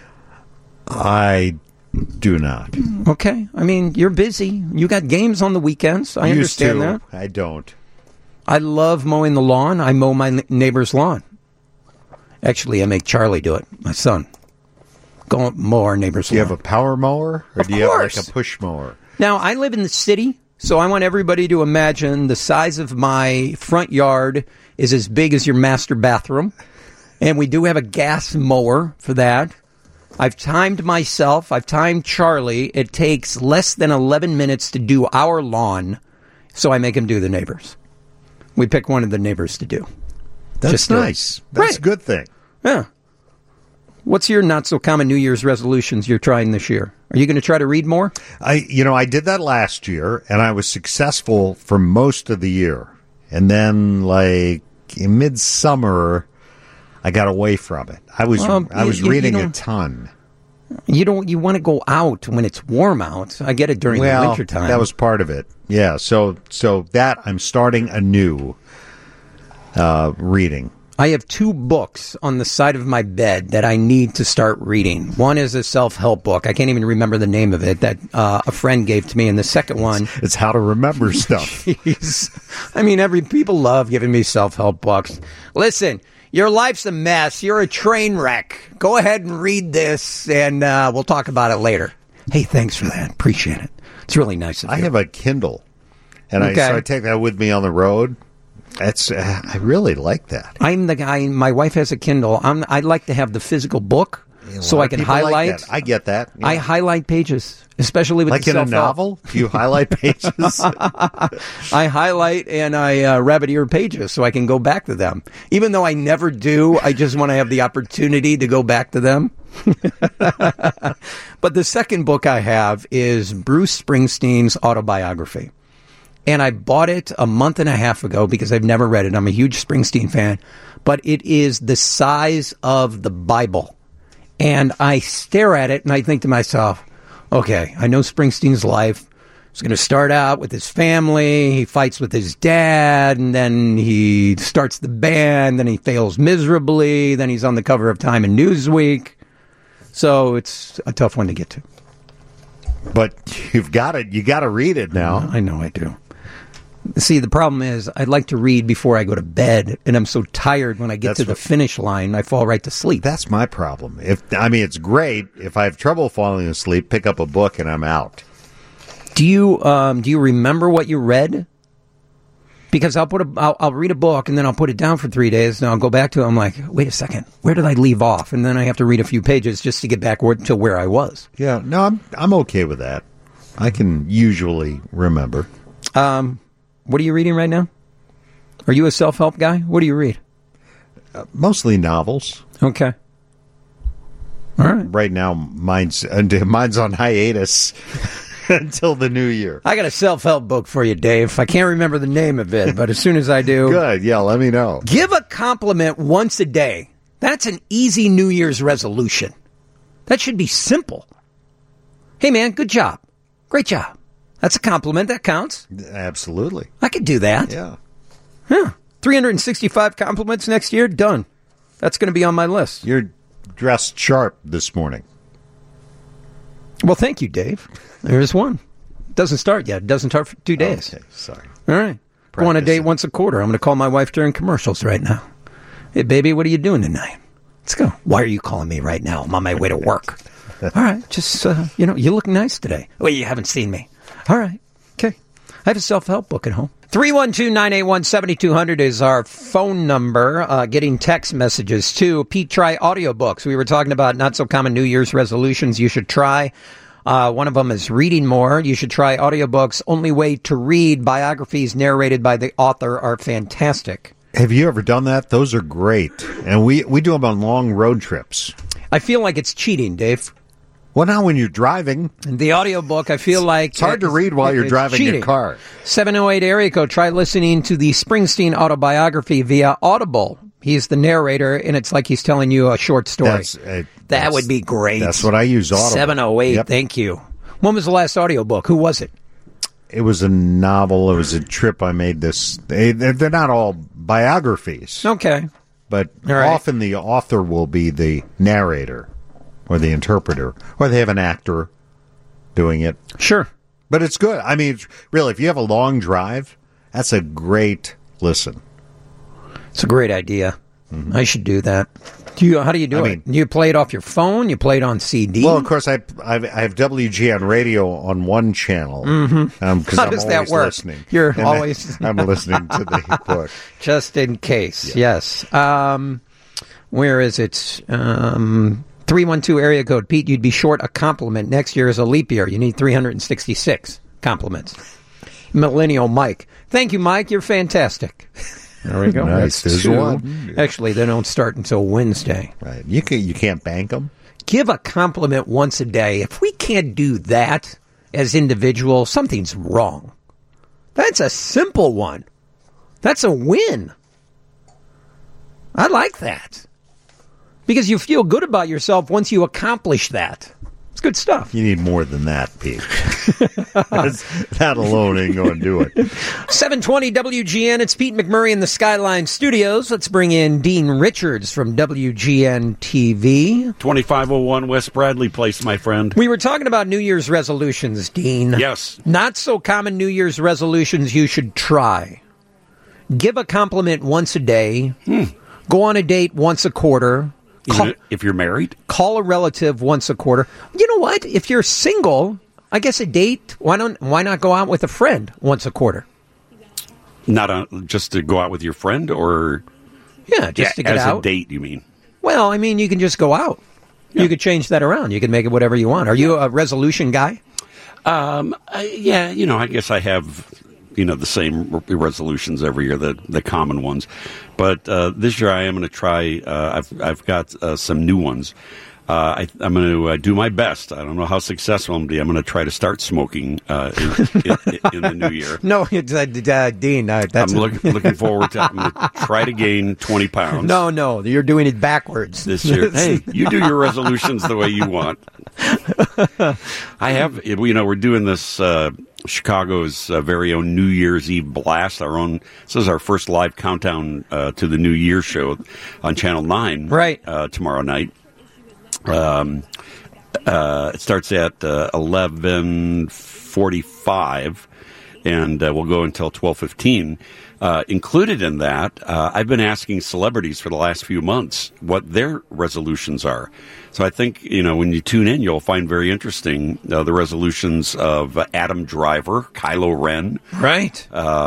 Speaker 9: I do not.
Speaker 8: Okay. I mean, you're busy. You got games on the weekends. I understand that.
Speaker 9: I don't.
Speaker 8: I love mowing the lawn. I mow my neighbor's lawn. Actually, I make Charlie do it, my son. Go mow our neighbor's lawn.
Speaker 9: Do you have a power mower? Or do you have like a push mower?
Speaker 8: Now, I live in the city, so I want everybody to imagine the size of my front yard is as big as your master bathroom. And we do have a gas mower for that. I've timed myself. I've timed Charlie. It takes less than 11 minutes to do our lawn, so I make him do the neighbors. We pick one of the neighbors to do.
Speaker 9: That's nice. That's a good thing.
Speaker 8: Yeah. What's your not-so-common New Year's resolutions you're trying this year? Are you going to try to read more?
Speaker 9: I did that last year, and I was successful for most of the year. And then, like, in midsummer, I got away from it. I was reading a ton.
Speaker 8: You want to go out when it's warm out. I get it during the wintertime.
Speaker 9: That was part of it. Yeah, so that I'm starting anew reading.
Speaker 8: I have 2 books on the side of my bed that I need to start reading. One is a self-help book. I can't even remember the name of it that a friend gave to me. And the second one...
Speaker 9: It's how to remember stuff.
Speaker 8: I mean, people love giving me self-help books. Listen, your life's a mess. You're a train wreck. Go ahead and read this, and we'll talk about it later. Hey, thanks for that. Appreciate it. It's really nice of you.
Speaker 9: I have a Kindle, and I take that with me on the road. I really like that.
Speaker 8: I'm the guy. My wife has a Kindle. I'd like to have the physical book so I can highlight.
Speaker 9: Like I get that. Yeah.
Speaker 8: I highlight pages, especially with
Speaker 9: like
Speaker 8: the
Speaker 9: in a novel. Do you highlight pages?
Speaker 8: I highlight and I rabbit ear pages so I can go back to them. Even though I never do, I just want to have the opportunity to go back to them. But the second book I have is Bruce Springsteen's autobiography. And I bought it a month and a half ago because I've never read it. I'm a huge Springsteen fan. But it is the size of the Bible. And I stare at it and I think to myself, okay, I know Springsteen's life. He's going to start out with his family. He fights with his dad. And then he starts the band. Then he fails miserably. Then he's on the cover of Time and Newsweek. So it's a tough one to get to.
Speaker 9: But you've got it. You got to read it now.
Speaker 8: I know I do. See, the problem is I'd like to read before I go to bed, and I'm so tired when I get to the finish line, I fall right to sleep.
Speaker 9: That's my problem. It's great. If I have trouble falling asleep, pick up a book and I'm out.
Speaker 8: Do you remember what you read? Because I'll read a book and then I'll put it down for 3 days and I'll go back to it. I'm like, wait a second, where did I leave off? And then I have to read a few pages just to get back to where I was.
Speaker 9: Yeah, no, I'm okay with that. I can usually remember.
Speaker 8: What are you reading right now? Are you a self-help guy? What do you read?
Speaker 9: Mostly novels.
Speaker 8: Okay. All right.
Speaker 9: Right now, mine's on hiatus until the new year.
Speaker 8: I got a self-help book for you, Dave. I can't remember the name of it, but as soon as I do...
Speaker 9: Good, yeah, let me know.
Speaker 8: Give a compliment once a day. That's an easy New Year's resolution. That should be simple. Hey, man, good job. Great job. That's a compliment. That counts.
Speaker 9: Absolutely.
Speaker 8: I could do that.
Speaker 9: Yeah.
Speaker 8: 365 compliments next year? Done. That's going to be on my list.
Speaker 9: You're dressed sharp this morning.
Speaker 8: Well, thank you, Dave. There's one. Doesn't start yet. It doesn't start for 2 days.
Speaker 9: Okay, sorry.
Speaker 8: All right. Go on a date once a quarter. I'm going to call my wife during commercials right now. Hey, baby, what are you doing tonight? Let's go. Why are you calling me right now? I'm on my way to work. All right. Just, you look nice today. Well, you haven't seen me. All right. Okay. I have a self-help book at home. 312-981-7200 is our phone number. Getting text messages, too. Pete, try audiobooks. We were talking about not-so-common New Year's resolutions you should try. One of them is reading more. You should try audiobooks. Only way to read. Biographies narrated by the author are fantastic.
Speaker 9: Have you ever done that? Those are great. And we do them on long road trips.
Speaker 8: I feel like it's cheating, Dave.
Speaker 9: Well, now when you're driving...
Speaker 8: The audiobook, I feel like...
Speaker 9: It's hard to read while you're driving
Speaker 8: cheating.
Speaker 9: your car.
Speaker 8: 708 area code. Try listening to the Springsteen autobiography via Audible. He's the narrator, and it's like he's telling you a short story. That would be great.
Speaker 9: That's what I use, Audible.
Speaker 8: 708,
Speaker 9: Yep.
Speaker 8: Thank you. When was the last audiobook? Who was it?
Speaker 9: It was a novel. It was a trip I made this... They're not all biographies.
Speaker 8: Okay.
Speaker 9: But
Speaker 8: right.
Speaker 9: Often the author will be the narrator or the interpreter, or they have an actor doing it.
Speaker 8: Sure.
Speaker 9: But it's good. I mean, really, if you have a long drive, that's a great listen.
Speaker 8: It's a great idea. Mm-hmm. I should do that. How do you do it? You play it off your phone? You play it on CD?
Speaker 9: Well, of course, I have WGN radio on one channel.
Speaker 8: Mm-hmm.
Speaker 9: How does that work? Listening.
Speaker 8: You're always...
Speaker 9: I'm listening to the book.
Speaker 8: Just in case, yes. Where is it? 312 area code. Pete, you'd be short a compliment. Next year is a leap year. You need 366 compliments. Millennial Mike. Thank you, Mike. You're fantastic. There we go.
Speaker 9: Nice. There's one.
Speaker 8: Actually, they don't start until Wednesday.
Speaker 9: Right. You can't bank them.
Speaker 8: Give a compliment once a day. If we can't do that as individuals, something's wrong. That's a simple one. That's a win. I like that. Because you feel good about yourself once you accomplish that. It's good stuff.
Speaker 9: You need more than that, Pete. That alone ain't going to do it.
Speaker 8: 720 WGN. It's Pete McMurray in the Skyline Studios. Let's bring in Dean Richards from WGN TV.
Speaker 19: 2501 West Bradley Place, my friend.
Speaker 8: We were talking about New Year's resolutions, Dean.
Speaker 19: Yes.
Speaker 8: Not so common New Year's resolutions you should try. Give a compliment once a day. Go on a date once a quarter.
Speaker 19: If you're married?
Speaker 8: Call a relative once a quarter. You know what? If you're single, I guess a date, why not go out with a friend once a quarter?
Speaker 19: Just to go out with your friend, or...
Speaker 8: Yeah, just to get out.
Speaker 19: As a date, you mean?
Speaker 8: Well, I mean, you can just go out. Yeah. You could change that around. You can make it whatever you want. Are you a resolution guy?
Speaker 19: Yeah, I guess I have... the same resolutions every year, the common ones. But this year I am going to try, I've got some new ones. I'm going to do my best. I don't know how successful I'm going to be. I'm going to try to start smoking in the new year.
Speaker 8: No, it's, Dean.
Speaker 19: I'm looking forward to it. I'm going to try to gain 20 pounds.
Speaker 8: No, you're doing it backwards.
Speaker 19: This year. Hey, you do your resolutions the way you want. I have, we're doing this... Chicago's very own New Year's Eve blast. This is our first live countdown to the New Year show on Channel 9 tomorrow night. It starts at 11:45. and we'll go until 12:15. Included in that, I've been asking celebrities for the last few months what their resolutions are. So I think, when you tune in, you'll find very interesting the resolutions of Adam Driver, Kylo Ren.
Speaker 8: Right.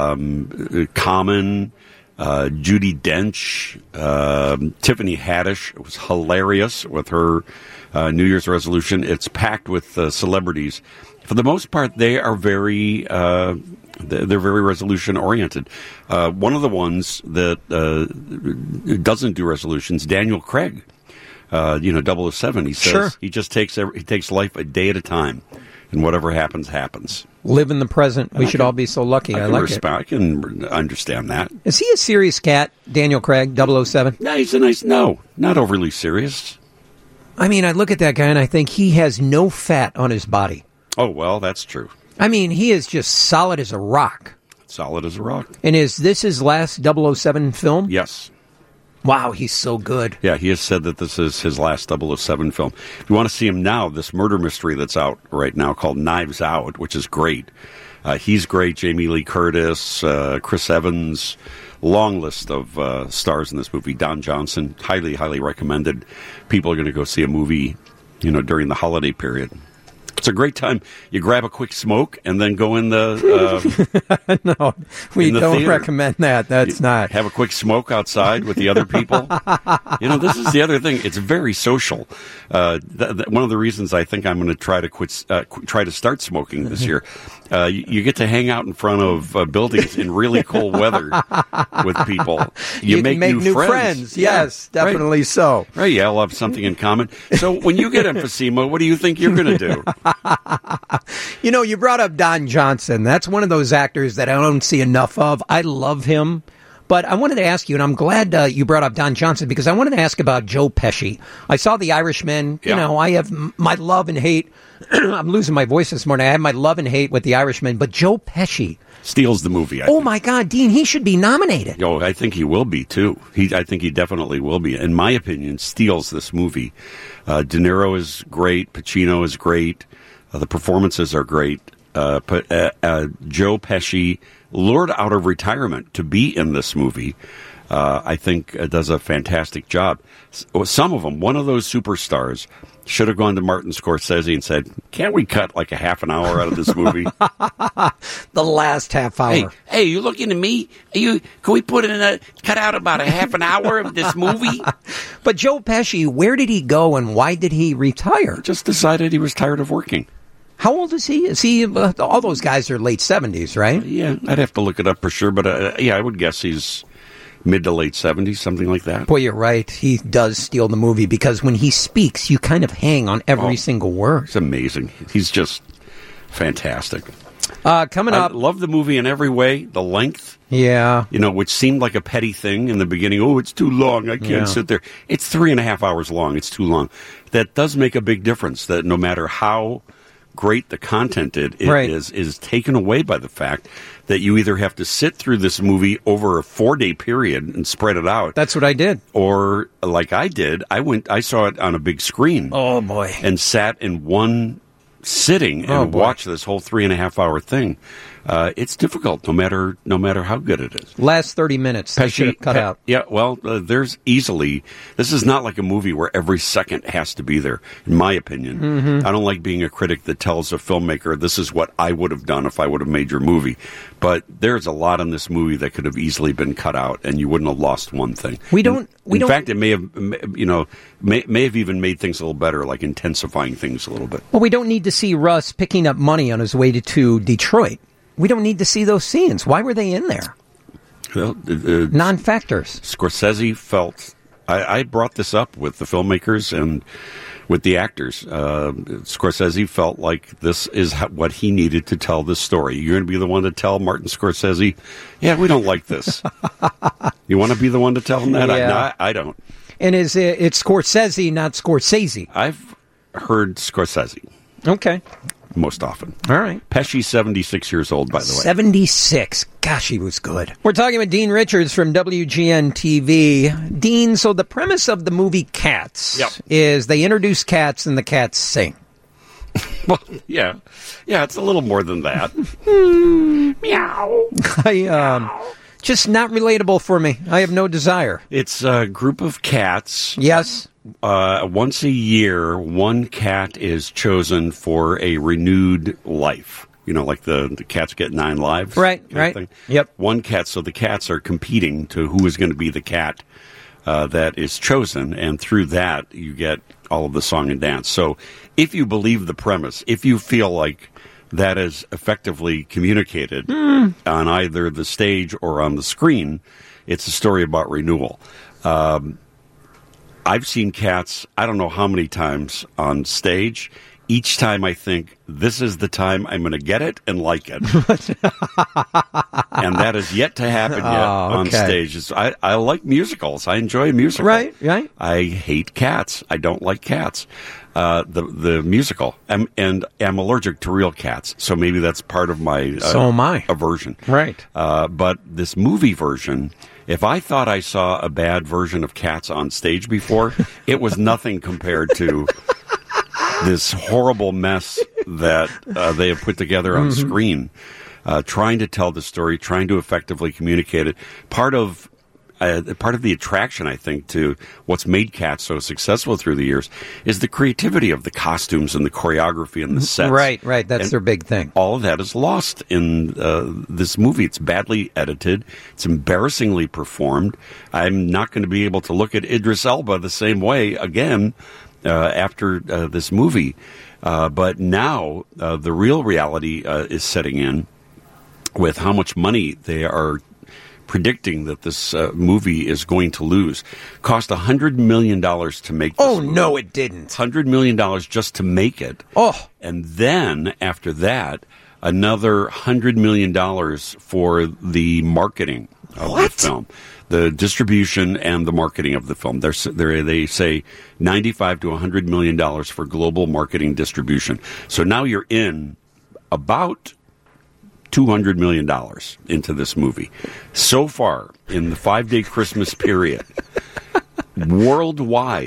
Speaker 19: Common, Judi Dench, Tiffany Haddish. It was hilarious with her New Year's resolution. It's packed with celebrities. For the most part, they are very... they're very resolution oriented. One of the ones that doesn't do resolutions, Daniel Craig, 007. He says he just takes life a day at a time, and whatever happens, happens.
Speaker 8: Live in the present. We should all be so lucky. I like it.
Speaker 19: I can understand that.
Speaker 8: Is he a serious cat, Daniel Craig, 007?
Speaker 19: No, he's not overly serious.
Speaker 8: I mean, I look at that guy and I think he has no fat on his body.
Speaker 19: Oh, well, that's true.
Speaker 8: I mean, he is just solid as a rock.
Speaker 19: Solid as a rock.
Speaker 8: And is this his last 007 film?
Speaker 19: Yes.
Speaker 8: Wow, he's so good.
Speaker 19: Yeah, he has said that this is his last 007 film. If you want to see him now, this murder mystery that's out right now called Knives Out, which is great. He's great. Jamie Lee Curtis, Chris Evans, long list of stars in this movie. Don Johnson, highly, highly recommended. People are going to go see a movie, during the holiday period. It's a great time. You grab a quick smoke and then go in the...
Speaker 8: no, we don't recommend that. That's not.
Speaker 19: Have a quick smoke outside with the other people. This is the other thing. It's very social. One of the reasons I think I'm going to try to start smoking this year. You get to hang out in front of buildings in really cold weather with people. You make new friends.
Speaker 8: Yes, definitely
Speaker 19: right.
Speaker 8: So.
Speaker 19: Right, yeah, I'll have something in common. So when you get emphysema, what do you think you're going to do?
Speaker 8: You brought up Don Johnson. That's one of those actors that I don't see enough of. I love him. But I wanted to ask you, and I'm glad you brought up Don Johnson, because I wanted to ask about Joe Pesci. I saw The Irishman.
Speaker 19: Yeah.
Speaker 8: I have my love and hate. I'm losing my voice this morning. I have my love and hate with The Irishman. But Joe Pesci
Speaker 19: steals the movie. I
Speaker 8: think.
Speaker 19: Oh,
Speaker 8: my God, Dean, he should be nominated.
Speaker 19: Oh, I think he will be, too. I think he definitely will be. In my opinion, steals this movie. De Niro is great. Pacino is great. The performances are great. Joe Pesci, lured out of retirement to be in this movie, I think does a fantastic job. Some of them, one of those superstars, should have gone to Martin Scorsese and said, can't we cut like a half an hour out of this movie?
Speaker 8: The last half hour.
Speaker 12: Hey, you looking at me? Can we cut out about a half an hour of this movie?
Speaker 8: But Joe Pesci, where did he go and why did he retire?
Speaker 19: Just decided he was tired of working.
Speaker 8: How old is he? Is he, all those guys are late 70s, right?
Speaker 19: Yeah, I'd have to look it up for sure, but I would guess he's mid to late 70s, something like that.
Speaker 8: Boy, you're right. He does steal the movie because when he speaks, you kind of hang on every single word.
Speaker 19: It's amazing. He's just fantastic.
Speaker 8: Coming up.
Speaker 19: I love the movie in every way. The length.
Speaker 8: Yeah.
Speaker 19: Which seemed like a petty thing in the beginning. Oh, it's too long. I can't sit there. It's 3.5 hours long. It's too long. That does make a big difference, that no matter how great the content is taken away by the fact that you either have to sit through this movie over a 4-day period and spread it out.
Speaker 8: That's what I did.
Speaker 19: Or like I did, I saw it on a big screen.
Speaker 8: Oh boy.
Speaker 19: And sat in one sitting and watched this whole 3.5 hour thing. It's difficult, no matter how good it is.
Speaker 8: Last 30 minutes, they should have cut out.
Speaker 19: Yeah, well, this is not like a movie where every second has to be there, in my opinion.
Speaker 8: Mm-hmm.
Speaker 19: I don't like being a critic that tells a filmmaker, this is what I would have done if I would have made your movie. But there's a lot in this movie that could have easily been cut out, and you wouldn't have lost one thing. In fact, it may have even made things a little better, like intensifying things a little bit.
Speaker 8: Well, we don't need to see Russ picking up money on his way to Detroit. We don't need to see those scenes. Why were they in there?
Speaker 19: Well,
Speaker 8: non-factors.
Speaker 19: Scorsese felt... I brought this up with the filmmakers and with the actors. Scorsese felt like this is what he needed to tell this story. You're going to be the one to tell Martin Scorsese, yeah, we don't like this. You want to be the one to tell him that?
Speaker 8: Yeah.
Speaker 19: I don't.
Speaker 8: And it's Scorsese, not Scorsese?
Speaker 19: I've heard Scorsese.
Speaker 8: Okay.
Speaker 19: Most often.
Speaker 8: All right.
Speaker 19: Pesci's 76 years old, by the way.
Speaker 8: 76. Gosh, he was good. We're talking with Dean Richards from WGN TV. Dean, so the premise of the movie Cats is they introduce cats and the cats sing.
Speaker 19: Well, yeah, it's a little more than that.
Speaker 8: Meow. Just not relatable for me. I have no desire.
Speaker 19: It's a group of cats.
Speaker 8: Yes.
Speaker 19: Once a year, one cat is chosen for a renewed life. Like the cats get 9 lives.
Speaker 8: Right. Yep.
Speaker 19: One cat, so the cats are competing to who is going to be the cat that is chosen, and through that, you get all of the song and dance. So if you believe the premise, if you feel like that is effectively communicated on either the stage or on the screen, it's a story about renewal. I've seen cats, I don't know how many times on stage. Each time I think, this is the time I'm going to get it and like it. And that has yet to happen yet on stage. I like musicals. I enjoy a musical.
Speaker 8: Right.
Speaker 19: I hate cats. I don't like cats. The musical. I'm allergic to real cats, so maybe that's part of my
Speaker 8: so am I.
Speaker 19: Aversion.
Speaker 8: Right.
Speaker 19: But this movie version, if I thought I saw a bad version of Cats on stage before, it was nothing compared to this horrible mess that they have put together on screen, trying to tell the story, trying to effectively communicate it. Part of the attraction, I think, to what's made Cats so successful through the years is the creativity of the costumes and the choreography and the sets.
Speaker 8: Right. That's their big thing.
Speaker 19: All of that is lost in this movie. It's badly edited. It's embarrassingly performed. I'm not going to be able to look at Idris Elba the same way again after this movie. But now the real reality is setting in with how much money they are predicting that this movie is going to lose. Cost $100 million to make this movie.
Speaker 8: No, it didn't.
Speaker 19: $100 million just to make it.
Speaker 8: Oh.
Speaker 19: And then, after that, another $100 million for the marketing of the film. The distribution and the marketing of the film. They say $95 to $100 million for global marketing distribution. So now you're in about $200 million into this movie. So far, in the 5-day Christmas period, worldwide,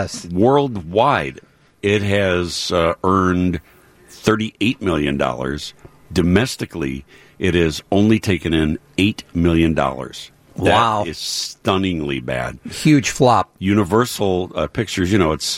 Speaker 19: it has earned $38 million. Domestically, it has only taken in $8 million.
Speaker 8: Wow.
Speaker 19: That is stunningly bad.
Speaker 8: Huge flop.
Speaker 19: Universal Pictures, it's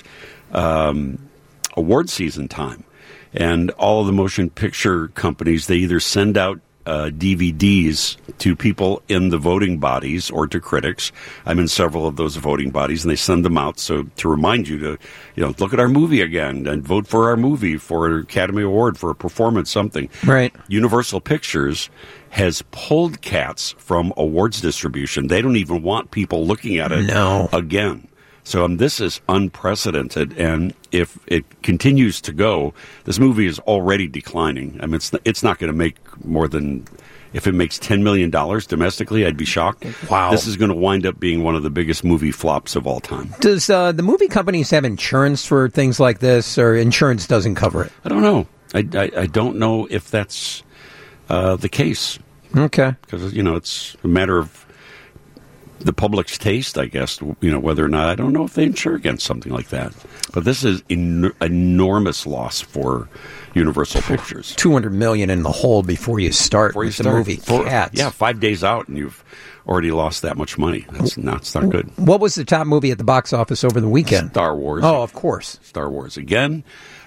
Speaker 19: award season time. And all of the motion picture companies, they either send out DVDs to people in the voting bodies or to critics. I'm in several of those voting bodies, and they send them out to remind you to, look at our movie again and vote for our movie for an Academy Award for a performance, something.
Speaker 8: Right.
Speaker 19: Universal Pictures has pulled Cats from awards distribution. They don't even want people looking at it again. So this is unprecedented, and if it continues to go, this movie is already declining. It's not going to make more than, if it makes $10 million domestically, I'd be shocked.
Speaker 8: Wow.
Speaker 19: This is going to wind up being one of the biggest movie flops of all time.
Speaker 8: Does the movie companies have insurance for things like this, or insurance doesn't cover it?
Speaker 19: I don't know. I don't know if that's the case.
Speaker 8: Okay.
Speaker 19: Because, it's a matter of the public's taste, I guess, whether or not, I don't know if they insure against something like that. But this is enormous loss for Universal Pictures.
Speaker 8: $200 million in the hole before you start the movie Cats.
Speaker 19: Yeah, 5 days out, and you've already lost that much money. It's not good.
Speaker 8: What was the top movie at the box office over the weekend?
Speaker 19: Star Wars.
Speaker 8: Oh, of course.
Speaker 19: Star Wars again.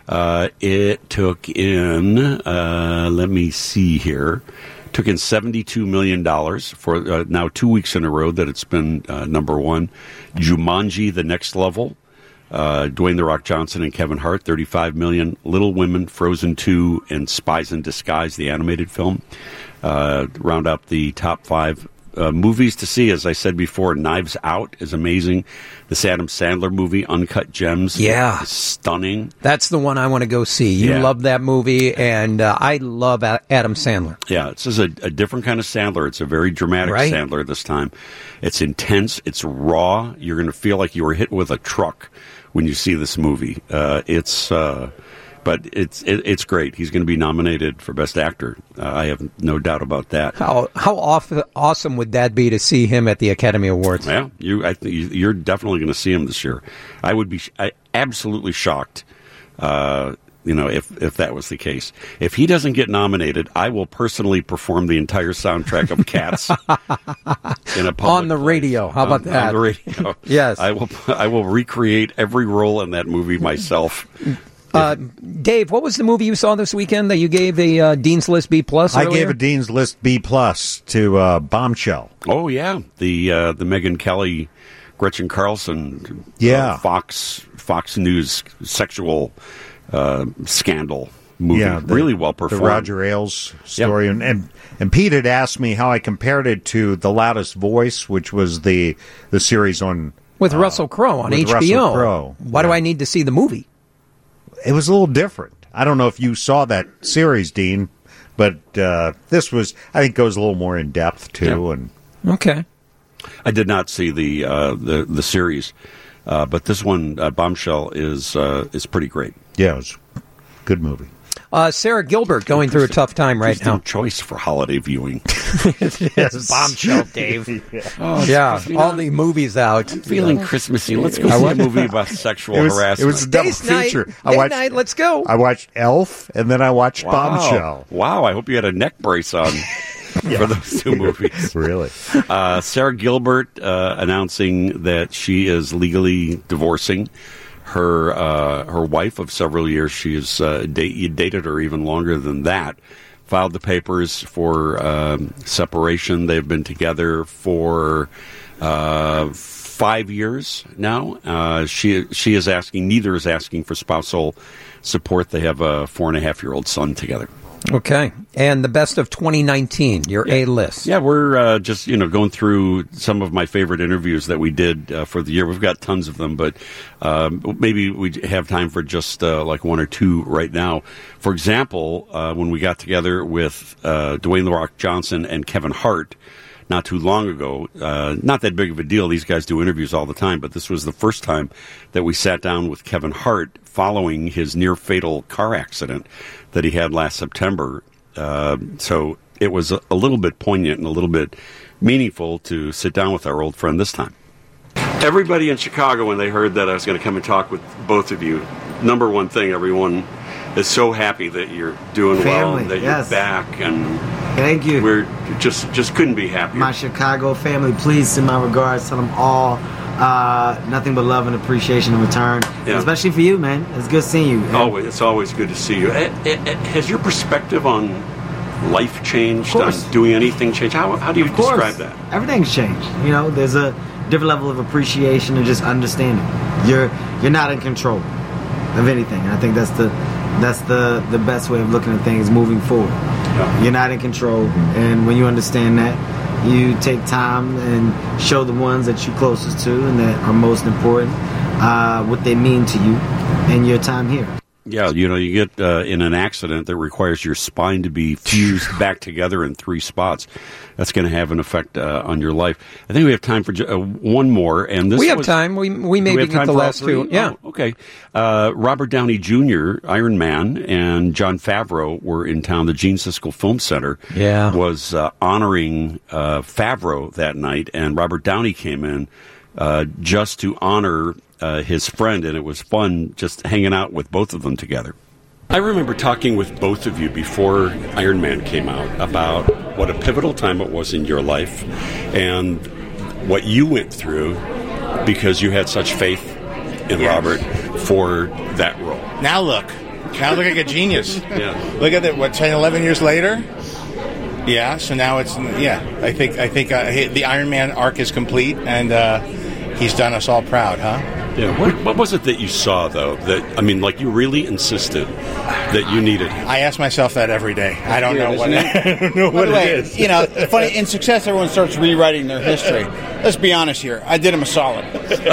Speaker 19: It took in, let me see here, took in $72 million for now 2 weeks in a row that it's been number one. Jumanji: The Next Level, Dwayne "The Rock" Johnson and Kevin Hart, $35 million. Little Women, Frozen 2, and Spies in Disguise, the animated film, round up the top 5 movies to see. As I said before, Knives Out is amazing. This Adam Sandler movie, Uncut Gems, is stunning.
Speaker 8: That's the one I want to go see. You love that movie, and I love Adam Sandler.
Speaker 19: Yeah, this is a different kind of Sandler. It's a very dramatic Sandler this time. It's intense. It's raw. You're going to feel like you were hit with a truck when you see this movie. But it's great. He's going to be nominated for Best Actor. I have no doubt about that.
Speaker 8: How awesome would that be to see him at the Academy Awards?
Speaker 19: Yeah, you're definitely going to see him this year. I would be absolutely shocked if that was the case. If he doesn't get nominated, I will personally perform the entire soundtrack of Cats in a public
Speaker 8: on the radio. How about that?
Speaker 19: On the radio.
Speaker 8: Yes.
Speaker 19: I will recreate every role in that movie myself.
Speaker 8: Dave, what was the movie you saw this weekend that you gave a Dean's List B+?
Speaker 9: I gave a Dean's List B+ to Bombshell.
Speaker 19: Oh, yeah. The Megyn Kelly, Gretchen Carlson Fox News sexual scandal movie.
Speaker 9: Yeah,
Speaker 19: really well performed.
Speaker 9: The Roger Ailes story. Yep. And Pete had asked me how I compared it to The Loudest Voice, which was the series on...
Speaker 8: With Russell Crowe on HBO.
Speaker 9: Russell Crowe.
Speaker 8: Why do I need to see the movie?
Speaker 9: It was a little different. I don't know if you saw that series, Dean, but this was, I think, goes a little more in depth too.
Speaker 19: Yeah.
Speaker 9: And
Speaker 8: okay,
Speaker 19: I did not see the series, but this one, Bombshell, is pretty great.
Speaker 9: Yeah, it was a good movie.
Speaker 8: Sarah Gilbert going through a tough time right now.
Speaker 19: Choice for holiday viewing.
Speaker 8: Yes, Bombshell, Dave. All the movies out.
Speaker 19: I'm feeling Christmassy. Let's go see a movie about sexual harassment.
Speaker 9: It was a double feature.
Speaker 8: Date night, let's go.
Speaker 9: I watched Elf, and then I watched Bombshell.
Speaker 19: Wow, I hope you had a neck brace on. For those two movies.
Speaker 9: Really.
Speaker 19: Sarah Gilbert announcing that she is legally divorcing her wife of several years. She has dated her even longer than that. Filed the papers for separation. They've been together for 5 years now. She is asking. Neither is asking for spousal support. They have a 4.5-year-old son together.
Speaker 8: Okay. And the best of 2019, your A-list.
Speaker 19: Yeah, we're just, going through some of my favorite interviews that we did for the year. We've got tons of them, but maybe we have time for just like one or two right now. For example, when we got together with Dwayne "The Rock" Johnson and Kevin Hart not too long ago, not that big of a deal. These guys do interviews all the time, but this was the first time that we sat down with Kevin Hart following his near-fatal car accident that he had last September. So it was a little bit poignant and a little bit meaningful to sit down with our old friend this time. Everybody in Chicago, when they heard that I was going to come and talk with both of you, number one thing, everyone is so happy that you're doing well and that you're back. And
Speaker 20: thank you.
Speaker 19: We're just couldn't be happier.
Speaker 20: My Chicago family, please send my regards. Tell them all nothing but love and appreciation in return. Yeah. Especially for you, man. It's good seeing you.
Speaker 19: It's always good to see you. Has your perspective on life changed? On doing anything changed? How do you describe that?
Speaker 20: Everything's changed. There's a different level of appreciation and just understanding. You're not in control of anything. And I think that's the best way of looking at things moving forward. Yeah. You're not in control, and when you understand that, you take time and show the ones that you're closest to and that are most important what they mean to you and your time here.
Speaker 19: Yeah, you get in an accident that requires your spine to be fused back together in 3 spots. That's going to have an effect on your life. I think we have time for one more. And this
Speaker 8: we have time. We maybe get the last two. Yeah.
Speaker 19: Oh, okay. Robert Downey Jr., Iron Man, and Jon Favreau were in town. The Gene Siskel Film Center was honoring Favreau that night, and Robert Downey came in just to honor his friend, and it was fun just hanging out with both of them together. I remember talking with both of you before Iron Man came out about what a pivotal time it was in your life and what you went through because you had such faith in Robert for that role.
Speaker 21: Now look like a genius. Look at that, 10, 11 years later? Yeah, so now it's, I think the Iron Man arc is complete, and he's done us all proud, huh?
Speaker 19: Yeah. What was it that you saw, though? You really insisted that you needed him?
Speaker 21: I ask myself that every day. I don't know what it is.
Speaker 22: Funny, in success, everyone starts rewriting their history. Let's be honest here. I did him a solid.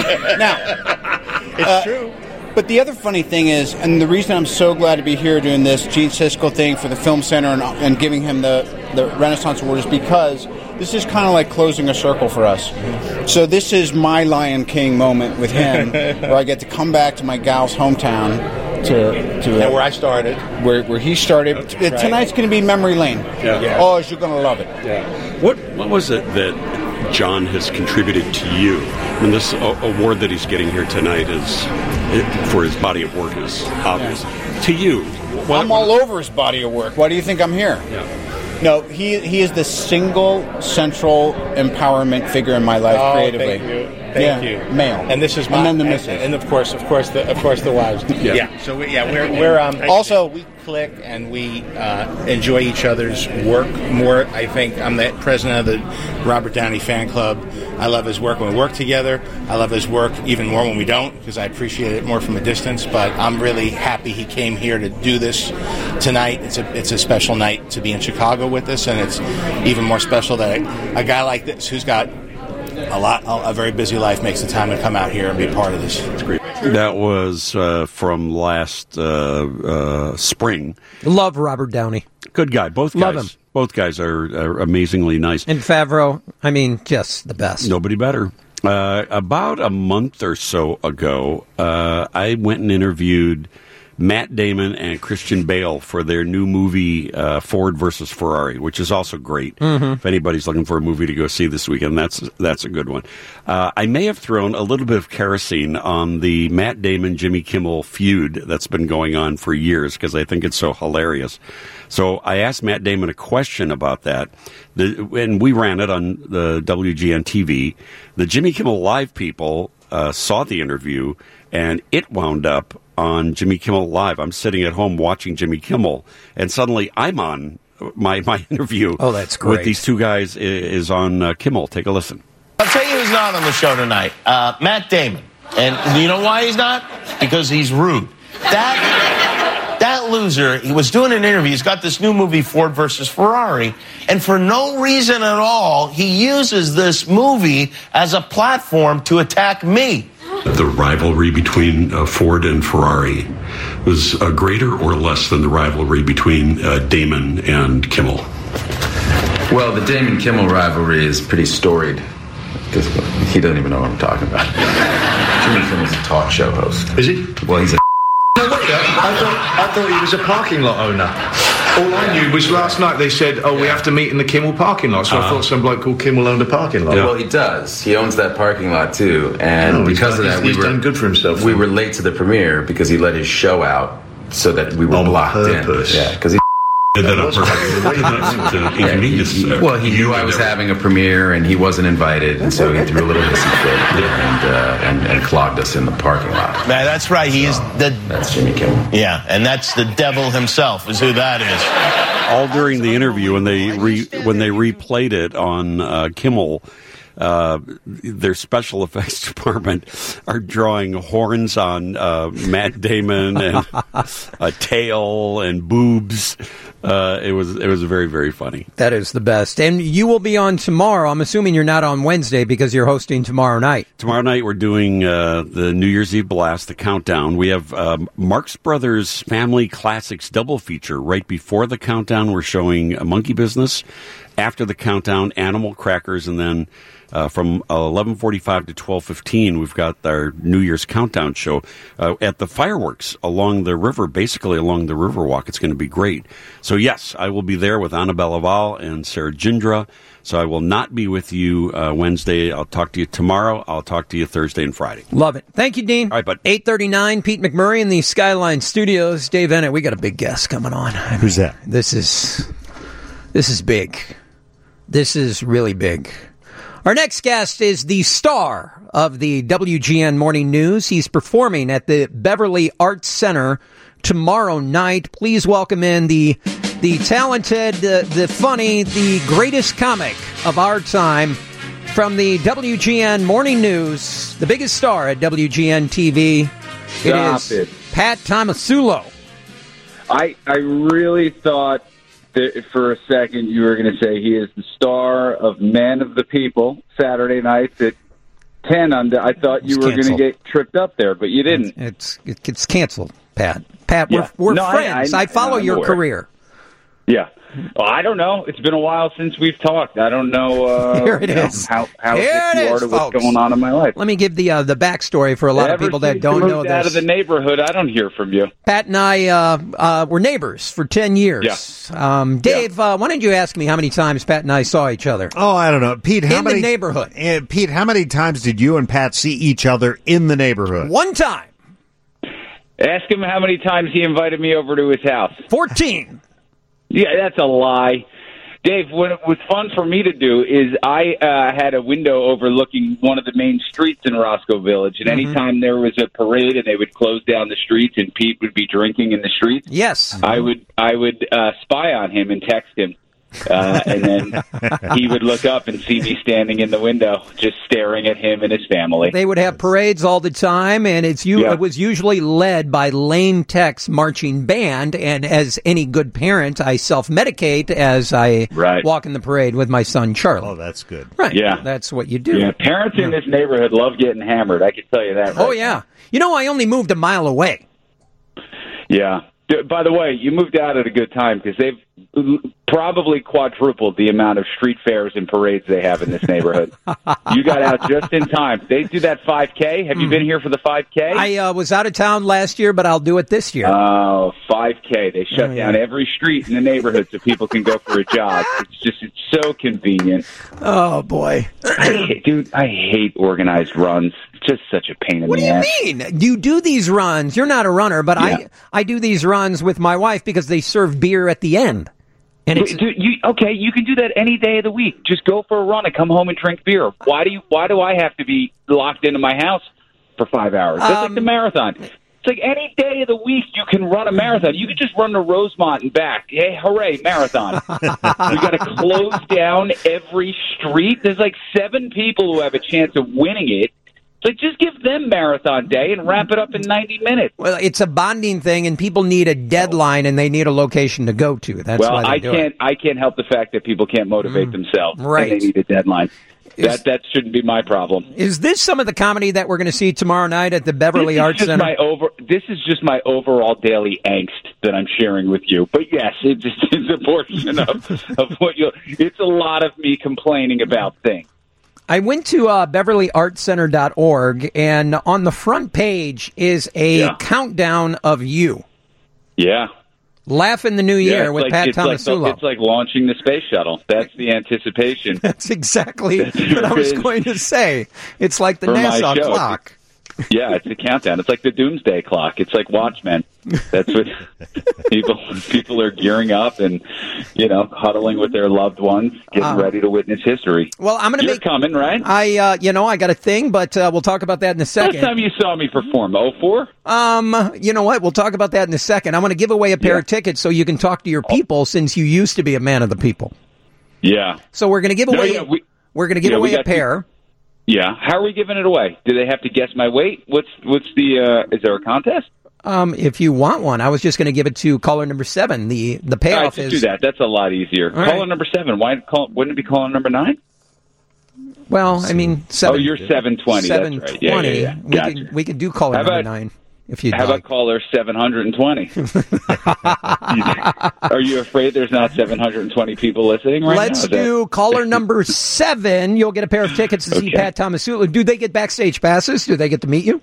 Speaker 22: Now,
Speaker 21: it's true.
Speaker 22: But the other funny thing is, and the reason I'm so glad to be here doing this Gene Siskel thing for the Film Center and giving him the Renaissance Award is because this is kind of like closing a circle for us. So this is my Lion King moment with him, where I get to come back to my gal's hometown to
Speaker 21: where I started,
Speaker 22: where he started. Right. Tonight's going to be memory lane.
Speaker 19: Yeah.
Speaker 22: Oh, you're going to love it.
Speaker 19: Yeah. What was it that John has contributed to you? And this award that he's getting here tonight is for his body of work is obvious. To you.
Speaker 22: I'm all over his body of work. Why do you think I'm here?
Speaker 19: Yeah.
Speaker 22: No, he is the single central empowerment figure in my life creatively.
Speaker 21: Thank you.
Speaker 22: Male.
Speaker 21: And this is
Speaker 22: and then the missus.
Speaker 21: and of course the wives.
Speaker 22: Yeah.
Speaker 21: So we're also we click and we enjoy each other's work more. I think I'm the president of the Robert Downey fan club. I love his work when we work together. I love his work even more when we don't, because I appreciate it more from a distance. But I'm really happy he came here to do this tonight. It's a special night to be in Chicago with us, and it's even more special that a guy like this, who's got a very busy life, makes the time to come out here and be part of this. It's great.
Speaker 19: That was from last spring.
Speaker 8: Love Robert Downey.
Speaker 19: Good guy. Both guys.
Speaker 8: Love him.
Speaker 19: Both guys are amazingly nice.
Speaker 8: And Favreau, I mean, just the best.
Speaker 19: Nobody better. About a month or so ago, I went and interviewed Matt Damon and Christian Bale for their new movie, Ford versus Ferrari, which is also great. Mm-hmm. If anybody's looking for a movie to go see this weekend, that's a good one. I may have thrown a little bit of kerosene on the Matt Damon-Jimmy Kimmel feud that's been going on for years, because I think it's so hilarious. So I asked Matt Damon a question about that, and we ran it on the WGN TV. The Jimmy Kimmel Live people saw the interview, and it wound up on Jimmy Kimmel Live. I'm sitting at home watching Jimmy Kimmel, and suddenly I'm on my interview.
Speaker 8: Oh, that's great.
Speaker 19: With these two guys is on Kimmel. Take a listen.
Speaker 3: I'll tell you who's not on the show tonight. Matt Damon. And you know why he's not? Because he's rude. That loser, he was doing an interview. He's got this new movie, Ford versus Ferrari, and for no reason at all, he uses this movie as a platform to attack me.
Speaker 4: The rivalry between Ford and Ferrari was greater or less than the rivalry between Damon and Kimmel?
Speaker 23: Well, the Damon-Kimmel rivalry is pretty storied, because he doesn't even know what I'm talking about. Jimmy Kimmel's a talk show host.
Speaker 4: Is he?
Speaker 23: Well, he's a...
Speaker 24: No, wait, I thought he was a parking lot owner. All I knew was last night they said, we have to meet in the Kimmel parking lot. So I thought some bloke called Kimmel owned a parking lot.
Speaker 23: Yeah. Well, he does. He owns that parking lot, too. And because of that,
Speaker 24: he's done good for himself.
Speaker 23: We were late to the premiere because he let his show out so that we were blocked
Speaker 4: purpose.
Speaker 23: in. Yeah, because he...
Speaker 4: did that on purpose to inconvenience.
Speaker 23: Well, he knew I was having a premiere and he wasn't invited, and so he threw a little hissy fit and clogged us in the parking lot.
Speaker 3: Man, that's right.
Speaker 23: That's Jimmy Kimmel.
Speaker 3: Yeah, and that's the devil himself, is who that is.
Speaker 19: All during the interview, when they replayed it on Kimmel, their special effects department are drawing horns on Matt Damon and a tail and boobs. It was very, very funny.
Speaker 8: That is the best. And you will be on tomorrow. I'm assuming you're not on Wednesday because you're hosting tomorrow night.
Speaker 19: Tomorrow night we're doing the New Year's Eve blast, the countdown. We have Marx Brothers Family Classics double feature. Right before the countdown, we're showing Monkey Business. After the countdown, Animal Crackers, and then from 11:45 to 12:15, we've got our New Year's countdown show at the fireworks along the river, basically along the Riverwalk. It's going to be great. So yes, I will be there with Annabelle Aval and Sarah Jindra. So I will not be with you Wednesday. I'll talk to you tomorrow. I'll talk to you Thursday and Friday.
Speaker 8: Love it. Thank you, Dean.
Speaker 19: All right, bud.
Speaker 8: 8:39, Pete McMurray in the Skyline Studios. Dave Ennett, we got a big guest coming on.
Speaker 9: Who's that?
Speaker 8: This is big. This is really big. Our next guest is the star of the WGN Morning News. He's performing at the Beverly Arts Center tomorrow night. Please welcome in the talented, the funny, the greatest comic of our time from the WGN Morning News, the biggest star at WGN TV.
Speaker 25: Stop it.
Speaker 8: Pat Tomasulo.
Speaker 25: I really thought that for a second you were going to say he is the star of Men of the People Saturday nights at 10 on I thought you were going to get tripped up there, but you didn't.
Speaker 8: It's canceled, Pat. Pat, we're friends. I follow your career.
Speaker 25: Yeah. Well, I don't know. It's been a while since we've talked. I don't know,
Speaker 8: Here it is.
Speaker 25: how hip you are to what's going on in my life.
Speaker 8: Let me give the backstory for a lot of people that don't know this.
Speaker 25: Out of the neighborhood, I don't hear from you.
Speaker 8: Pat and I were neighbors for 10 years.
Speaker 25: Yeah.
Speaker 8: Dave, why don't you ask me how many times Pat and I saw each other?
Speaker 9: Oh, I don't know. Pete,
Speaker 8: in the neighborhood.
Speaker 9: Pete, how many times did you and Pat see each other in the neighborhood?
Speaker 8: One time.
Speaker 25: Ask him how many times he invited me over to his house.
Speaker 8: 14.
Speaker 25: Yeah, that's a lie. Dave, what it was fun for me to do is I had a window overlooking one of the main streets in Roscoe Village, and anytime there was a parade and they would close down the streets and Pete would be drinking in the streets,
Speaker 8: yes,
Speaker 25: I would spy on him and text him. And then he would look up and see me standing in the window, just staring at him and his family.
Speaker 8: They would have parades all the time, and it was usually led by Lane Tech's marching band. And as any good parent, I self-medicate as I walk in the parade with my son, Charlie.
Speaker 9: Oh, that's good.
Speaker 8: Right.
Speaker 25: Yeah.
Speaker 8: That's what you do.
Speaker 25: Yeah. Parents in this neighborhood love getting hammered. I can tell you that.
Speaker 8: Oh, yeah. You know, I only moved a mile away.
Speaker 25: Yeah. By the way, you moved out at a good time because they've probably quadrupled the amount of street fairs and parades they have in this neighborhood. You got out just in time. They do that 5K. Have you been here for the 5K?
Speaker 8: I was out of town last year, but I'll do it this year.
Speaker 25: Oh, 5K. They shut down every street in the neighborhood so people can go for a jog. It's so convenient.
Speaker 8: Oh, boy.
Speaker 25: I hate organized runs. It's just such a pain in the ass.
Speaker 8: What do you mean? You do these runs. You're not a runner, but I do these runs with my wife because they serve beer at the end. And it's,
Speaker 25: you can do that any day of the week. Just go for a run and come home and drink beer. Why do I have to be locked into my house for 5 hours? That's like the marathon. It's like any day of the week you can run a marathon. You could just run to Rosemont and back. Hey, hooray, marathon. We got to close down every street. There's like 7 people who have a chance of winning it. So just give them marathon day and wrap it up in 90 minutes.
Speaker 8: Well, it's a bonding thing, and people need a deadline, and they need a location to go to. That's why they do it.
Speaker 25: I can't help the fact that people can't motivate themselves.
Speaker 8: Right.
Speaker 25: And they need a deadline. That shouldn't be my problem.
Speaker 8: Is this some of the comedy that we're going to see tomorrow night at the Beverly Arts Center?
Speaker 25: This is just my overall daily angst that I'm sharing with you. But yes, it just is a portion of what it's a lot of me complaining about things.
Speaker 8: I went to BeverlyArtsCenter.org, and on the front page is a countdown of you.
Speaker 25: Yeah.
Speaker 8: Laugh in the New Year with Pat Tomasulo.
Speaker 25: It's like launching the space shuttle. That's the anticipation.
Speaker 8: That's exactly what I was going to say. It's like the NASA clock.
Speaker 25: Yeah, it's a countdown. It's like the doomsday clock. It's like Watchmen. That's what people are gearing up and, huddling with their loved ones, getting ready to witness history.
Speaker 8: Well, I'm going to
Speaker 25: You're coming, right?
Speaker 8: I got a thing, but we'll talk about that in a second.
Speaker 25: Last time you saw me perform, 04?
Speaker 8: You know what? We'll talk about that in a second. I'm going to give away a pair of tickets so you can talk to your people since you used to be a man of the people.
Speaker 25: Yeah.
Speaker 8: So we're going to give away we're going to give away a pair.
Speaker 25: Yeah. How are we giving it away? Do they have to guess my weight? What's the is there a contest?
Speaker 8: If you want one, I was just going to give it to caller number 7. The payoff is
Speaker 25: do that. That's a lot easier. Caller number 7. Wouldn't it be caller number 9?
Speaker 8: Well, I mean, 7.
Speaker 25: Oh, you're 720.
Speaker 8: 720.
Speaker 25: That's right. Yeah.
Speaker 8: Gotcha. We could do caller number 9 if you'd
Speaker 25: How about caller 720? Are you afraid there's not 720 people listening right now?
Speaker 8: Let's do caller number 7. You'll get a pair of tickets to see Pat Tomasulo. Do they get backstage passes? Do they get to meet you?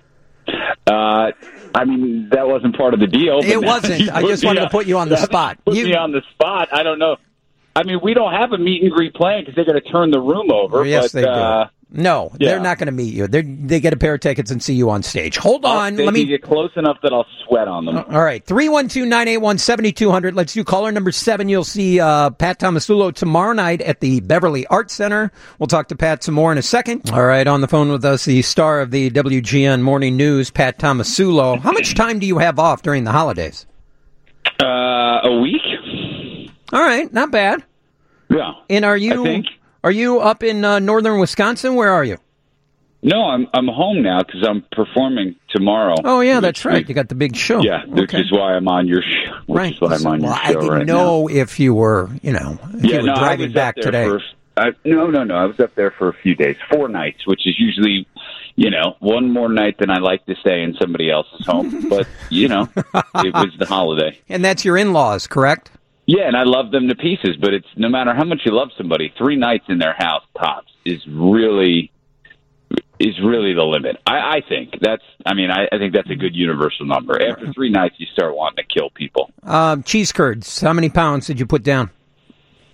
Speaker 25: I mean, that wasn't part of the deal.
Speaker 8: It wasn't. I just wanted to put you on the spot.
Speaker 25: Put me on the spot. I don't know. I mean, we don't have a meet and greet plan because they're going to turn the room over.
Speaker 8: Yes,
Speaker 25: but,
Speaker 8: they do. No, they're not going to meet you. They get a pair of tickets and see you on stage. Hold on.
Speaker 25: Let me get close enough that I'll sweat on them.
Speaker 8: All right. 312-981-7200. Let's do caller number 7. You'll see Pat Tomasulo tomorrow night at the Beverly Arts Center. We'll talk to Pat some more in a second. All right. On the phone with us, the star of the WGN Morning News, Pat Tomasulo. How much time do you have off during the holidays?
Speaker 25: A week.
Speaker 8: All right. Not bad.
Speaker 25: Yeah.
Speaker 8: And are you up in northern Wisconsin? Where are you?
Speaker 25: No, I'm home now because I'm performing tomorrow.
Speaker 8: Oh, yeah, that's right. You got the big show.
Speaker 25: Yeah, which is why I'm on your show.
Speaker 8: Right. I didn't know if you were, driving back today.
Speaker 25: No. I was up there for a few days, 4 nights, which is usually, one more night than I like to stay in somebody else's home. But, it was the holiday.
Speaker 8: And that's your in-laws, correct?
Speaker 25: Yeah, and I love them to pieces, but it's no matter how much you love somebody, 3 nights in their house tops is really the limit. I think I think that's a good universal number. After 3 nights, you start wanting to kill people.
Speaker 8: Cheese curds. How many pounds did you put down?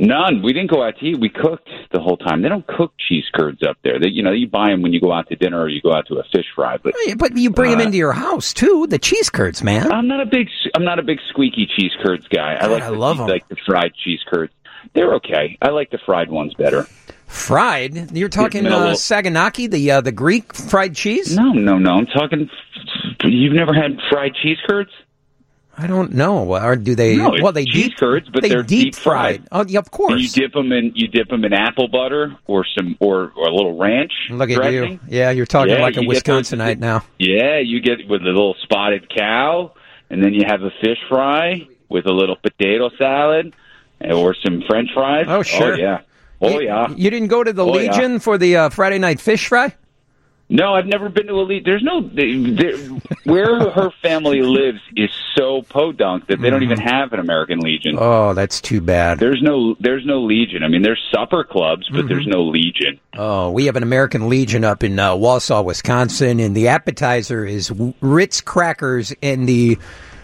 Speaker 25: None. We didn't go out to eat. We cooked the whole time. They don't cook cheese curds up there. You buy them when you go out to dinner or you go out to a fish fry. But
Speaker 8: you bring them into your house too. The cheese curds, man.
Speaker 25: I'm not a big squeaky cheese curds guy. I love them. Like the fried cheese curds. They're okay. I like the fried ones better.
Speaker 8: Fried? You're talking Saganaki, the Greek fried cheese?
Speaker 25: No. I'm talking. You've never had fried cheese curds?
Speaker 8: I don't know. Or do they?
Speaker 25: No,
Speaker 8: well, they
Speaker 25: cheese curds, but they're deep fried.
Speaker 8: Oh, yeah, of course.
Speaker 25: And you dip them in apple butter or a little ranch.
Speaker 8: Look at
Speaker 25: dressing.
Speaker 8: you. Yeah, you're talking like a Wisconsinite now.
Speaker 25: Yeah, you get with a little spotted cow, and then you have a fish fry with a little potato salad or some French fries.
Speaker 8: Oh, sure.
Speaker 25: Oh, yeah. Oh, yeah.
Speaker 8: You didn't go to the Legion for the Friday night fish fry?
Speaker 25: No, I've never been to a Legion. There's no where her family lives is so podunk that they don't even have an American Legion.
Speaker 8: Oh, that's too bad.
Speaker 25: There's no Legion. I mean, there's supper clubs, but there's no Legion.
Speaker 8: Oh, we have an American Legion up in Wausau, Wisconsin, and the appetizer is Ritz crackers and the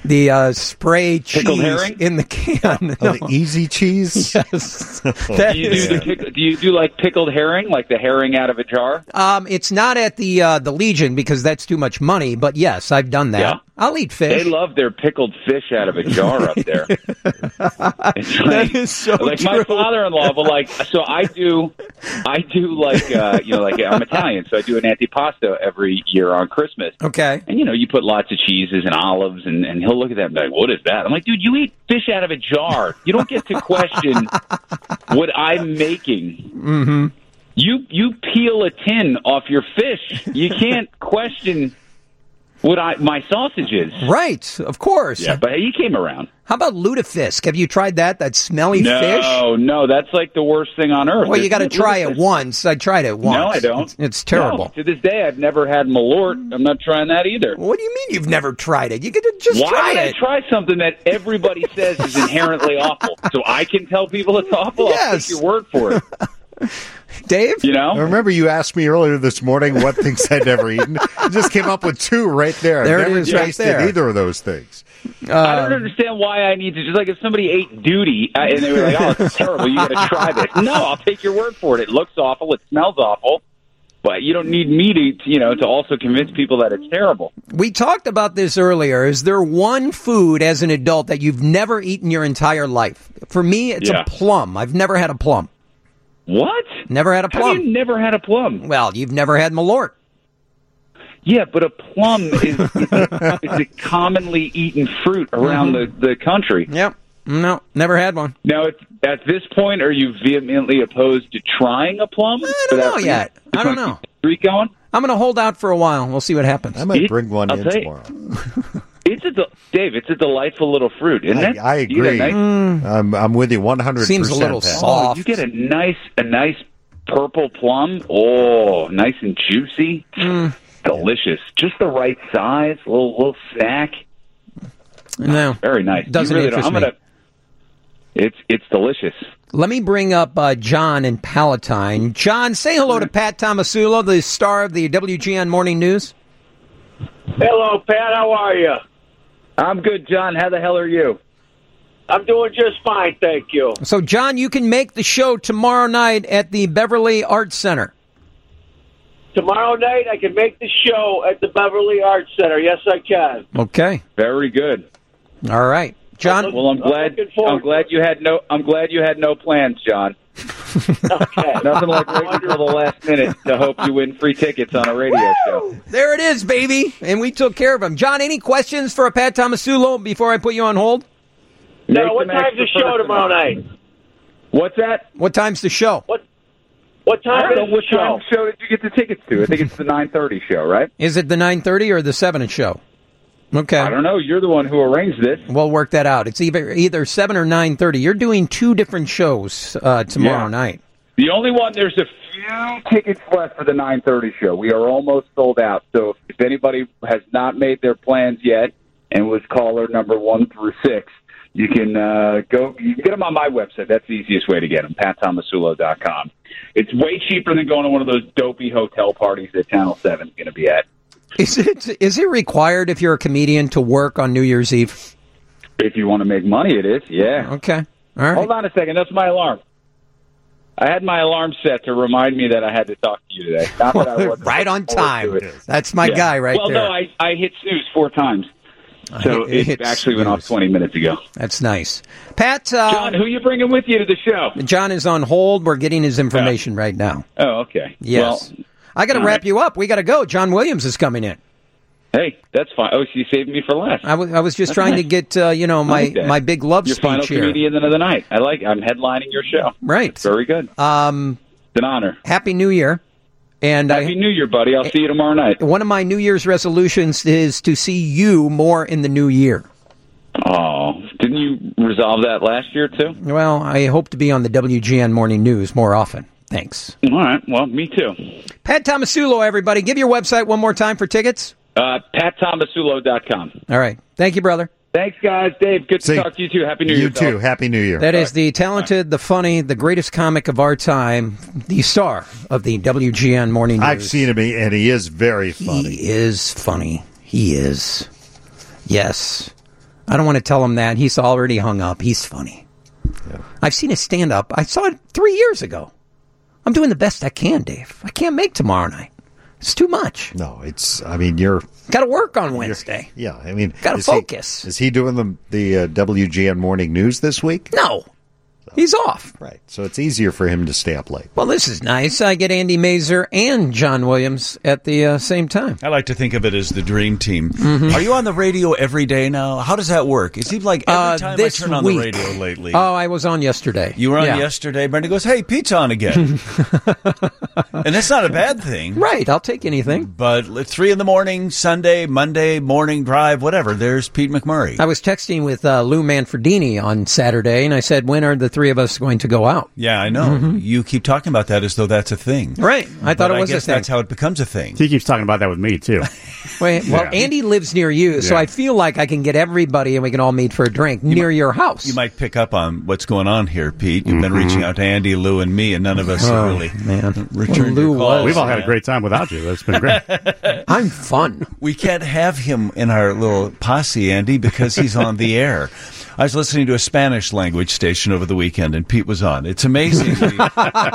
Speaker 8: spray
Speaker 25: Pickled
Speaker 8: cheese
Speaker 25: herring?
Speaker 8: in the can.
Speaker 9: The easy cheese?
Speaker 8: Yes.
Speaker 25: Do you do like pickled herring, like the herring out of a jar?
Speaker 8: It's not at the Legion because that's too much money, but yes, I've done that.
Speaker 25: Yeah.
Speaker 8: I'll eat fish.
Speaker 25: They love their pickled fish out of a jar up there. It's
Speaker 8: That is so
Speaker 25: like
Speaker 8: true.
Speaker 25: my father-in-law will like. So I do like like I'm Italian, so I do an antipasto every year on Christmas.
Speaker 8: Okay.
Speaker 25: And you put lots of cheeses and olives, and he'll look at that and be like, "What is that?" I'm like, "Dude, you eat fish out of a jar. You don't get to question what I'm making."
Speaker 8: Mm-hmm.
Speaker 25: You peel a tin off your fish. You can't question what my sausage is.
Speaker 8: Right, of course.
Speaker 25: Yeah, but he came around.
Speaker 8: How about lutefisk? Have you tried that? That smelly fish?
Speaker 25: No, that's like the worst thing on earth.
Speaker 8: Well, you got to try it once. I tried it once.
Speaker 25: No, I don't.
Speaker 8: It's terrible.
Speaker 25: No, to this day, I've never had Malort. I'm not trying that either.
Speaker 8: What do you mean you've never tried it? You could just
Speaker 25: Why
Speaker 8: try
Speaker 25: would
Speaker 8: it.
Speaker 25: I try something that everybody says is inherently awful? So I can tell people it's awful?
Speaker 8: Yes.
Speaker 25: I'll take your word for it.
Speaker 8: Dave?
Speaker 9: I remember you asked me earlier this morning what things I'd never eaten. You just came up with two right there.
Speaker 8: There
Speaker 9: I've
Speaker 8: it
Speaker 9: never
Speaker 8: is right
Speaker 9: tasted
Speaker 8: there.
Speaker 9: either of those things.
Speaker 25: I don't understand why I need to. Just like if somebody ate duty and they were like, "Oh, it's terrible. You got to try this." No, I'll take your word for it. It looks awful. It smells awful. But you don't need me to also convince people that it's terrible.
Speaker 8: We talked about this earlier. Is there one food as an adult that you've never eaten your entire life? For me, it's a plum. I've never had a plum.
Speaker 25: What?
Speaker 8: Never had a plum.
Speaker 25: How have you never had a plum?
Speaker 8: Well, you've never had Malort.
Speaker 25: Yeah, but a plum is a commonly eaten fruit around the country.
Speaker 8: Yep. No, never had one.
Speaker 25: Now, at this point, are you vehemently opposed to trying a plum?
Speaker 8: I don't know yet. I don't know.
Speaker 25: Streak going?
Speaker 8: I'm going to hold out for a while. We'll see what happens.
Speaker 9: I might bring one in tomorrow.
Speaker 25: Dave, it's a delightful little fruit, isn't it?
Speaker 9: I agree. I'm with you 100%.
Speaker 8: Seems a little
Speaker 9: Pat.
Speaker 25: Oh, you get a nice purple plum. Oh, nice and juicy. Delicious. Just the right size. Little snack.
Speaker 8: No.
Speaker 25: Very nice.
Speaker 8: Doesn't
Speaker 25: you really
Speaker 8: interest me.
Speaker 25: It's delicious.
Speaker 8: Let me bring up John in Palatine. John, say hello to Pat Tomasulo, the star of the WGN Morning News.
Speaker 18: Hello, Pat. How are you?
Speaker 25: I'm good, John. How the hell are you?
Speaker 18: I'm doing just fine, thank you.
Speaker 8: So, John, you can make the show tomorrow night at the Beverly Arts Center.
Speaker 18: Tomorrow night, I can make the show at the Beverly Arts Center. Yes, I can.
Speaker 8: Okay.
Speaker 25: Very good.
Speaker 8: All right, John.
Speaker 25: Well, I'm glad you had no plans, John.
Speaker 18: Okay.
Speaker 25: Nothing like waiting until the last minute to hope you win free tickets on a radio show.
Speaker 8: There it is, baby. And we took care of him. John, any questions for Pat Tomasulo before I put you on hold?
Speaker 18: No, what time's the show tomorrow night?
Speaker 25: What's that?
Speaker 8: What time's the show?
Speaker 18: What time
Speaker 25: I don't know
Speaker 18: is
Speaker 25: what
Speaker 18: the show?
Speaker 25: time show did you get the tickets to? I think it's the 9:30 show, right?
Speaker 8: Is it the 9:30 or the 7 show? Okay.
Speaker 25: I don't know. You're the one who arranged this.
Speaker 8: We'll work that out. It's either 7 or 9:30. You're doing two different shows tomorrow night.
Speaker 25: The only one, there's a few tickets left for the 9:30 show. We are almost sold out. So if anybody has not made their plans yet and was caller number 1 through 6, you can go. You can get them on my website. That's the easiest way to get them, PatTomasulo.com. It's way cheaper than going to one of those dopey hotel parties that Channel 7 is going to be at.
Speaker 8: Is it required if you're a comedian to work on New Year's Eve?
Speaker 25: If you want to make money, it is, yeah.
Speaker 8: Okay. All right.
Speaker 25: Hold on a second. That's my alarm. I had my alarm set to remind me that I had to talk to you today. Not that I wasn't
Speaker 8: right on
Speaker 25: looking forward
Speaker 8: time.
Speaker 25: to it.
Speaker 8: That's my guy right
Speaker 25: well,
Speaker 8: there.
Speaker 25: Well, no, I hit snooze 4 times. So it actually went off 20 minutes ago.
Speaker 8: That's nice. Pat.
Speaker 25: John, who you bringing with you to the show?
Speaker 8: John is on hold. We're getting his information right now.
Speaker 25: Oh, okay.
Speaker 8: Yes.
Speaker 25: Well,
Speaker 8: I got to wrap you up. We got to go. John Williams is coming in.
Speaker 25: Hey, that's fine. Oh, so you saved me for last.
Speaker 8: I was just trying to get, my big love
Speaker 25: your
Speaker 8: speech
Speaker 25: final
Speaker 8: here.
Speaker 25: comedian of the night. I'm headlining your show.
Speaker 8: Right.
Speaker 25: That's very good. It's an honor.
Speaker 8: Happy New Year. And
Speaker 25: Happy New Year, buddy. I'll see you tomorrow night.
Speaker 8: One of my New Year's resolutions is to see you more in the new year.
Speaker 25: Oh, didn't you resolve that last year, too?
Speaker 8: Well, I hope to be on the WGN Morning News more often. Thanks.
Speaker 25: All right. Well, me too.
Speaker 8: Pat Tomasulo, everybody. Give your website one more time for tickets.
Speaker 25: PatTomasulo.com.
Speaker 8: All right. Thank you, brother.
Speaker 25: Thanks, guys. Dave, good to talk to you, too. Happy New Year.
Speaker 9: You too. Happy New Year.
Speaker 8: That is the talented, the funny, the greatest comic of our time, the star of the WGN Morning News.
Speaker 9: I've seen him, and he is very funny.
Speaker 8: He is funny. He is. Yes. I don't want to tell him that. He's already hung up. He's funny. Yeah. I've seen his stand-up. I saw it 3 years ago. I'm doing the best I can, Dave. I can't make tomorrow night. It's too much.
Speaker 9: No, you're...
Speaker 8: Got to work on Wednesday.
Speaker 9: Yeah,
Speaker 8: got to focus.
Speaker 9: Is he doing the WGN Morning News this week?
Speaker 8: No. He's off.
Speaker 9: Right. So it's easier for him to stay up late.
Speaker 8: Well, this is nice. I get Andy Mazer and John Williams at the same time.
Speaker 1: I like to think of it as the dream team.
Speaker 8: Mm-hmm.
Speaker 1: Are you on the radio every day now? How does that work? It seems like every time I turn on the radio lately.
Speaker 8: Oh, I was on yesterday.
Speaker 1: You were on yesterday. Brenda goes, hey, Pete's on again. And that's not a bad thing.
Speaker 8: Right. I'll take anything.
Speaker 1: But at 3 a.m, Sunday, Monday, morning drive, whatever, there's Pete McMurray.
Speaker 8: I was texting with Lou Manfredini on Saturday, and I said, when are the three of us going to go out?
Speaker 1: Yeah, I know. Mm-hmm. You keep talking about that as though that's a thing.
Speaker 8: Right. I thought it was a thing.
Speaker 1: That's how it becomes a thing.
Speaker 7: He keeps talking about that with me, too.
Speaker 8: Well, Andy lives near you, so I feel like I can get everybody and we can all meet for a drink near your house.
Speaker 1: You might pick up on what's going on here, Pete. You've been reaching out to Andy, Lou, and me, and none of us have really returned your calls.
Speaker 7: We've all had a great time without you. That's been great.
Speaker 8: I'm fun.
Speaker 1: We can't have him in our little posse, Andy, because he's on the air. I was listening to a Spanish language station over the weekend, and Pete was on. It's amazing the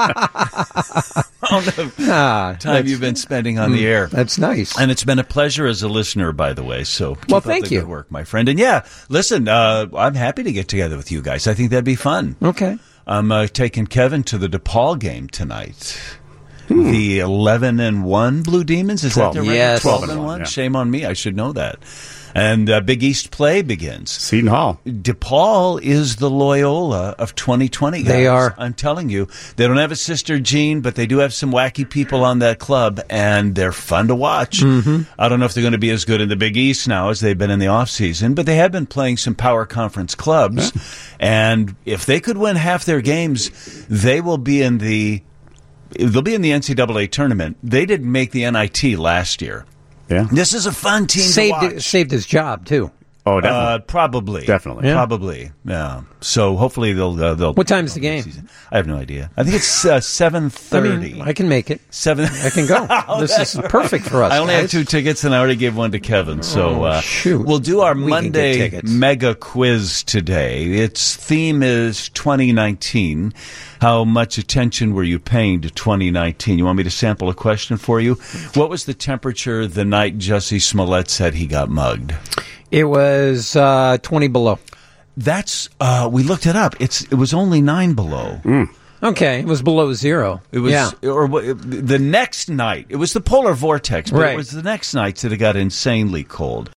Speaker 1: time you've been spending on the air.
Speaker 8: That's nice.
Speaker 1: And it's been a pleasure as a listener, by the way. So keep up
Speaker 8: thank
Speaker 1: the
Speaker 8: you.
Speaker 1: Good work, my friend. And yeah, listen, I'm happy to get together with you guys. I think that'd be fun.
Speaker 8: Okay.
Speaker 1: I'm taking Kevin to the DePaul game tonight. The 11-1 Blue Demons, is 12. That the record?
Speaker 8: Yes.
Speaker 1: 12-1. Yeah. Shame on me, I should know that. And Big East play begins.
Speaker 7: Seton Hall.
Speaker 1: DePaul is the Loyola of 2020, guys.
Speaker 8: They are.
Speaker 1: I'm telling you. They don't have a sister Jean, but they do have some wacky people on that club, and they're fun to watch.
Speaker 8: Mm-hmm.
Speaker 1: I don't know if they're going to be as good in the Big East now as they've been in the offseason, but they have been playing some power conference clubs. Yeah. And if they could win half their games, they will be in the... They'll be in the NCAA tournament. They didn't make the NIT last year.
Speaker 7: Yeah.
Speaker 1: This is a fun team to watch.
Speaker 8: Saved his job, too.
Speaker 7: Oh, definitely.
Speaker 1: Probably.
Speaker 7: Definitely.
Speaker 8: Yeah.
Speaker 1: Probably. Yeah. So hopefully they'll.
Speaker 8: What time is the game?
Speaker 1: I have no idea. I think it's 7:30.
Speaker 8: I can make it.
Speaker 1: 7.
Speaker 8: I can go. This is perfect for us.
Speaker 1: I only have 2 tickets, and I already gave one to Kevin. So
Speaker 8: shoot.
Speaker 1: We'll do our Monday mega quiz today. Its theme is 2019. How much attention were you paying to 2019? You want me to sample a question for you? What was the temperature the night Jussie Smollett said he got mugged?
Speaker 8: It was 20 below.
Speaker 1: That's we looked it up. It was only 9 below.
Speaker 8: Okay, it was below zero.
Speaker 1: It was, or the next night. It was the polar vortex, but it was the next night that it got insanely cold.